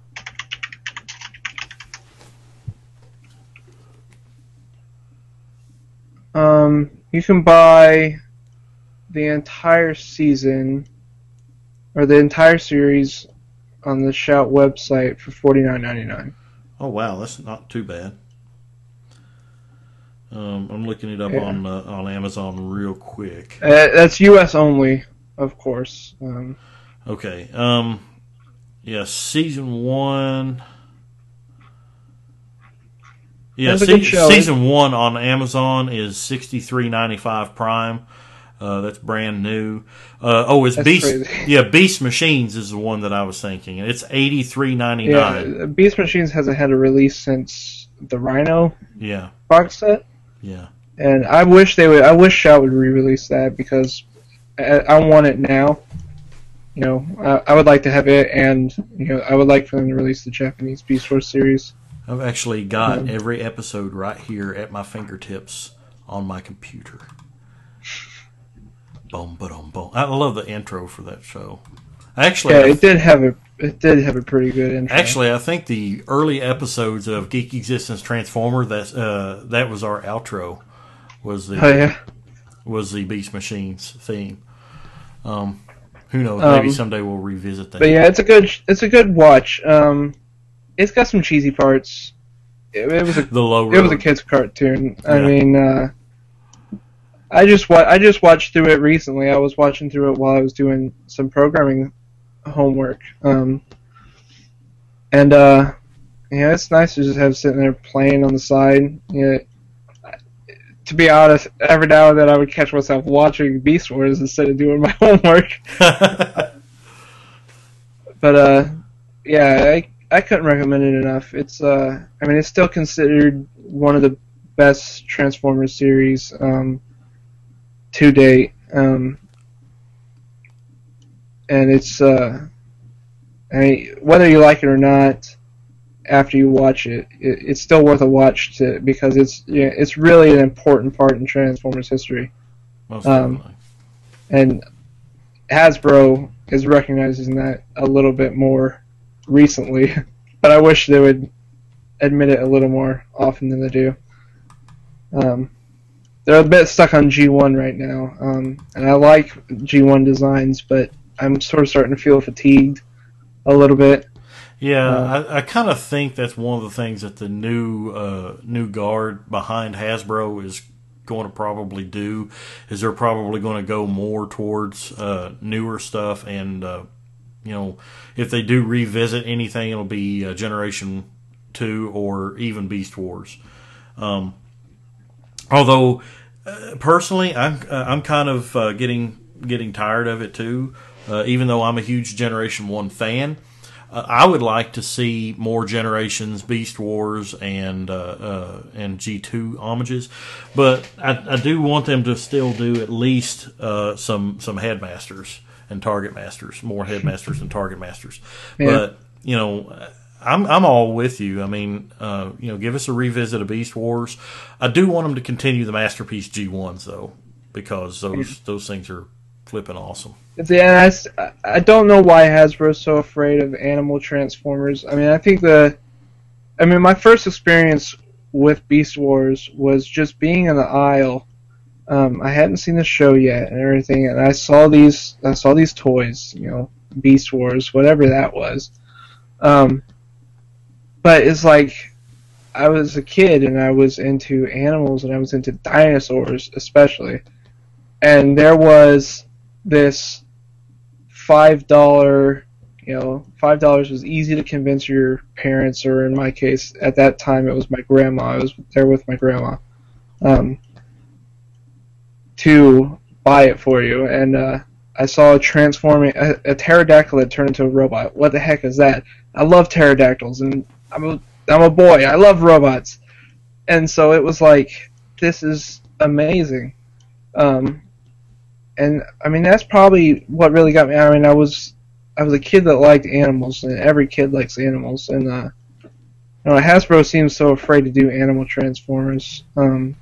Um, you can buy the entire season or the entire series on the Shout website for forty-nine ninety-nine. Oh wow, that's not too bad. Um, I'm looking it up yeah. on uh, on Amazon real quick. Uh, that's U S only, of course. Um, okay. Um, yeah, season one. Yeah, se- show, season one on Amazon is sixty-three ninety-five Prime. Uh, that's brand new. Uh, oh, it's that's Beast. Crazy. Yeah, Beast Machines is the one that I was thinking. It's eighty-three ninety-nine. Yeah, Beast Machines hasn't had a release since the Rhino. Yeah. Box set. Yeah. And I wish they would. I wish Shout would re-release that because I, I want it now. You know, I, I would like to have it, and you know, I would like for them to release the Japanese Beast Wars series. I've actually got every episode right here at my fingertips on my computer. Boom, boom, boom. I love the intro for that show. Actually, yeah, it did have a it did have a pretty good intro. Actually, I think the early episodes of Geek Existence Transformer that uh, that was our outro. Was the oh, yeah. was the Beast Machines theme. Um, who knows? Maybe um, someday we'll revisit that. But yeah, it's a good it's a good watch. Um, it's got some cheesy parts. It, it was a the low road. It was a kids' cartoon. Yeah. I mean, uh, I just wa- I just watched through it recently. I was watching through it while I was doing some programming homework. Um, and uh, yeah, it's nice to just have it sitting there playing on the side. Yeah. To be honest, every now and then I would catch myself watching Beast Wars instead of doing my homework. But uh, yeah, I I couldn't recommend it enough. It's uh, I mean, it's still considered one of the best Transformers series um, to date, um, and it's uh, I mean, whether you like it or not, after you watch it, it it's still worth a watch to because it's yeah, it's really an important part in Transformers history. Most um, definitely. And Hasbro is recognizing that a little bit more recently, but I wish they would admit it a little more often than they do. Um, they're a bit stuck on G one right now, um, and I like G one designs, but I'm sort of starting to feel fatigued a little bit. Yeah, uh, I, I kind of think that's one of the things that the new uh, new guard behind Hasbro is going to probably do, is they're probably going to go more towards uh, newer stuff, and uh, you know, if they do revisit anything, it'll be uh, Generation Two or even Beast Wars. Um, although uh, personally, I'm uh, I'm kind of uh, getting getting tired of it too. Uh, even though I'm a huge Generation One fan. uh, I would like to see more Generations, Beast Wars, and uh, uh, and G two homages, but I, I do want them to still do at least uh, some some Headmasters and Target Masters, more Headmasters and Target Masters. Yeah. But you know, I'm I'm all with you. I mean, uh, you know, give us a revisit of Beast Wars. I do want them to continue the Masterpiece G ones though, because those those things are flipping awesome. Yeah, I, I don't know why Hasbro's so afraid of animal Transformers. I mean, I think the, I mean, my first experience with Beast Wars was just being in the aisle. Um, I hadn't seen the show yet and everything, and I saw these, I saw these toys, you know, Beast Wars, whatever that was. Um, but it's like, I was a kid and I was into animals and I was into dinosaurs especially, and there was this five dollar, you know, five dollars was easy to convince your parents, or in my case, at that time, it was my grandma. I was there with my grandma, um, to buy it for you. And uh, I saw a transforming, a, a pterodactyl that turned into a robot. What the heck is that? I love pterodactyls, and I'm a, I'm a boy. I love robots. And so it was like, this is amazing. Um, And I mean, that's probably what really got me. I mean, I was I was a kid that liked animals, and every kid likes animals. And uh, you know, Hasbro seems so afraid to do animal Transformers, um,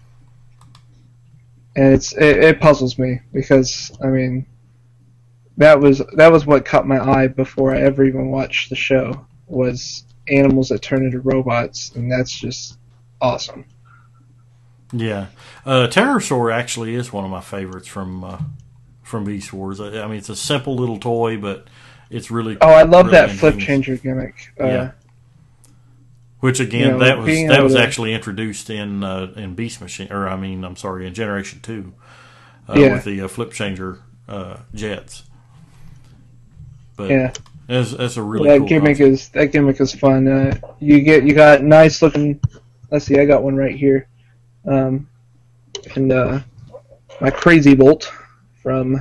and it's it, it puzzles me because I mean, that was that was what caught my eye before I ever even watched the show, was animals that turn into robots, and that's just awesome. Yeah, uh, Pterosaur actually is one of my favorites from. Uh... From Beast Wars. I mean, it's a simple little toy, but it's really. Oh, I love really that flip ingenious. changer gimmick. Uh, yeah. Which again, you know, that was being that able was to- actually introduced in uh, in Beast Machine, or I mean, I'm sorry, in Generation Two, uh, Yeah. with the uh, flip changer uh, jets. But Yeah. that's, that's a really that cool gimmick concept. is that gimmick is fun. Uh, you get you got nice looking. Let's see, I got one right here, um, and uh, my Crazy Bolt from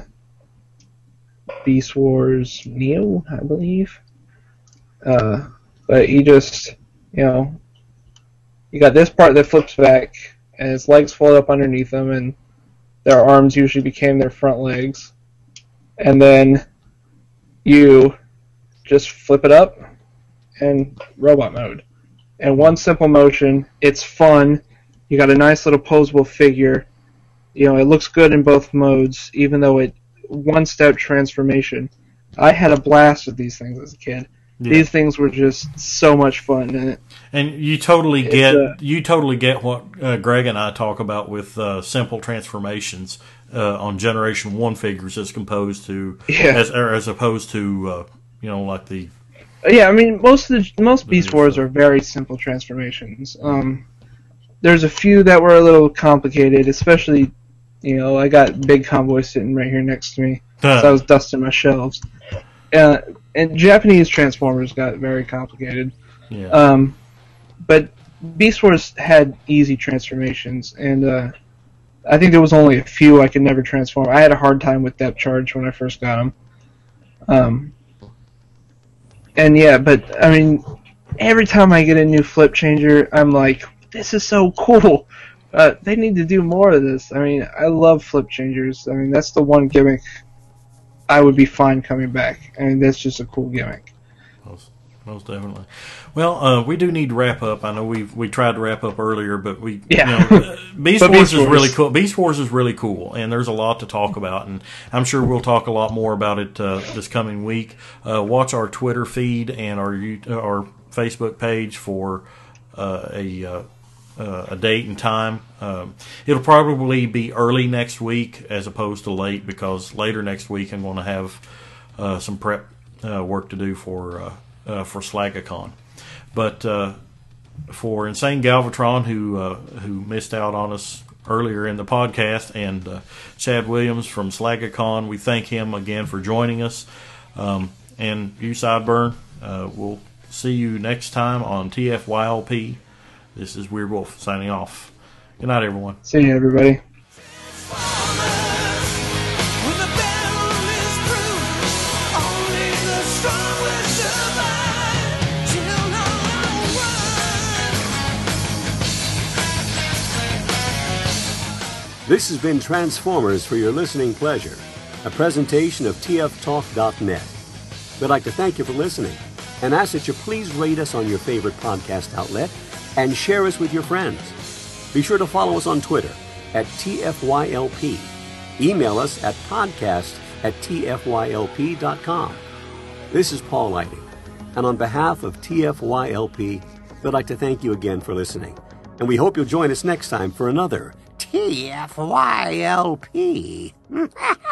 Beast Wars Neo, I believe. Uh, but you just, you know, you got this part that flips back, and his legs fold up underneath him, and their arms usually became their front legs, and then you just flip it up and robot mode. And one simple motion, it's fun. You got a nice little posable figure. You know, it looks good in both modes, even though it one-step transformation. I had a blast with these things as a kid. Yeah. These things were just so much fun, and it, And you totally It's, get uh, you totally get what uh, Greg and I talk about with uh, simple transformations uh, on Generation One figures, as composed to Yeah. as or as opposed to uh, you know, like the yeah, I mean, most of the most Beast new Wars stuff. are very simple transformations. Um, there's a few that were a little complicated, especially, you know, I got Big Convoy sitting right here next to me, so I was dusting my shelves. Uh, and Japanese Transformers got very complicated. yeah. Um, but Beast Wars had easy transformations, and uh, I think there was only a few I could never transform. I had a hard time with Depth Charge when I first got them. Um, and yeah, but I mean, every time I get a new flip changer, I'm like, this is so cool. Uh, they need to do more of this. I mean, I love flip changers. I mean, that's the one gimmick I would be fine coming back. I mean, that's just a cool gimmick. Most, most definitely. Well, uh, we do need to wrap up. I know we we tried to wrap up earlier, but we Yeah. you know, uh, Beast But Wars Beast is Wars. really cool. Beast Wars is really cool, and there's a lot to talk about, and I'm sure we'll talk a lot more about it uh, this coming week. Uh, watch our Twitter feed and our You- uh, our Facebook page for uh, a. Uh, Uh, a date and time. Um, it'll probably be early next week as opposed to late, because later next week I'm going to have uh, some prep uh, work to do for uh, uh, for Slagacon. But uh, for Insane Galvatron, who uh, who missed out on us earlier in the podcast, and uh, Chad Williams from Slagacon, we thank him again for joining us. Um, and you, Sideburn, uh, we'll see you next time on T F Y L P. This is Weird Wolf signing off. Good night, everyone. See you, everybody. When the battle is through, only the strong will survive. This has been Transformers for your listening pleasure, a presentation of T F talk dot net. We'd like to thank you for listening and ask that you please rate us on your favorite podcast outlet and share us with your friends. Be sure to follow us on Twitter at T F Y L P. Email us at podcast at T F Y L P dot com. This is Paul Lighting, and on behalf of T F Y L P, we'd like to thank you again for listening, and we hope you'll join us next time for another T F Y L P.